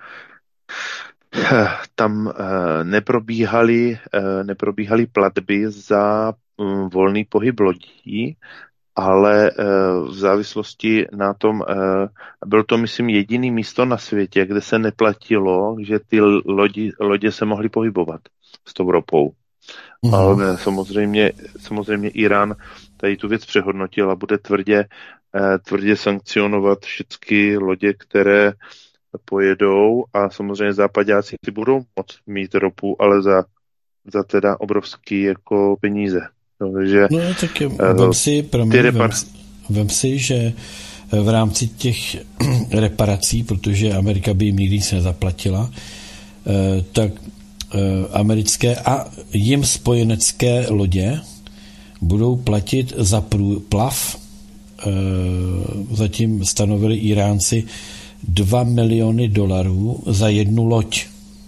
tam uh, neprobíhaly, uh, neprobíhaly platby za um, volný pohyb lodí, ale uh, v závislosti na tom, uh, byl to, myslím, jediný místo na světě, kde se neplatilo, že ty lodi, lodě se mohly pohybovat s tou ropou. Mm. Ale samozřejmě, samozřejmě Irán tady tu věc přehodnotil a bude tvrdě, uh, tvrdě sankcionovat všechny lodě, které pojedou a samozřejmě západáci si budou moct mít ropu, ale za, za teda obrovský jako peníze. No, takže, no tak vem si, promiň, repar- vem, vem si, že v rámci těch reparací, protože Amerika by jim nikdy nic nezaplatila, tak americké a jim spojenecké lodě budou platit za průplav, zatím stanovili Iránci dva miliony dolarů za jednu loď.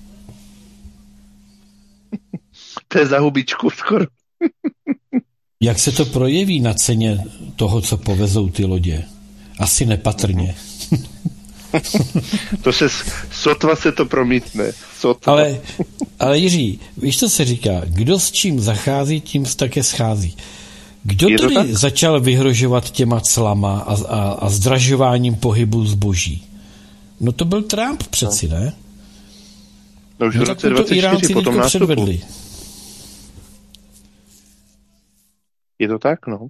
To je za hubičku skoro. Jak se to projeví na ceně toho, co povezou ty lodě? Asi nepatrně. To se, sotva se to promítne. Sotva. Ale, ale Jiří, víš, co se říká? Kdo s čím zachází, tím také schází. Kdo tady tak? začal vyhrožovat těma clama a, a, a zdražováním pohybu zboží? No to byl Trump přeci, ne? No už v roce dvacet čtyři potom nástupu. Je to tak, no.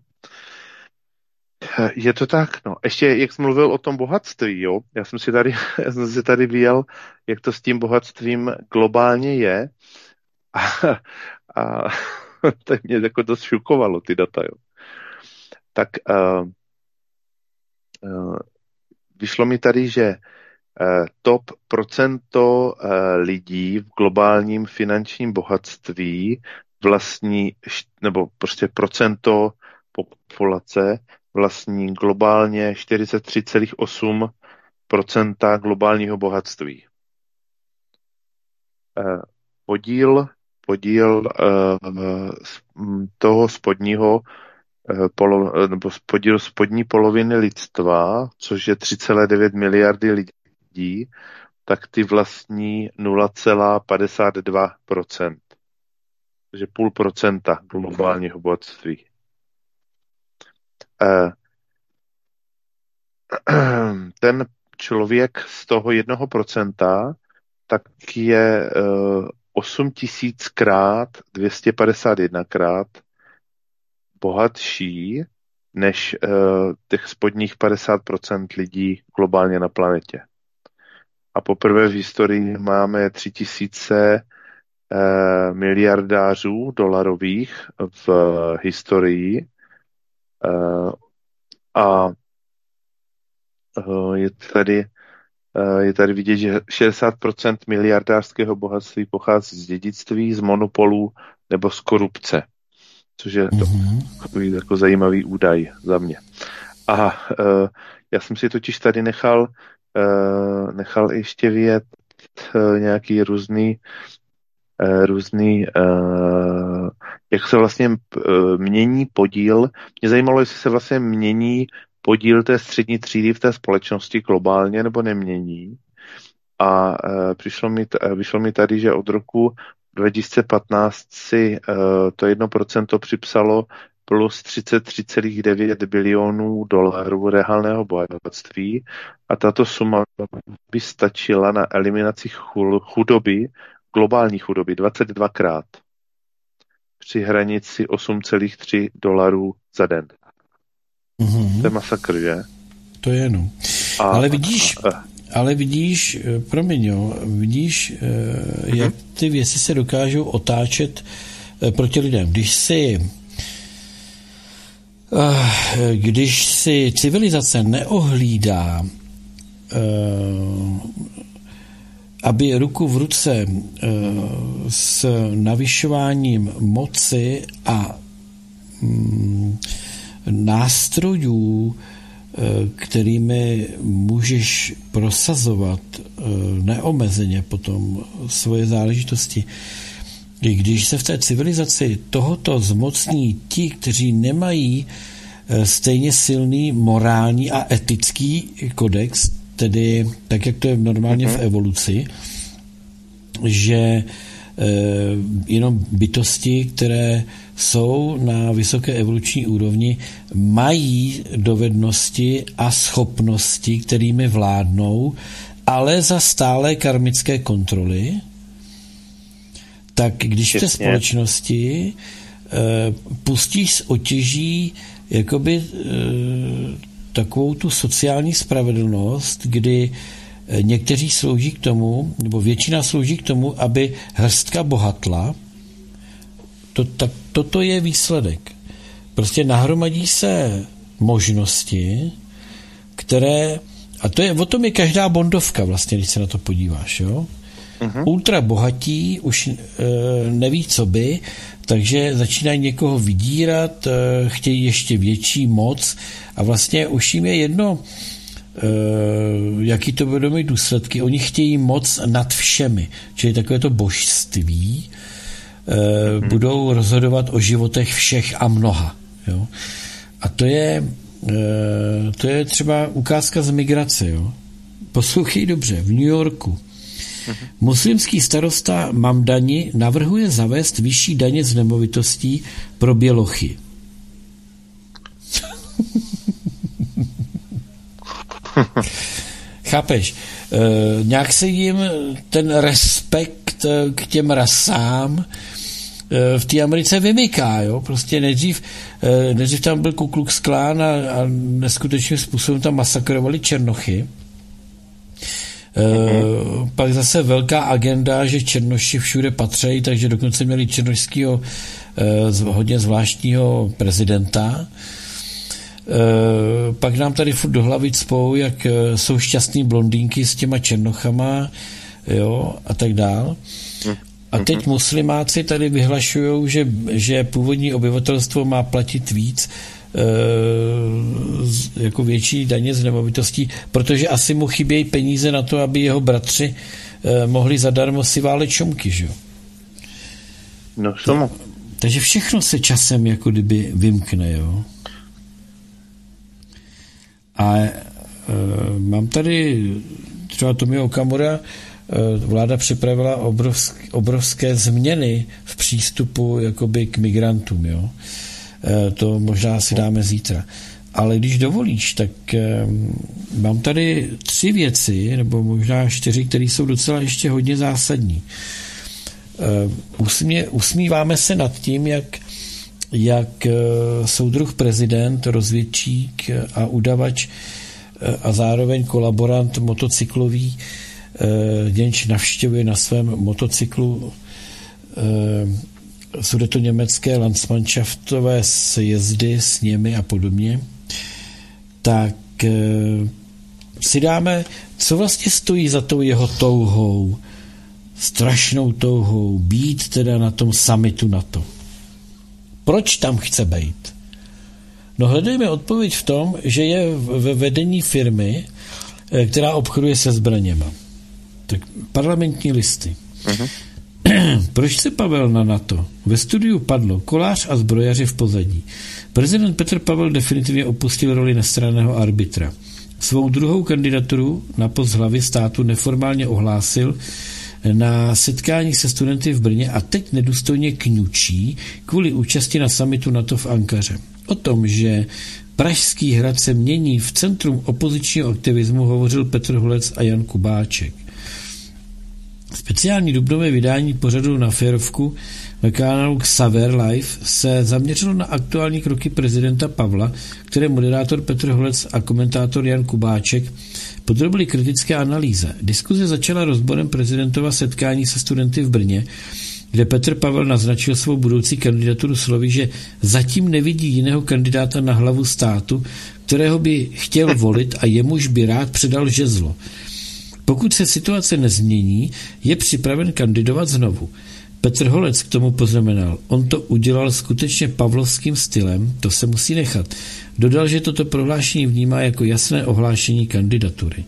Je to tak, no. Ještě, jak jsi mluvil o tom bohatství, jo, já jsem si tady, já jsem si tady vyjel, jak to s tím bohatstvím globálně je a, a to mě jako dost šukovalo, ty data, jo. Tak uh, uh, vyšlo mi tady, že uh, top procento uh, lidí v globálním finančním bohatství vlastní, nebo prostě procento populace vlastní globálně čtyřicet tři celá osm procenta globálního bohatství. Podíl, podíl toho spodního polo, nebo podíl spodní poloviny lidstva, což je tři celé devět miliardy lidí, tak ty vlastní nula celá padesát dva procenta. Takže půl procenta globálního bohatství. Ten člověk z toho jednoho procenta tak je osm tisíckrát, dvě stě padesát jedna krát bohatší než těch spodních padesát procent lidí globálně na planetě. A poprvé v historii máme tři tisíce miliardářů dolarových v historii a je tady, je tady vidět, že šedesát procent miliardářského bohatství pochází z dědictví, z monopolů nebo z korupce, což je to takový jako zajímavý údaj za mě. A já jsem si totiž tady nechal nechal ještě vyjet nějaký různý různý, uh, jak se vlastně uh, mění podíl. Mě zajímalo, jestli se vlastně mění podíl té střední třídy v té společnosti globálně, nebo nemění. A uh, přišlo mi, uh, vyšlo mi tady, že od roku dva tisíce patnáct si uh, to jedno procento připsalo plus třicet tři celá devět bilionů dolarů reálného bohatství a tato suma by stačila na eliminaci chudoby, globální chudoby dvacet dvakrát při hranici osm celá tři dolarů za den. Mm-hmm. To je masakr, že? To je no. A, ale vidíš, a, a. ale vidíš, promiň, jo, vidíš, mm-hmm. jak ty věci se dokážou otáčet proti lidem. Když si když si civilizace neohlídá, aby ruku v ruce s navyšováním moci a nástrojů, kterými můžeš prosazovat neomezeně potom svoje záležitosti, když se v té civilizaci tohoto zmocní ti, kteří nemají stejně silný morální a etický kodex, tedy tak, jak to je normálně v evoluci, že e, jenom bytosti, které jsou na vysoké evoluční úrovni, mají dovednosti a schopnosti, kterými vládnou, ale za stálé karmické kontroly, tak když v té společnosti e, pustíš s otěží jakoby e, takovou tu sociální spravedlnost, kdy někteří slouží k tomu, nebo většina slouží k tomu, aby hrstka bohatla, to, tak toto je výsledek. Prostě nahromadí se možnosti, které, a to je, o tom je každá bondovka vlastně, když se na to podíváš, jo? Uh-huh. Ultra bohatí už e, neví, co by, takže začínají někoho vydírat, e, chtějí ještě větší moc a vlastně už jim je jedno, e, jaký to budou mít důsledky. Oni chtějí moc nad všemi, čili takové to božství, e, uh-huh. budou rozhodovat o životech všech a mnoha. Jo? A to je, e, to je třeba ukázka z migrace. Jo? Poslouchej dobře, v New Yorku muslimský starosta Mamdani navrhuje zavést vyšší daně z nemovitostí pro bělochy. Chápeš? E, nějak se jim ten respekt k těm rasám e, v té Americe vymyká, jo? Prostě nejdřív, e, nejdřív tam byl Ku Klux Klan a, a neskutečným způsobem tam masakrovali černochy. Uh, pak zase velká agenda, že černoši všude patří, takže dokonce měli černošského uh, hodně zvláštního prezidenta. Uh, pak nám tady furt do hlavy cpou, jak uh, jsou šťastný blondýnky s těma černochama, jo, a tak dál. A teď muslimáci tady vyhlašují, že, že původní obyvatelstvo má platit víc, jako větší daně z nemovitostí, protože asi mu chybějí peníze na to, aby jeho bratři mohli zadarmo si válet šomky, že jo? No, samo. Takže všechno se časem jako kdyby vymkne, jo? A e, mám tady třeba Tomio Okamura, e, vláda připravila obrovsk, obrovské změny v přístupu jakoby k migrantům, jo? To možná si dáme zítra. Ale když dovolíš, tak um, mám tady tři věci, nebo možná čtyři, které jsou docela ještě hodně zásadní. Uh, usmě, usmíváme se nad tím, jak, jak uh, soudruh prezident, rozvědčík a udavač uh, a zároveň kolaborant motocyklový, uh, jenž navštěvuje na svém motocyklu uh, sudetoněmecké landsmanšaftové sjezdy s nimi a podobně, tak e, si dáme, co vlastně stojí za tou jeho touhou, strašnou touhou, být teda na tom summitu NATO. Proč tam chce být? No hledejme odpověď v tom, že je ve vedení firmy, e, která obchoduje se zbraněma. Tak parlamentní listy. Uh-huh. Proč se Pavel na NATO? Ve studiu padlo kolář a zbrojaři v pozadí. Prezident Petr Pavel definitivně opustil roli nestranného arbitra. Svou druhou kandidaturu na post hlavy státu neformálně ohlásil na setkání se studenty v Brně a teď nedůstojně kňučí kvůli účasti na summitu NATO v Ankaře. O tom, že Pražský hrad se mění v centrum opozičního aktivismu, hovořil Petr Holec a Jan Kubáček. Speciální dubnové vydání pořadu Na férovku na kanálu Xaver Live se zaměřilo na aktuální kroky prezidenta Pavla, které moderátor Petr Holec a komentátor Jan Kubáček podrobili kritické analýze. Diskuze začala rozborem prezidentova setkání se studenty v Brně, kde Petr Pavel naznačil svou budoucí kandidaturu slovy, že zatím nevidí jiného kandidáta na hlavu státu, kterého by chtěl volit a jemuž by rád předal žezlo. Pokud se situace nezmění, je připraven kandidovat znovu. Petr Holec k tomu poznamenal, on to udělal skutečně pavlovským stylem, to se musí nechat. Dodal, že toto prohlášení vnímá jako jasné ohlášení kandidatury.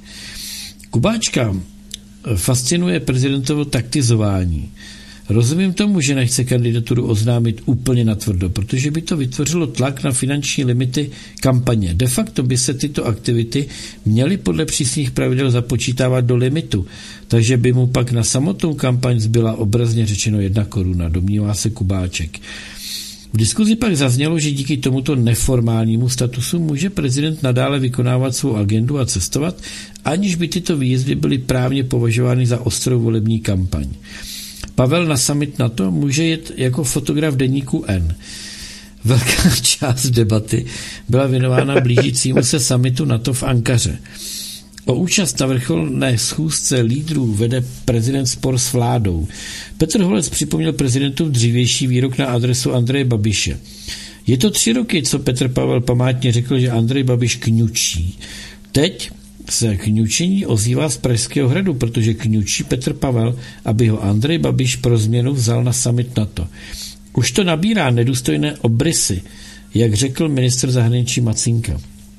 Kubáčka fascinuje prezidentovo taktizování. Rozumím tomu, že nechce kandidaturu oznámit úplně natvrdo, protože by to vytvořilo tlak na finanční limity kampaně. De facto by se tyto aktivity měly podle přísných pravidel započítávat do limitu, takže by mu pak na samotnou kampaň zbyla obrazně řečeno jedna koruna, domnívá se Kubáček. V diskuzi pak zaznělo, že díky tomuto neformálnímu statusu může prezident nadále vykonávat svou agendu a cestovat, aniž by tyto výjezdy byly právně považovány za ostrou volební kampaň. Pavel na summit NATO může jet jako fotograf deníku N. Velká část debaty byla věnována blížícímu se summitu NATO v Ankaře. O účast na vrcholné schůzce lídrů vede prezident spor s vládou. Petr Holec připomněl prezidentův dřívější výrok na adresu Andreje Babiše. Je to tři roky, co Petr Pavel památně řekl, že Andrej Babiš kňučí. Teď se kňučení ozývá z Pražského hradu, protože kňučí Petr Pavel, aby ho Andrej Babiš pro změnu vzal na summit NATO. Už to nabírá nedůstojné obrysy, jak řekl ministr zahraničí Macínka.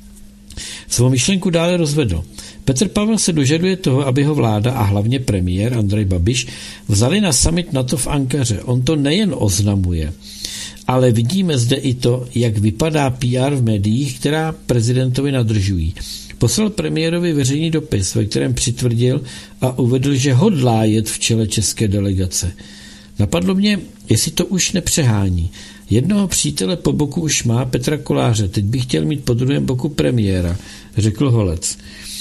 Svou myšlenku dále rozvedl. Petr Pavel se dožaduje toho, aby ho vláda a hlavně premiér Andrej Babiš vzali na summit NATO v Ankaře. On to nejen oznamuje, ale vidíme zde i to, jak vypadá P R v médiích, která prezidentovi nadržují. Poslal premiérovi veřejný dopis, ve kterém přitvrdil a uvedl, že hodlá jet v čele české delegace. Napadlo mě, jestli to už nepřehání. Jednoho přítele po boku už má, Petra Koláře, teď bych chtěl mít po druhém boku premiéra, řekl Holec.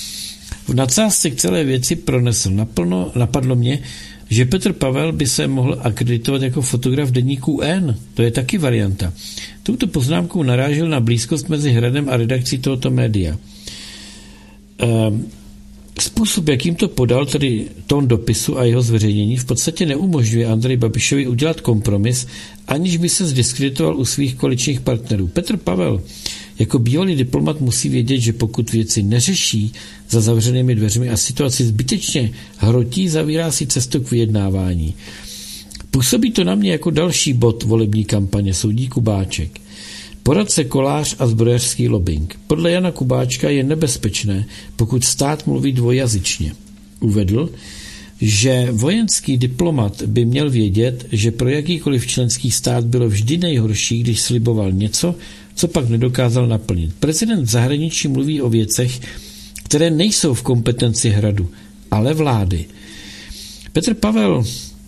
V nadsázce k celé věci pronesl. Naplno, napadlo mě, že Petr Pavel by se mohl akreditovat jako fotograf deníku N. To je taky varianta. Touto poznámkou narážel na blízkost mezi hradem a redakcí tohoto média. Způsob, jakým to podal, tedy tón dopisu a jeho zveřejnění, v podstatě neumožňuje Andrej Babišovi udělat kompromis, aniž by se zdiskreditoval u svých koaličních partnerů. Petr Pavel jako bývalý diplomat musí vědět, že pokud věci neřeší za zavřenými dveřmi a situaci zbytečně hrotí, zavírá si cestu k vyjednávání. Působí to na mě jako další bod volební kampaně, soudí Kubáček. Poradce Kolář a zbrojařský lobbying. Podle Jana Kubáčka je nebezpečné, pokud stát mluví dvojjazyčně. Uvedl, že vojenský diplomat by měl vědět, že pro jakýkoliv členský stát bylo vždy nejhorší, když sliboval něco, co pak nedokázal naplnit. Prezident zahraničí mluví o věcech, které nejsou v kompetenci hradu, ale vlády. Petr Pavel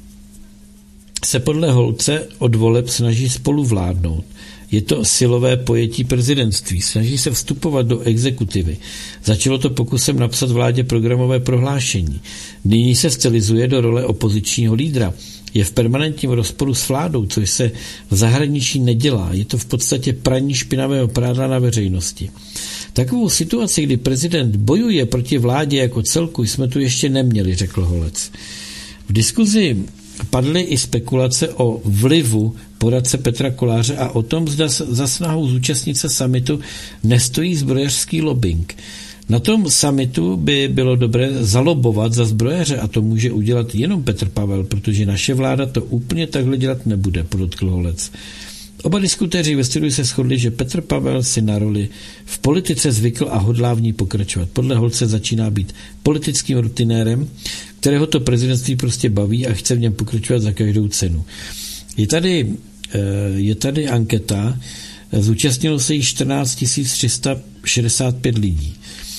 se podle Holce od voleb snaží spoluvládnout. Je to silové pojetí prezidentství. Snaží se vstupovat do exekutivy. Začalo to pokusem napsat vládě programové prohlášení. Nyní se stylizuje do role opozičního lídra. Je v permanentním rozporu s vládou, což se v zahraničí nedělá. Je to v podstatě praní špinavého prádla na veřejnosti. Takovou situaci, kdy prezident bojuje proti vládě jako celku, jsme tu ještě neměli, řekl Holec. V diskuzi padly i spekulace o vlivu poradce Petra Koláře a o tom, zda za snahou zúčastnit se summitu nestojí zbrojařský lobbying. Na tom summitu by bylo dobré zalobovat za zbrojaře a to může udělat jenom Petr Pavel, protože naše vláda to úplně takhle dělat nebude, podotkl Holec. Oba diskutéři ve studiu se shodli, že Petr Pavel si na roli v politice zvykl a hodlá v ní pokračovat. Podle Holce začíná být politickým rutinérem, kterého to prezidentství prostě baví a chce v něm pokračovat za každou cenu. Je tady, je tady anketa, zúčastnilo se jí čtrnáct tisíc tři sta šedesát pět lidí.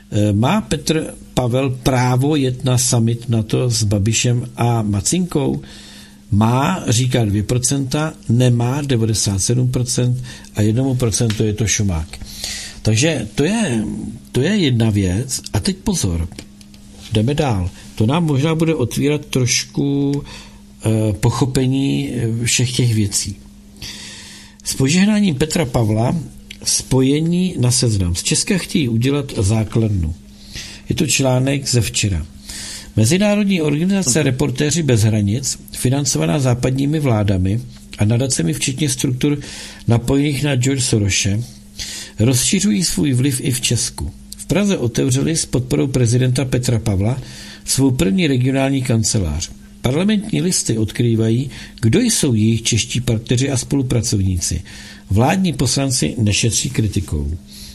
Má Petr Pavel právo jet na summit NATO s Babišem a Macinkou? Má, říká dvě procenta, nemá devadesát sedm procent a jedno procento je to šumák. Takže to je, to je jedna věc. A teď pozor, jdeme dál. To nám možná bude otvírat trošku eh, pochopení všech těch věcí. S požehnáním Petra Pavla spojení na Seznam. Z Česka chtějí udělat základnu. Je to článek ze včera. Mezinárodní organizace Reportéři bez hranic, financovaná západními vládami a nadacemi včetně struktur napojených na George Sorose, rozšiřují svůj vliv i v Česku. V Praze otevřeli s podporou prezidenta Petra Pavla svou první regionální kancelář. Parlamentní listy odkrývají, kdo jsou jejich čeští partneři a spolupracovníci. Vládní poslanci nešetří kritikou.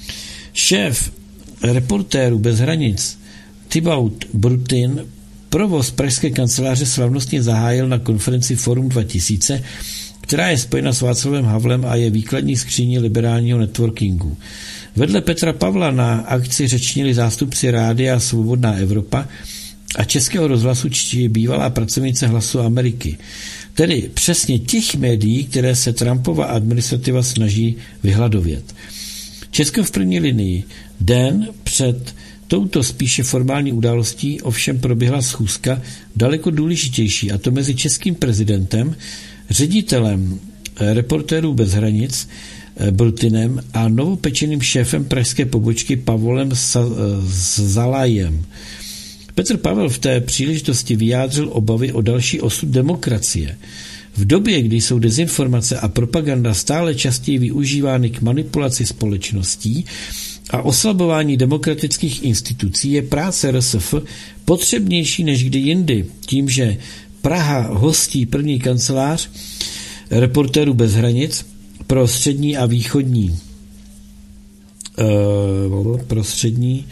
Šéf Reportérů bez hranic Thibaut Brutin provoz pražské kanceláře slavnostně zahájil na konferenci Forum dva tisíce, která je spojena s Václavem Havlem a je výkladní skříní liberálního networkingu. Vedle Petra Pavla na akci řečnili zástupci Rádia Svobodná Evropa a Českého rozhlasu, či bývalá pracovnice Hlasu Ameriky. Tedy přesně těch médií, které se Trumpova administrativa snaží vyhladovět. Česko v první linii. Den před touto spíše formální událostí ovšem proběhla schůzka daleko důležitější, a to mezi českým prezidentem, ředitelem Reportérů bez hranic Brutinem a novopečeným šéfem pražské pobočky Pavlem Zalajem. Petr Pavel v té příležitosti vyjádřil obavy o další osud demokracie. V době, kdy jsou dezinformace a propaganda stále častěji využívány k manipulaci společností a oslabování demokratických institucí, je práce R S F potřebnější než kdy jindy, tím, že Praha hostí první kancelář Reportérů bez hranic pro střední a východní uh, pro střední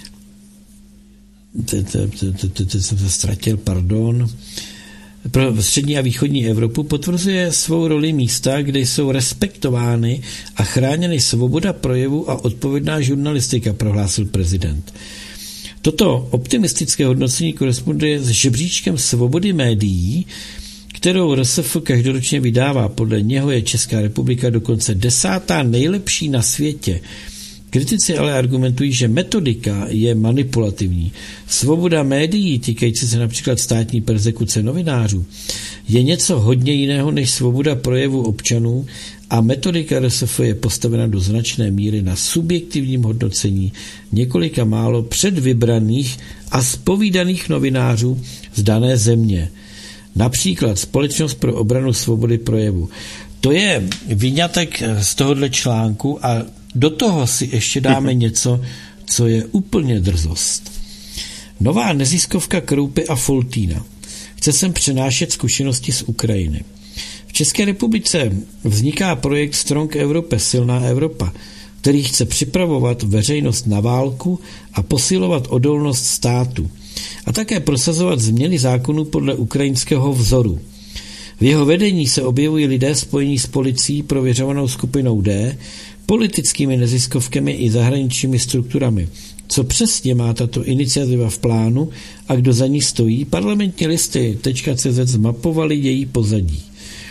teď jsem se ztratil, pardon pro střední a východní Evropu potvrzuje svou roli místa, kde jsou respektovány a chráněny svoboda projevu a odpovědná žurnalistika, prohlásil prezident. Toto optimistické hodnocení koresponduje s žebříčkem svobody médií, kterou R S F každoročně vydává. Podle něho je Česká republika dokonce desátá nejlepší na světě. Kritici ale argumentují, že metodika je manipulativní. Svoboda médií, týkající se například státní perzekuce novinářů, je něco hodně jiného než svoboda projevu občanů a metodika R S F je postavena do značné míry na subjektivním hodnocení několika málo předvybraných a zpovídaných novinářů z dané země. Například Společnost pro obranu svobody projevu. To je vyňatek z tohohle článku a do toho si ještě dáme něco, co je úplně drzost. Nová neziskovka Kroupy a Foltýna chce sem přenášet zkušenosti z Ukrajiny. V České republice vzniká projekt Strong Europe, silná Evropa, který chce připravovat veřejnost na válku a posilovat odolnost státu a také prosazovat změny zákonů podle ukrajinského vzoru. V jeho vedení se objevují lidé spojení s policií prověřovanou skupinou D, politickými neziskovkami i zahraničními strukturami. Co přesně má tato iniciativa v plánu a kdo za ní stojí, parlamentní listy tečka cé zet zmapovali její pozadí.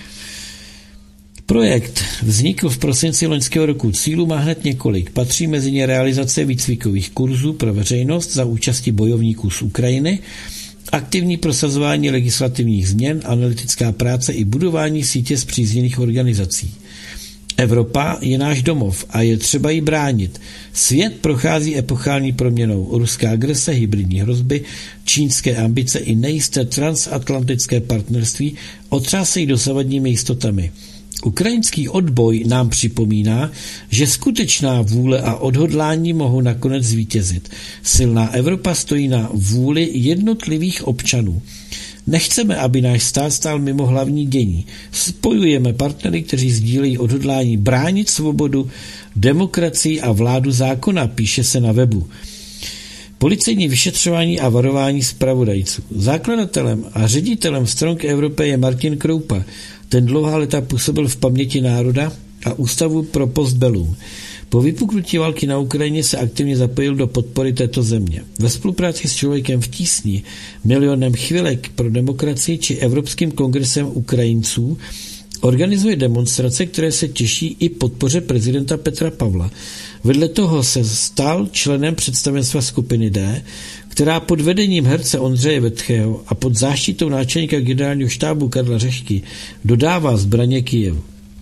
Projekt vznikl v prosinci loňského roku. Cílů má hned několik. Patří mezi ně realizace výcvikových kurzů pro veřejnost za účasti bojovníků z Ukrajiny, aktivní prosazování legislativních změn, analytická práce i budování sítě spřízněných organizací. Evropa je náš domov a je třeba ji bránit. Svět prochází epochální proměnou. Ruská agrese, hybridní hrozby, čínské ambice i nejisté transatlantické partnerství otřásejí dosavadními jistotami. Ukrajinský odboj nám připomíná, že skutečná vůle a odhodlání mohou nakonec zvítězit. Silná Evropa stojí na vůli jednotlivých občanů. Nechceme, aby náš stát stál mimo hlavní dění. Spojujeme partnery, kteří sdílejí odhodlání bránit svobodu, demokracii a vládu zákona, píše se na webu. Policejní vyšetřování a varování zpravodajců. Zakladatelem a ředitelem Strong Europe je Martin Kroupa. Ten dlouhá léta působil v Paměti národa a Ústavu pro postbellum. Po vypuknutí války na Ukrajině se aktivně zapojil do podpory této země. Ve spolupráci s Člověkem v tísni, Milionem chvilek pro demokracii či Evropským kongresem Ukrajinců organizuje demonstrace, které se těší i podpoře prezidenta Petra Pavla. Vedle toho se stal členem představenstva skupiny D, která pod vedením herce Ondřeje Vetchého a pod záštitou náčelníka generálního štábu Karla Řehky dodává zbraně Kyjevu.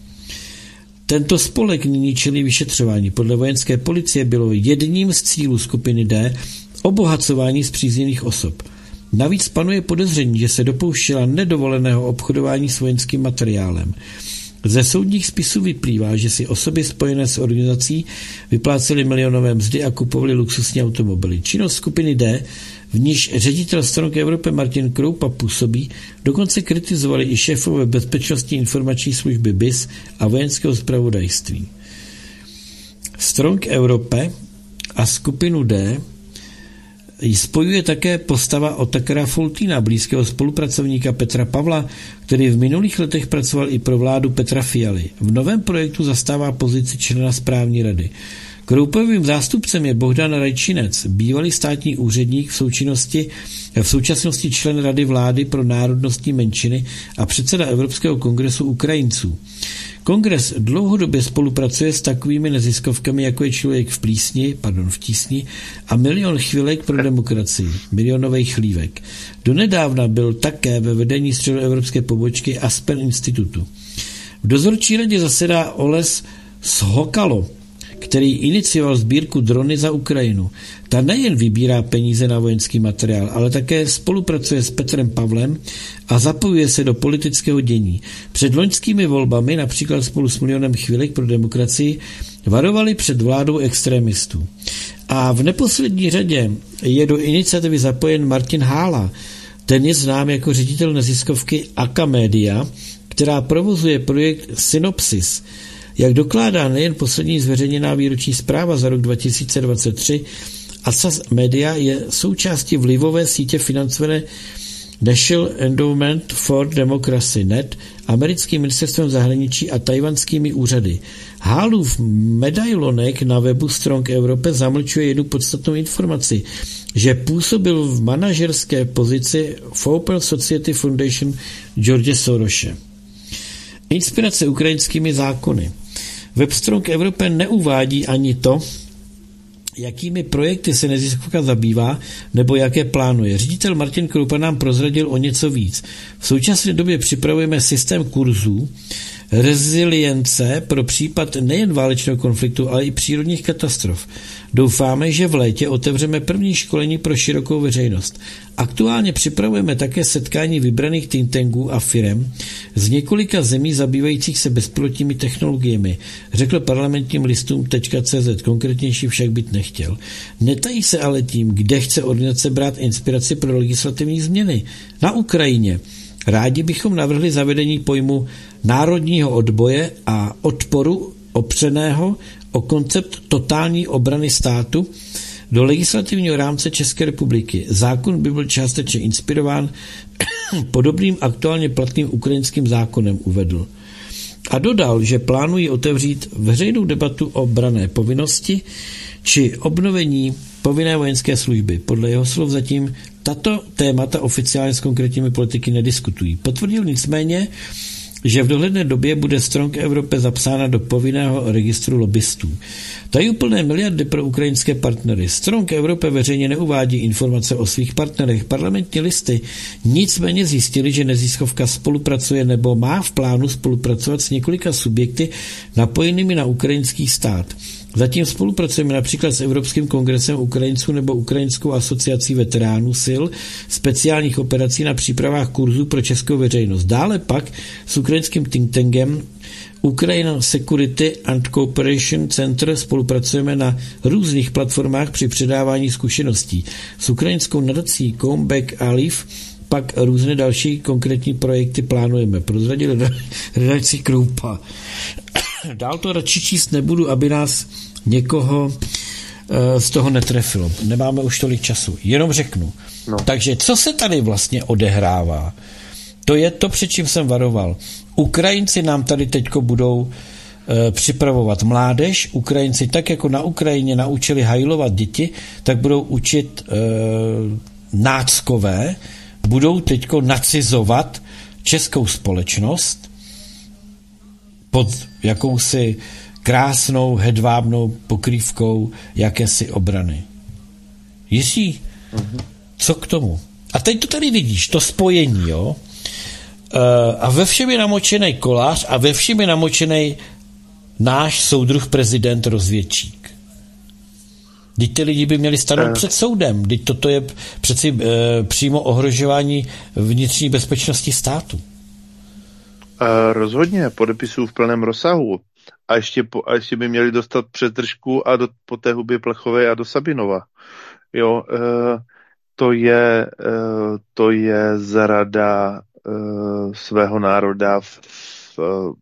Tento spolek nyní čelí vyšetřování. Podle vojenské policie bylo jedním z cílů skupiny D obohacování spřízněných osob. Navíc panuje podezření, že se dopouštěla nedovoleného obchodování s vojenským materiálem. Ze soudních spisů vyplývá, že si osoby spojené s organizací vyplácely milionové mzdy a kupovaly luxusní automobily. Činnost skupiny D, v níž ředitel Strong Evropy Martin Kroupa působí, dokonce kritizovali i šéfové bezpečnostní informační služby B I S a vojenského zpravodajství. Strong Europe a skupinu D spojuje také postava Otakara Foltýna, blízkého spolupracovníka Petra Pavla, který v minulých letech pracoval i pro vládu Petra Fialy. V novém projektu zastává pozici člena správní rady. Kroupovým zástupcem je Bohdan Rajčinec, bývalý státní úředník v, součinnosti, v současnosti člen Rady vlády pro národnostní menšiny a předseda Evropského kongresu Ukrajinců. Kongres dlouhodobě spolupracuje s takovými neziskovkami, jako je Člověk v plísni, pardon, v tísni a Milion chvilek pro demokracii, milionový chlívek. Donedávna byl také ve vedení středoevropské pobočky Aspen institutu. V dozorčí radě zasedá Oles Shokalo, který inicioval sbírku drony za Ukrajinu. Ta nejen vybírá peníze na vojenský materiál, ale také spolupracuje s Petrem Pavlem a zapojuje se do politického dění. Před loňskými volbami, například spolu s Milionem chvilek pro demokracii, varovali před vládou extremistů. A v neposlední řadě je do iniciativy zapojen Martin Hála. Ten je znám jako ředitel neziskovky Aka Media, která provozuje projekt Synopsis. Jak dokládá nejen poslední zveřejněná výroční zpráva za rok dva tisíce dvacet tři, Asas Media je součástí vlivové sítě financované National Endowment for Democracy Net, americkým ministerstvem zahraničí a tajvanskými úřady. Hálův medailonek na webu Strong Europe zamlčuje jednu podstatnou informaci, že působil v manažerské pozici v Open Society Foundation George Sorose. Inspirace ukrajinskými zákony. Web Strong Europe neuvádí ani to, jakými projekty se neziskovka zabývá nebo jaké plánuje. Ředitel Martin Kroupa nám prozradil o něco víc. V současné době připravujeme systém kurzů rezilience pro případ nejen válečného konfliktu, ale i přírodních katastrof. Doufáme, že v létě otevřeme první školení pro širokou veřejnost. Aktuálně připravujeme také setkání vybraných think tanků a firem z několika zemí zabývajících se bezpilotními technologiemi, řekl parlamentním listům tečka cé zet, konkrétnější však být nechtěl. Netají se ale tím, kde chce organizace brát inspiraci pro legislativní změny. Na Ukrajině. Rádi bychom navrhli zavedení pojmu národního odboje a odporu opřeného o koncept totální obrany státu do legislativního rámce České republiky. Zákon by byl částečně inspirován podobným aktuálně platným ukrajinským zákonem, uvedl. A dodal, že plánují otevřít veřejnou debatu o branné povinnosti či obnovení povinné vojenské služby. Podle jeho slov zatím tato témata oficiálně s konkrétními politiky nediskutují. Potvrdil nicméně, že v dohledné době bude Strong Europe zapsána do povinného registru lobbystů. Tajuplné miliardy pro ukrajinské partnery. Strong Europe veřejně neuvádí informace o svých partnerech. Parlamentní listy nicméně zjistili, že neziskovka spolupracuje nebo má v plánu spolupracovat s několika subjekty napojenými na ukrajinský stát. Zatím spolupracujeme například s Evropským kongresem Ukrajinců nebo Ukrajinskou asociací veteránů sil speciálních operací na přípravách kurzů pro českou veřejnost. Dále pak s ukrajinským think tankem Ukraine Security and Cooperation Center spolupracujeme na různých platformách při předávání zkušeností. S ukrajinskou nadací Comeback Alive pak různé další konkrétní projekty plánujeme. Prozradil redakci Kroupa. Dál to radši číst nebudu, aby nás někoho e, z toho netrefilo. Nemáme už tolik času. Jenom řeknu. No. Takže co se tady vlastně odehrává? To je to, před čím jsem varoval. Ukrajinci nám tady teďko budou e, připravovat mládež. Ukrajinci tak jako na Ukrajině naučili hajlovat děti, tak budou učit e, náckové, budou teďko nacizovat českou společnost pod jakousi krásnou hedvábnou pokrývkou jakési obrany. Jiří, mm-hmm. co k tomu? A teď to tady vidíš, to spojení, jo? E, a ve všem je namočený Kolář a ve všem je namočený náš soudruh prezident rozvědčík. Teď ty lidi by měli stanout uh. před soudem. Teď toto je přeci e, přímo ohrožování vnitřní bezpečnosti státu. Uh, rozhodně, podepisů v plném rozsahu. A ještě, po, a ještě by měli dostat přes držku a do, po té hubě Plechové a do Sabinova. Jo, uh, to je, uh, to je zrada uh, svého národa v, v,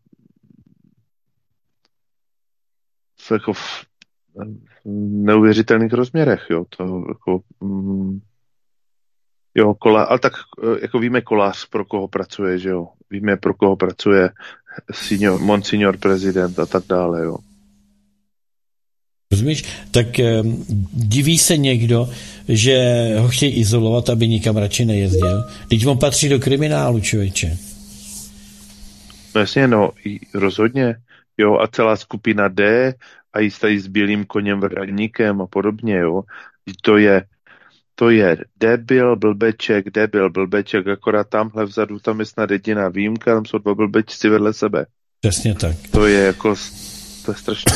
v, jako v, v neuvěřitelných rozměrech, jo, to jako mm, jo, kola, ale tak jako víme Kolář, pro koho pracuje, že jo, víme, pro koho pracuje senior, monsignor prezident a tak dále, jo. Rozumíš? Tak eh, diví se někdo, že ho chtějí izolovat, aby nikam radši nejezdil. Teď on patří do kriminálu, člověče. No jasně, no, rozhodně, jo, a celá skupina D a jí stají s bílým koněm Vradníkem a podobně, jo. To je, to je debil, blbeček, debil, blbeček, akorát tamhle vzadu, tam je snad jediná výjimka, tam jsou dva blbečci vedle sebe. Přesně tak. To je jako, to je strašné.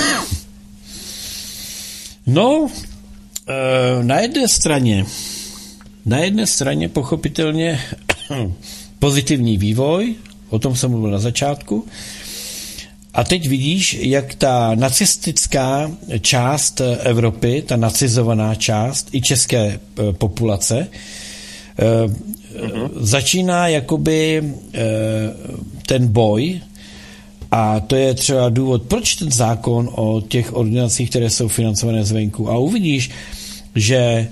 No, na jedné straně, na jedné straně pochopitelně pozitivní vývoj, o tom jsem mluvil na začátku, a teď vidíš, jak ta nacistická část Evropy, ta nacizovaná část i české populace, uh-huh. začíná jakoby ten boj. A to je třeba důvod, proč ten zákon o těch ordinacích, které jsou financované zvenku. A uvidíš, že e,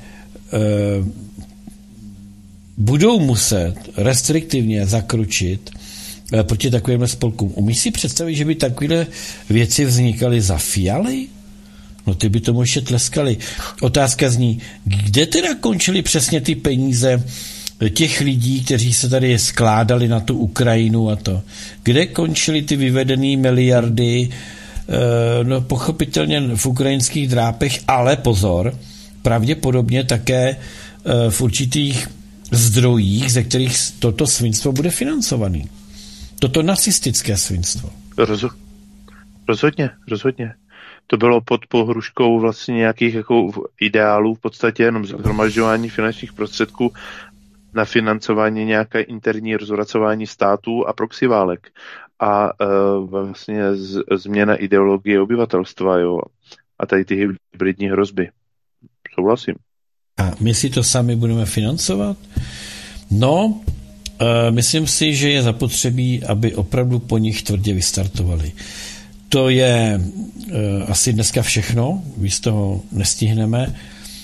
budou muset restriktivně zakročit e, proti takovým spolkům. Umíš si představit, že by takové věci vznikaly za Fialy? No ty by tomu ještě tleskali. Otázka zní, kde teda končily přesně ty peníze těch lidí, kteří se tady skládali na tu Ukrajinu a to. Kde končily ty vyvedené miliardy? E, no pochopitelně v ukrajinských drápech, ale pozor, pravděpodobně také e, v určitých zdrojích, ze kterých toto svinstvo bude financované. Toto nacistické svinstvo. Rozho- rozhodně, rozhodně. To bylo pod pohruškou vlastně nějakých jako ideálů, v podstatě jenom zhromažďování finančních prostředků na financování nějaké interní rozvracování států a proxy válek a e, vlastně z, změna ideologie obyvatelstva, jo, a tady ty hybridní hrozby. Souhlasím. A my si to sami budeme financovat? No, e, myslím si, že je zapotřebí, aby opravdu po nich tvrdě vystartovali. To je e, asi dneska všechno, víc toho nestihneme. E,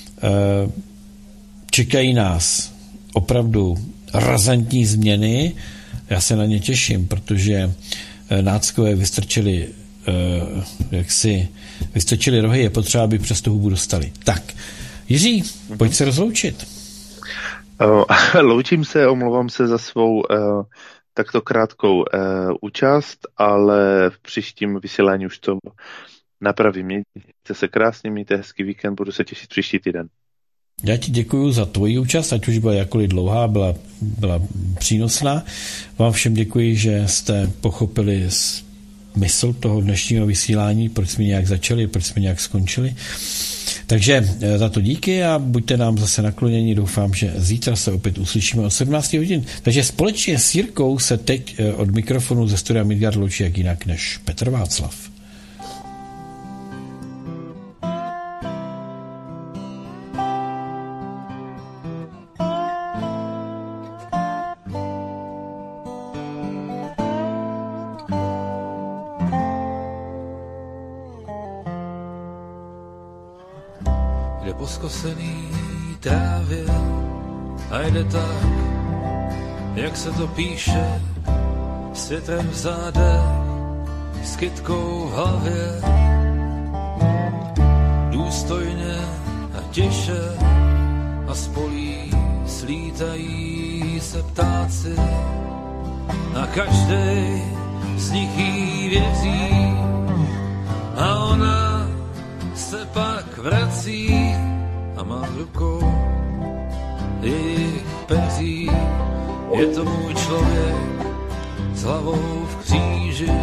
čekají nás opravdu razantní změny. Já se na ně těším, protože náckové vystrčili uh, jak si vystrčili rohy, je potřeba, aby přes tu hubu dostali. Tak, Jiří, mm-hmm. pojď se rozloučit. Uh, loučím se, omlouvám se za svou uh, takto krátkou uh, účast, ale v příštím vysílání už to napravím. Mějte se krásně, mějte hezký víkend, budu se těšit příští týden. Já ti děkuji za tvoji účast, ať už byla jakkoliv dlouhá, byla, byla přínosná. Vám všem děkuji, že jste pochopili smysl toho dnešního vysílání, proč jsme nějak začali, proč jsme nějak skončili. Takže za to díky a buďte nám zase nakloněni. Doufám, že zítra se opět uslyšíme o sedmnáct hodin. Takže společně s Jirkou se teď od mikrofonu ze studia Midgard loučí jak jinak než Petr Václav. Po skosený trávě a jde tak, jak se to píše, s větrem v zádech s kytkou v hlavě. Důstojně a tiše a spolí slítají se ptáci a každej z nich jí věří a ona se pak vrací a má v rukou jejich peří. Je to můj člověk s hlavou v kříži,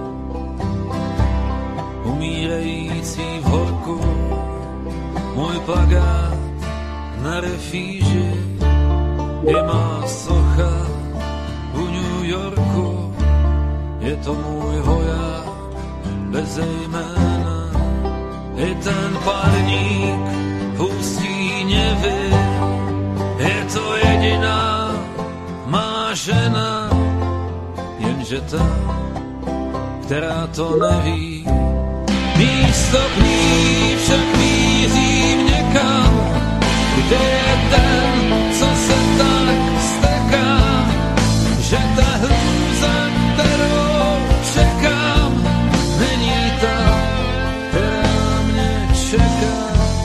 umírající v horku, můj plakát na refíži je má socha v New Yorku. Je to můj voják bez jména, i ten parník v Ústí Něvy. Je to jediná má žena, jenže ta, která to neví. Místo k ní však mířím někam, kde je ten, co se tak steká, že ta hrůza, kterou čekám, není ta, která mě čeká.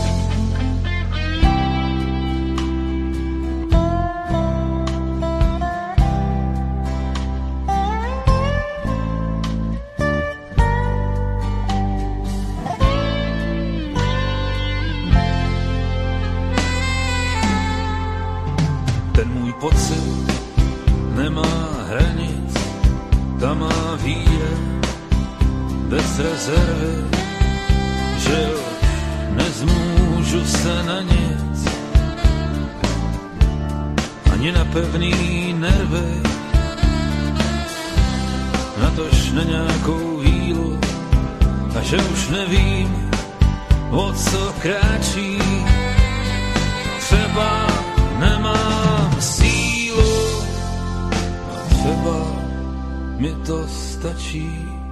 Pocit nemá hranic, ta má víra bez rezervy, že už nezmůžu se na nic, ani na pevný nervy, natož na nějakou vílu, a že už nevím, o co kráčí, třeba nemám sílu, a třeba mi to stačí.